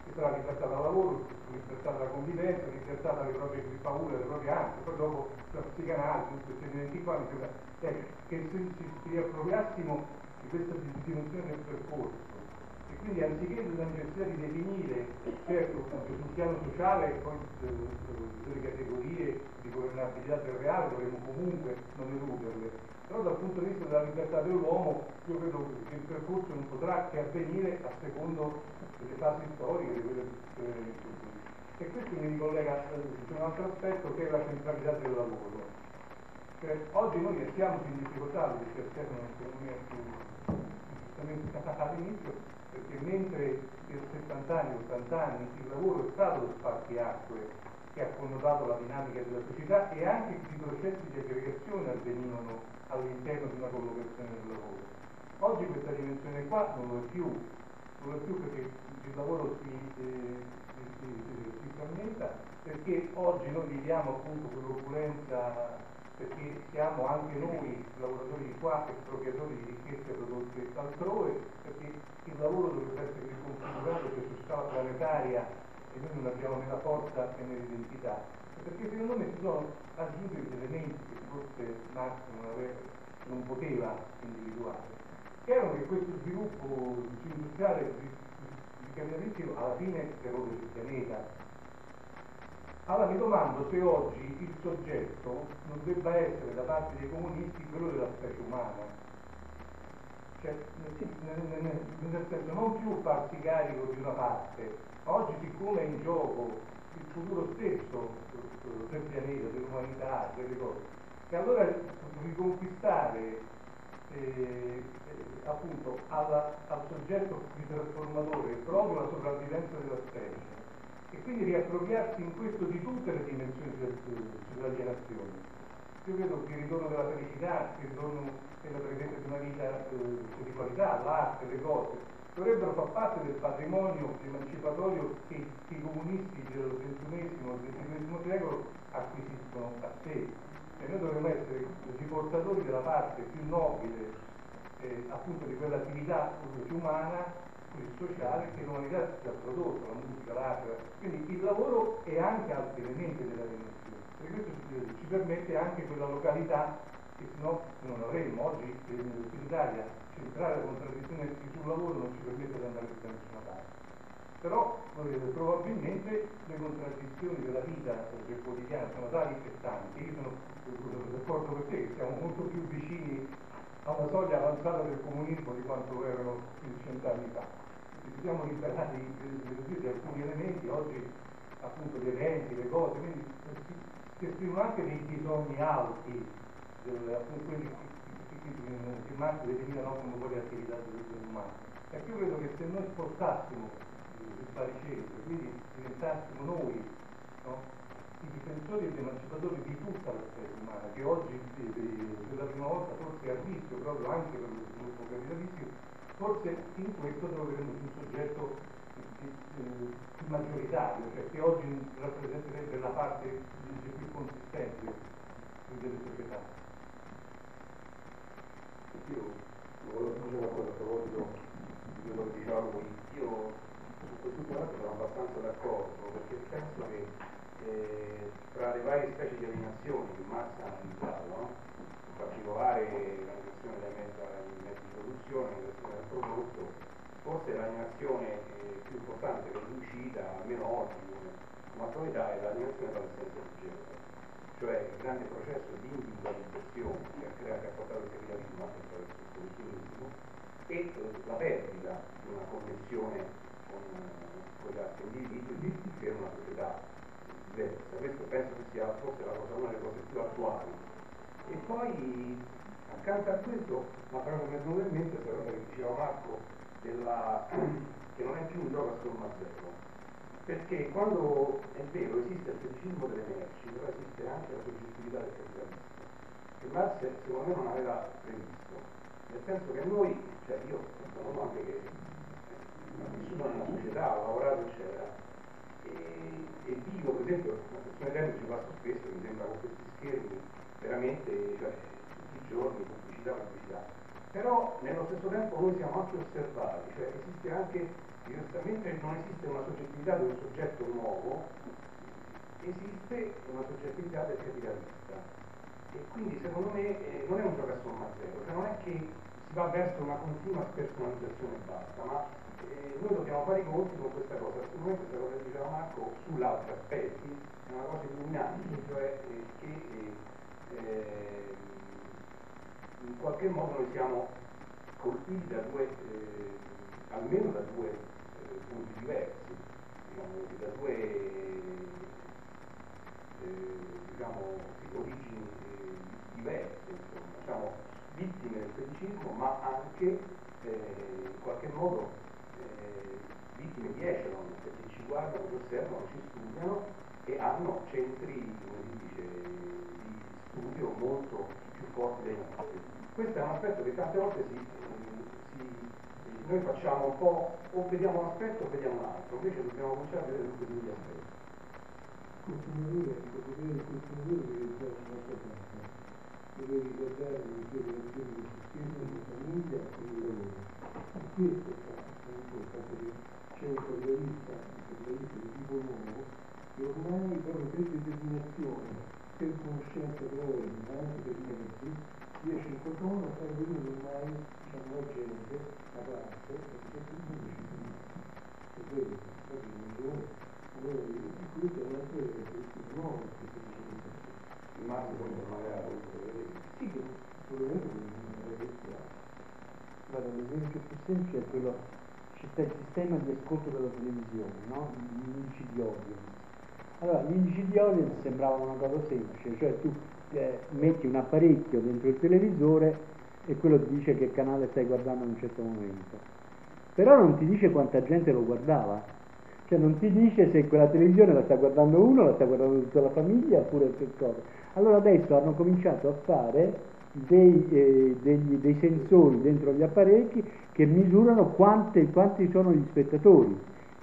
che sarà libertà dal lavoro, libertà dalla convivenza, libertà dalle proprie paure, dalle proprie ansie, poi dopo la psicanalisi, tutti questi elementi qua, mi sembra eh, che se ci riappropriassimo di questa dimensione del percorso, e quindi anziché la necessità di definire, certo, sul piano sociale, poi delle categorie di governabilità del reale dovremmo comunque non eluderle, però dal punto di vista della libertà dell'uomo io credo che il percorso non potrà che avvenire a secondo delle fasi storiche, di quelle, eh, e questo mi ricollega a un altro aspetto che è la centralità del lavoro. Cioè, oggi noi restiamo in difficoltà, perché servono un'economia più giustamente all'inizio, perché mentre per settanta anni, ottanta anni il lavoro è stato lo spartiacque che ha connotato la dinamica della società e anche i processi di aggregazione avvenivano all'interno di una collocazione del lavoro. Oggi questa dimensione qua non lo è più, non lo è più perché il lavoro si, eh, si, si, si frammenta, perché oggi noi viviamo appunto quell'opulenza, perché siamo anche noi lavoratori di qua e proprietari di ricchezze prodotte altrove, perché il lavoro dovrebbe essere riconfigurato per su scala planetaria e noi non abbiamo né la forza né l'identità, perché secondo me si sono aggiunti degli elementi che forse Marx non, aveva, non poteva individuare, che erano che questo sviluppo industriale di capitalistico alla fine erode il pianeta. Allora mi domando se oggi il soggetto non debba essere da parte dei comunisti quello della specie umana, cioè nel, nel, nel senso non più farsi carico di una parte. Oggi siccome è in gioco il futuro stesso del pianeta, dell'umanità, delle cose, e allora riconquistare eh, eh, appunto alla, al soggetto di trasformatore proprio la sopravvivenza della specie, e quindi riappropriarsi in questo di tutte le dimensioni dell'alienazione. Io credo che il ritorno della felicità, il ritorno della presenza di una vita eh, di qualità, l'arte, le cose, dovrebbero far parte del patrimonio emancipatorio che i comunisti del ventunesimo e del ventunesimo secolo acquisiscono a sé. E noi dovremmo essere i portatori della parte più nobile eh, appunto di quell'attività più umana, sociale, che l'umanità ci ha prodotto, la musica, l'arte. Quindi il lavoro è anche altri elementi della dimensione, perché questo ci, ci permette anche quella località che se no non avremmo. Oggi in Italia centrare la contraddizione sul lavoro non ci permette di andare da nessuna parte. Però eh, probabilmente le contraddizioni della vita del quotidiano sono tali e tanti. Io sono d'accordo con te che siamo molto più vicini a una soglia avanzata del comunismo di quanto erano cent'anni fa. Ci siamo liberati di, di alcuni elementi, oggi appunto gli eventi, le cose, quindi si, si esprimono anche dei bisogni alti, del, appunto quelli che Marx definivano come poi le attività dell'essere umano. E io credo che se noi spostassimo il baricentro, quindi diventassimo noi, no, i difensori e gli emancipatori di tutta la specie umana, che oggi per la prima volta forse è a rischio proprio anche per lo sviluppo capitalistico, forse in questo troveremo un soggetto più maggioritario, cioè che oggi rappresenterebbe la parte più consistente delle società. Io volevo dire una cosa a proposito di quello che dicevamo qui. Io su questo punto sono abbastanza d'accordo, perché penso che Eh, tra le varie specie di alienazioni che Marx ha analizzato, no? In particolare l'alienazione dai mezzi, mezzi di produzione, l'alienazione del prodotto, forse l'alienazione eh, più importante che è riuscita, almeno oggi come attualità, è l'alienazione dall'essenza di genere, cioè il grande processo di individualizzazione che ha, creato, che ha portato il capitalismo anche attraverso il consumismo e eh, la perdita di una connessione con, con gli altri individui di creare una società. Questo penso che sia forse la cosa, una delle cose più attuali. E poi accanto a questo, ma proprio mi è venuto in mente questa cosa che diceva Marco, della, che non è più un gioco a somma zero, perché quando è vero esiste il feticismo delle merci, però esiste anche la soggettività del capitalismo, che Marx secondo me non aveva previsto, nel senso che noi, cioè io sono anche che ho vissuto nella società, ho lavorato eccetera, E, e vivo per esempio una questione tempo ci passo spesso, mi sembra con questi schermi veramente, cioè tutti i giorni pubblicità pubblicità, però nello stesso tempo noi siamo anche osservati, cioè esiste anche, diversamente non esiste una soggettività del soggetto nuovo, esiste una soggettività del capitalista. E quindi secondo me eh, non è un gioco a somma zero, cioè non è che si va verso una continua spersonalizzazione e basta, ma eh, noi dobbiamo fare i conti con questa cosa. Secondo me questa cosa che diceva Marco sull'altro aspetti è una cosa illuminante, cioè eh, che eh, in qualche modo noi siamo colpiti da due, eh, almeno da due eh, punti diversi, diciamo, da due eh, diciamo, origini eh, diverse, insomma, diciamo, vittime del feticismo, ma anche eh, in qualche modo eh, vittime di Echelon, perché ci guardano, ci osservano, ci studiano e hanno centri, come si dice, di studio molto più forti dei nostri. Questo è un aspetto che tante volte si, si, noi facciamo un po', o vediamo un aspetto o vediamo un altro, invece dobbiamo cominciare a vedere tutti e due gli aspetti. Continuare, il potere del consumatore deve essere una nostra parte, deve ricordare le sue relazioni con se stesso, con la famiglia e con il lavoro. E questo è importante perché c'è un capitalista, un capitalista di tipo nuovo, che ormai proprio per determinazione, per conoscenza propria, ma anche per mezzi, riesce in qualche modo a fare vedere ormai, diciamo, la gente, la classe, e che tutto è disciplina. E quello, proprio in giorno, allora questo è una caratteristica nuova che si dice in mano come magari sì, che probabilmente non è questo. Guarda, l'esempio più semplice è quello, c'è il sistema di ascolto della televisione, no? Gli indici di audience. Allora, gli indici di audience sembravano una cosa semplice, cioè tu eh, metti un apparecchio dentro il televisore e quello ti dice che canale stai guardando in un certo momento. Però non ti dice quanta gente lo guardava. Cioè non ti dice se quella televisione la sta guardando uno, la sta guardando tutta la famiglia oppure che cosa. Allora adesso hanno cominciato a fare dei, eh, degli, dei sensori dentro gli apparecchi che misurano quante, quanti sono gli spettatori.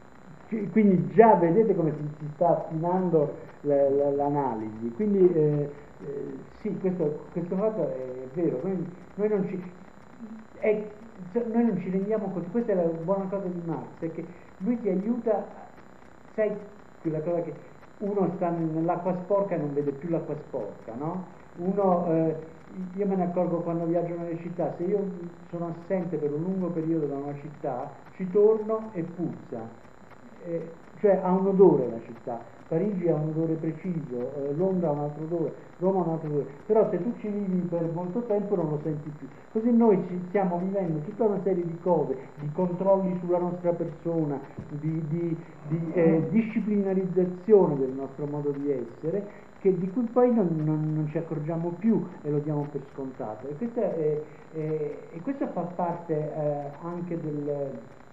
Quindi già vedete come si, si sta affinando la, la, l'analisi. Quindi eh, eh, sì, questo, questo fatto è vero. Noi, noi, non ci, è, noi non ci rendiamo conto, questa è la buona cosa di Marx, è che lui ti aiuta, sai quella cosa che uno sta nell'acqua sporca e non vede più l'acqua sporca, no? Uno, eh, io me ne accorgo quando viaggio nelle città, se io sono assente per un lungo periodo da una città, ci torno e puzza, eh, cioè ha un odore la città. Parigi ha un odore preciso, eh, Londra ha un altro odore, Roma ha un altro odore, però se tu ci vivi per molto tempo non lo senti più. Così noi ci stiamo vivendo tutta una serie di cose, di controlli sulla nostra persona, di, di, di eh, disciplinarizzazione del nostro modo di essere, che, di cui poi non, non, non ci accorgiamo più e lo diamo per scontato. E, questa è, è, e questo fa parte eh, anche del,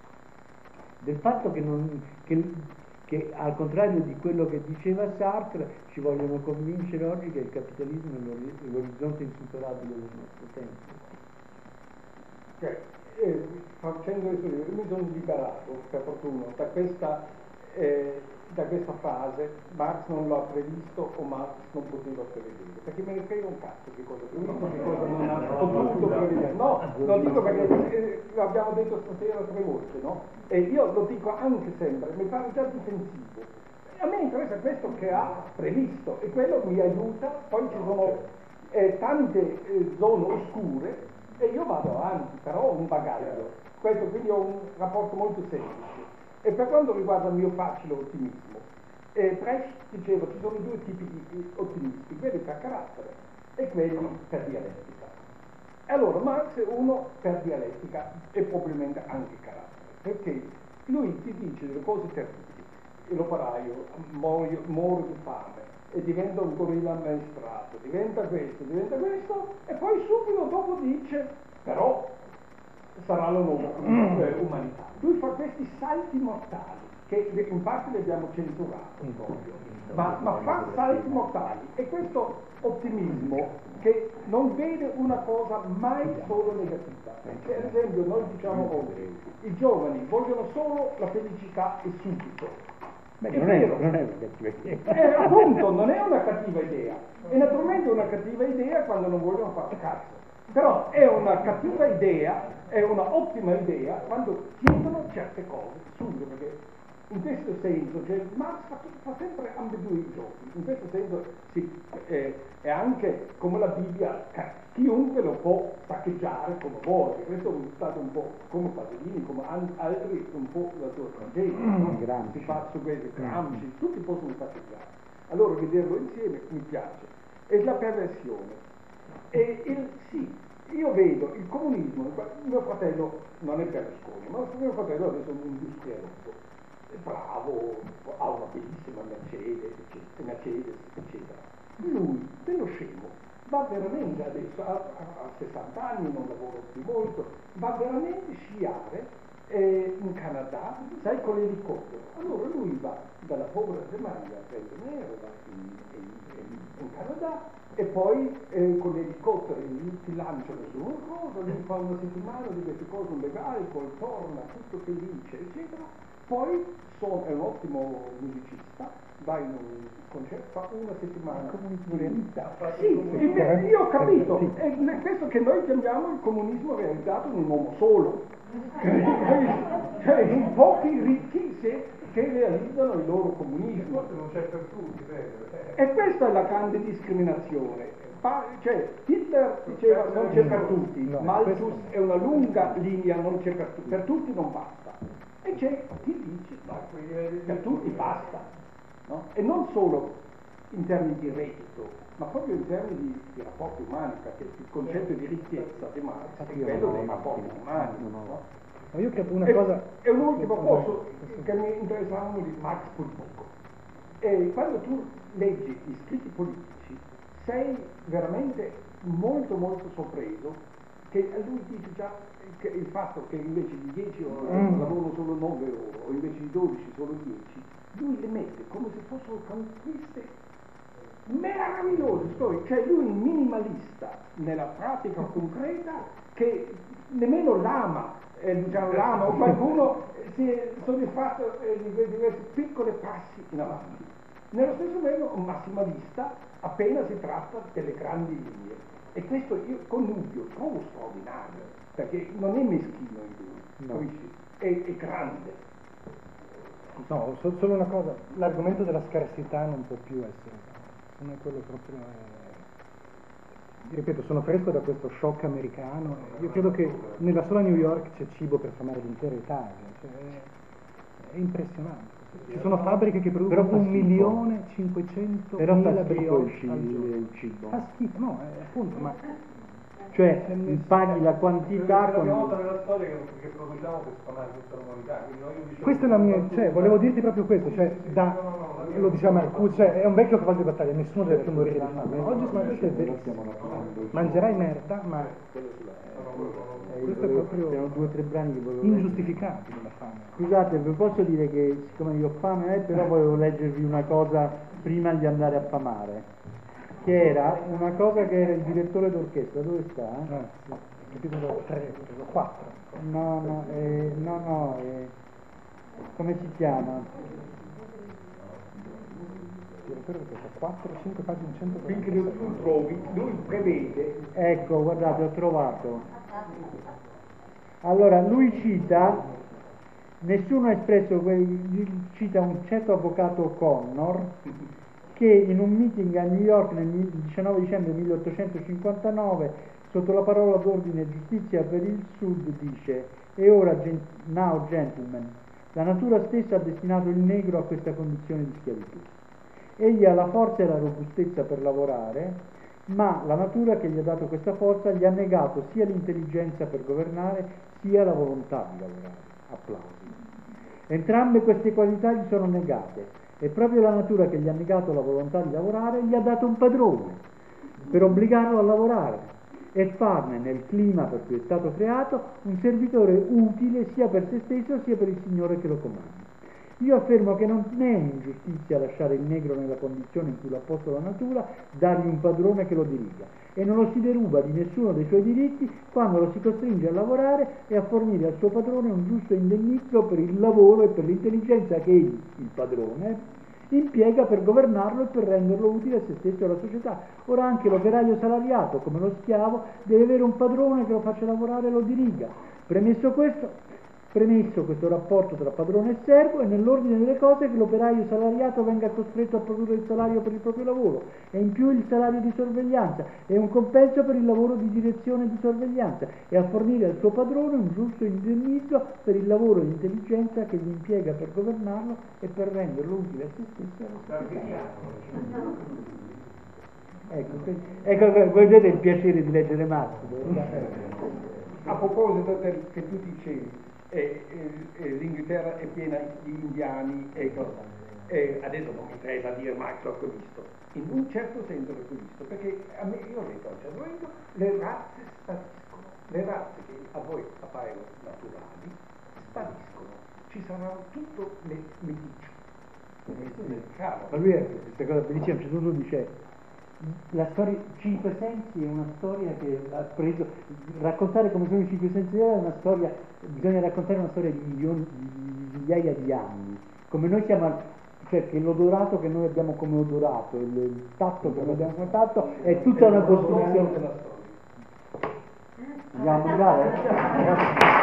del fatto che non... Che, che al contrario di quello che diceva Sartre ci vogliono convincere oggi che il capitalismo è l'orizzonte insuperabile del nostro tempo. Cioè, eh, facendo questo libro mi sono liberato per fortuna da questa, eh, da questa fase. Marx non l'ha previsto o Marx non poteva prevedere, perché me ne frega un cazzo che cosa previsto, che cosa non ha potuto prevedere. No, lo dico perché eh, l'abbiamo detto stasera tre volte, no? E io lo dico anche sempre, mi pare già difensivo. A me interessa questo che ha previsto e quello mi aiuta, poi ci sono eh, tante eh, zone oscure e io vado avanti, però ho un bagaglio. Questo quindi ho un rapporto molto semplice. E per quanto riguarda il mio facile ottimismo, eh, Brecht diceva ci sono due tipi di ottimisti, quelli per carattere e quelli per dialettica. E allora Marx è uno per dialettica e probabilmente anche carattere, perché lui ti dice delle cose terribili, l'operaio muore, muore di fame e diventa un gorilla ammaestrato, diventa questo, diventa questo, e poi subito dopo dice però sarà la nuova umanità. Lui fa questi salti mortali che in parte li abbiamo censurato proprio, ma, ma fa salti mortali, e questo ottimismo che non vede una cosa mai solo negativa. Cioè, ad esempio noi diciamo oggi i giovani vogliono solo la felicità e subito. Beh, è non, è, non è una cattiva idea. Eh, appunto, non è una cattiva idea. E naturalmente è una cattiva idea quando non vogliono fare cazzo. Però è una cattiva idea, è una ottima idea quando chiedono certe cose subito, perché in questo senso cioè, Marx fa, fa sempre ambedue i giochi, in questo senso sì, eh, è anche come la Bibbia, chiunque lo può saccheggiare come vuole, questo è stato un po' come Pasolini, come altri un po' la sua tragedia, no? Si fa su questi Gramsci, tutti possono saccheggiare. Allora vederlo insieme mi piace, è la perversione. E il sì, io vedo il comunismo, mio fratello non è Berlusconi, ma mio fratello adesso è un industrialotto, è bravo, ha una bellissima Mercedes, eccetera, Mercedes, eccetera. Lui, dello scemo, va veramente adesso, a, a sessanta anni, non lavora più molto, va veramente a sciare eh, in Canada, sai, con l'elicottero. Allora lui va dalla povera Germania a Rio de Janeiro, va in, in, in, in Canada, e poi eh, con l'elicottero ti lanciano su una cosa, lui fa una settimana di queste cose legali, poi torna tutto felice, eccetera. Poi son, è un ottimo musicista, va in un concerto, fa una settimana di vita. Sì, invece, io ho capito, è questo che noi chiamiamo il comunismo realizzato in un uomo solo. Cioè, in pochi ricchi se, che realizzano il loro comunismo. Non c'è per tutti, e questa è la grande discriminazione. Pa- cioè, Hitler diceva non c'è per tutti, Malthus è una lunga linea, non c'è per tutti, per tutti non basta. E c'è chi dice no, per tutti basta, no? E non solo in termini di reddito, ma proprio in termini di, di rapporti umani, perché il concetto di ricchezza di Marx è quello dei rapporti umani. No? Ma io credo una e, cosa... E un ultimo posto che mi interessava di Marx politico. E quando tu leggi gli scritti politici sei veramente molto molto sorpreso che lui dice già che il fatto che invece di dieci ore mm. lavorano solo nove ore o invece di dodici solo dieci, lui le mette come se fossero conquiste meravigliose, cioè lui è un minimalista nella pratica concreta che nemmeno l'ama, eh, diciamo l'ama o qualcuno si è soddisfatto eh, di questi piccoli passi in avanti. Nello stesso modo un massimalista appena si tratta delle grandi linee. E questo io connubio trovo straordinario, perché non è meschino in lui, no. Capisci? È, è grande. No, so, solo una cosa, l'argomento della scarsità non può più essere, non è quello proprio... È... Ripeto, sono fresco da questo shock americano, io credo che nella sola New York c'è cibo per famare l'intera Italia, cioè è, è impressionante. Ci sono fabbriche che producono un milione cinquecento mila brioche al giorno. Il cibo. Fa schifo, no, eh, appunto, ma... Cioè, paghi la quantità con... È con... la nella storia che, che produciamo per sfamare tutta l'umanità. Questa è la mia... Cioè, volevo dirti proprio questo, cioè, da... No, no, no, lo diceva Marcuse, cioè, è un vecchio cavallo di battaglia, nessuno deve più morire di fame. Oggi questo è verissimo. Mangerai merda, ma... Questo è proprio c'erano due o tre brani che volevo ingiustificabile la fame. Scusate, vi posso dire che siccome io ho fame, eh, però volevo leggervi una cosa prima di andare a famare, che era una cosa che era il direttore d'orchestra, dove sta? Ah, sì. Capitolo tre, quattro. No, no, eh, no, no, eh, come si chiama? quattro, cinque pagine, cento. Finché tu trovi, lui prevede. Ecco, guardate, ho trovato. Allora, lui cita, nessuno ha espresso, cita un certo avvocato Connor, che in un meeting a New York nel diciannove dicembre milleottocentocinquantanove, sotto la parola d'ordine giustizia per il Sud, dice: e ora, now gentlemen, la natura stessa ha destinato il negro a questa condizione di schiavitù. Egli ha la forza e la robustezza per lavorare, ma la natura che gli ha dato questa forza gli ha negato sia l'intelligenza per governare sia la volontà di lavorare. Applausi. Entrambe queste qualità gli sono negate e proprio la natura che gli ha negato la volontà di lavorare gli ha dato un padrone per obbligarlo a lavorare e farne nel clima per cui è stato creato un servitore utile sia per se stesso sia per il Signore che lo comanda. Io affermo che non è un'ingiustizia lasciare il negro nella condizione in cui l'ha posto la natura, dargli un padrone che lo diriga, e non lo si deruba di nessuno dei suoi diritti quando lo si costringe a lavorare e a fornire al suo padrone un giusto indennizzo per il lavoro e per l'intelligenza che egli, il padrone, impiega per governarlo e per renderlo utile a se stesso e alla società. Ora anche l'operaio salariato, come lo schiavo, deve avere un padrone che lo faccia lavorare e lo diriga. Premesso questo, Premesso questo rapporto tra padrone e servo, è nell'ordine delle cose che l'operaio salariato venga costretto a produrre il salario per il proprio lavoro e in più il salario di sorveglianza e un compenso per il lavoro di direzione e di sorveglianza e a fornire al suo padrone un giusto indennizzo per il lavoro di intelligenza che gli impiega per governarlo e per renderlo utile a se stesso e alla società. Ecco, ecco, vedete il piacere di leggere Marx. A proposito del che tu dicevi, E, e, e l'Inghilterra è piena di indiani e cosa. E adesso non mi interessa dire Marx alcolisto, in un certo senso alcolisto, perché a me, io ho detto a un certo momento, le razze spariscono, le razze che a voi appaiono naturali spariscono, ci saranno tutto le meticce. Questo è il caro. Ma lui è questa cosa bellissima, a un certo punto dice la storia Cinque Sensi è una storia che ha preso, raccontare come sono i Cinque Sensi è una storia, bisogna raccontare una storia di milioni, di migliaia di anni, come noi siamo, cioè che l'odorato che noi abbiamo come odorato, il, il tatto che noi abbiamo come tatto, è tutta una costruzione. Andiamo a mangiare?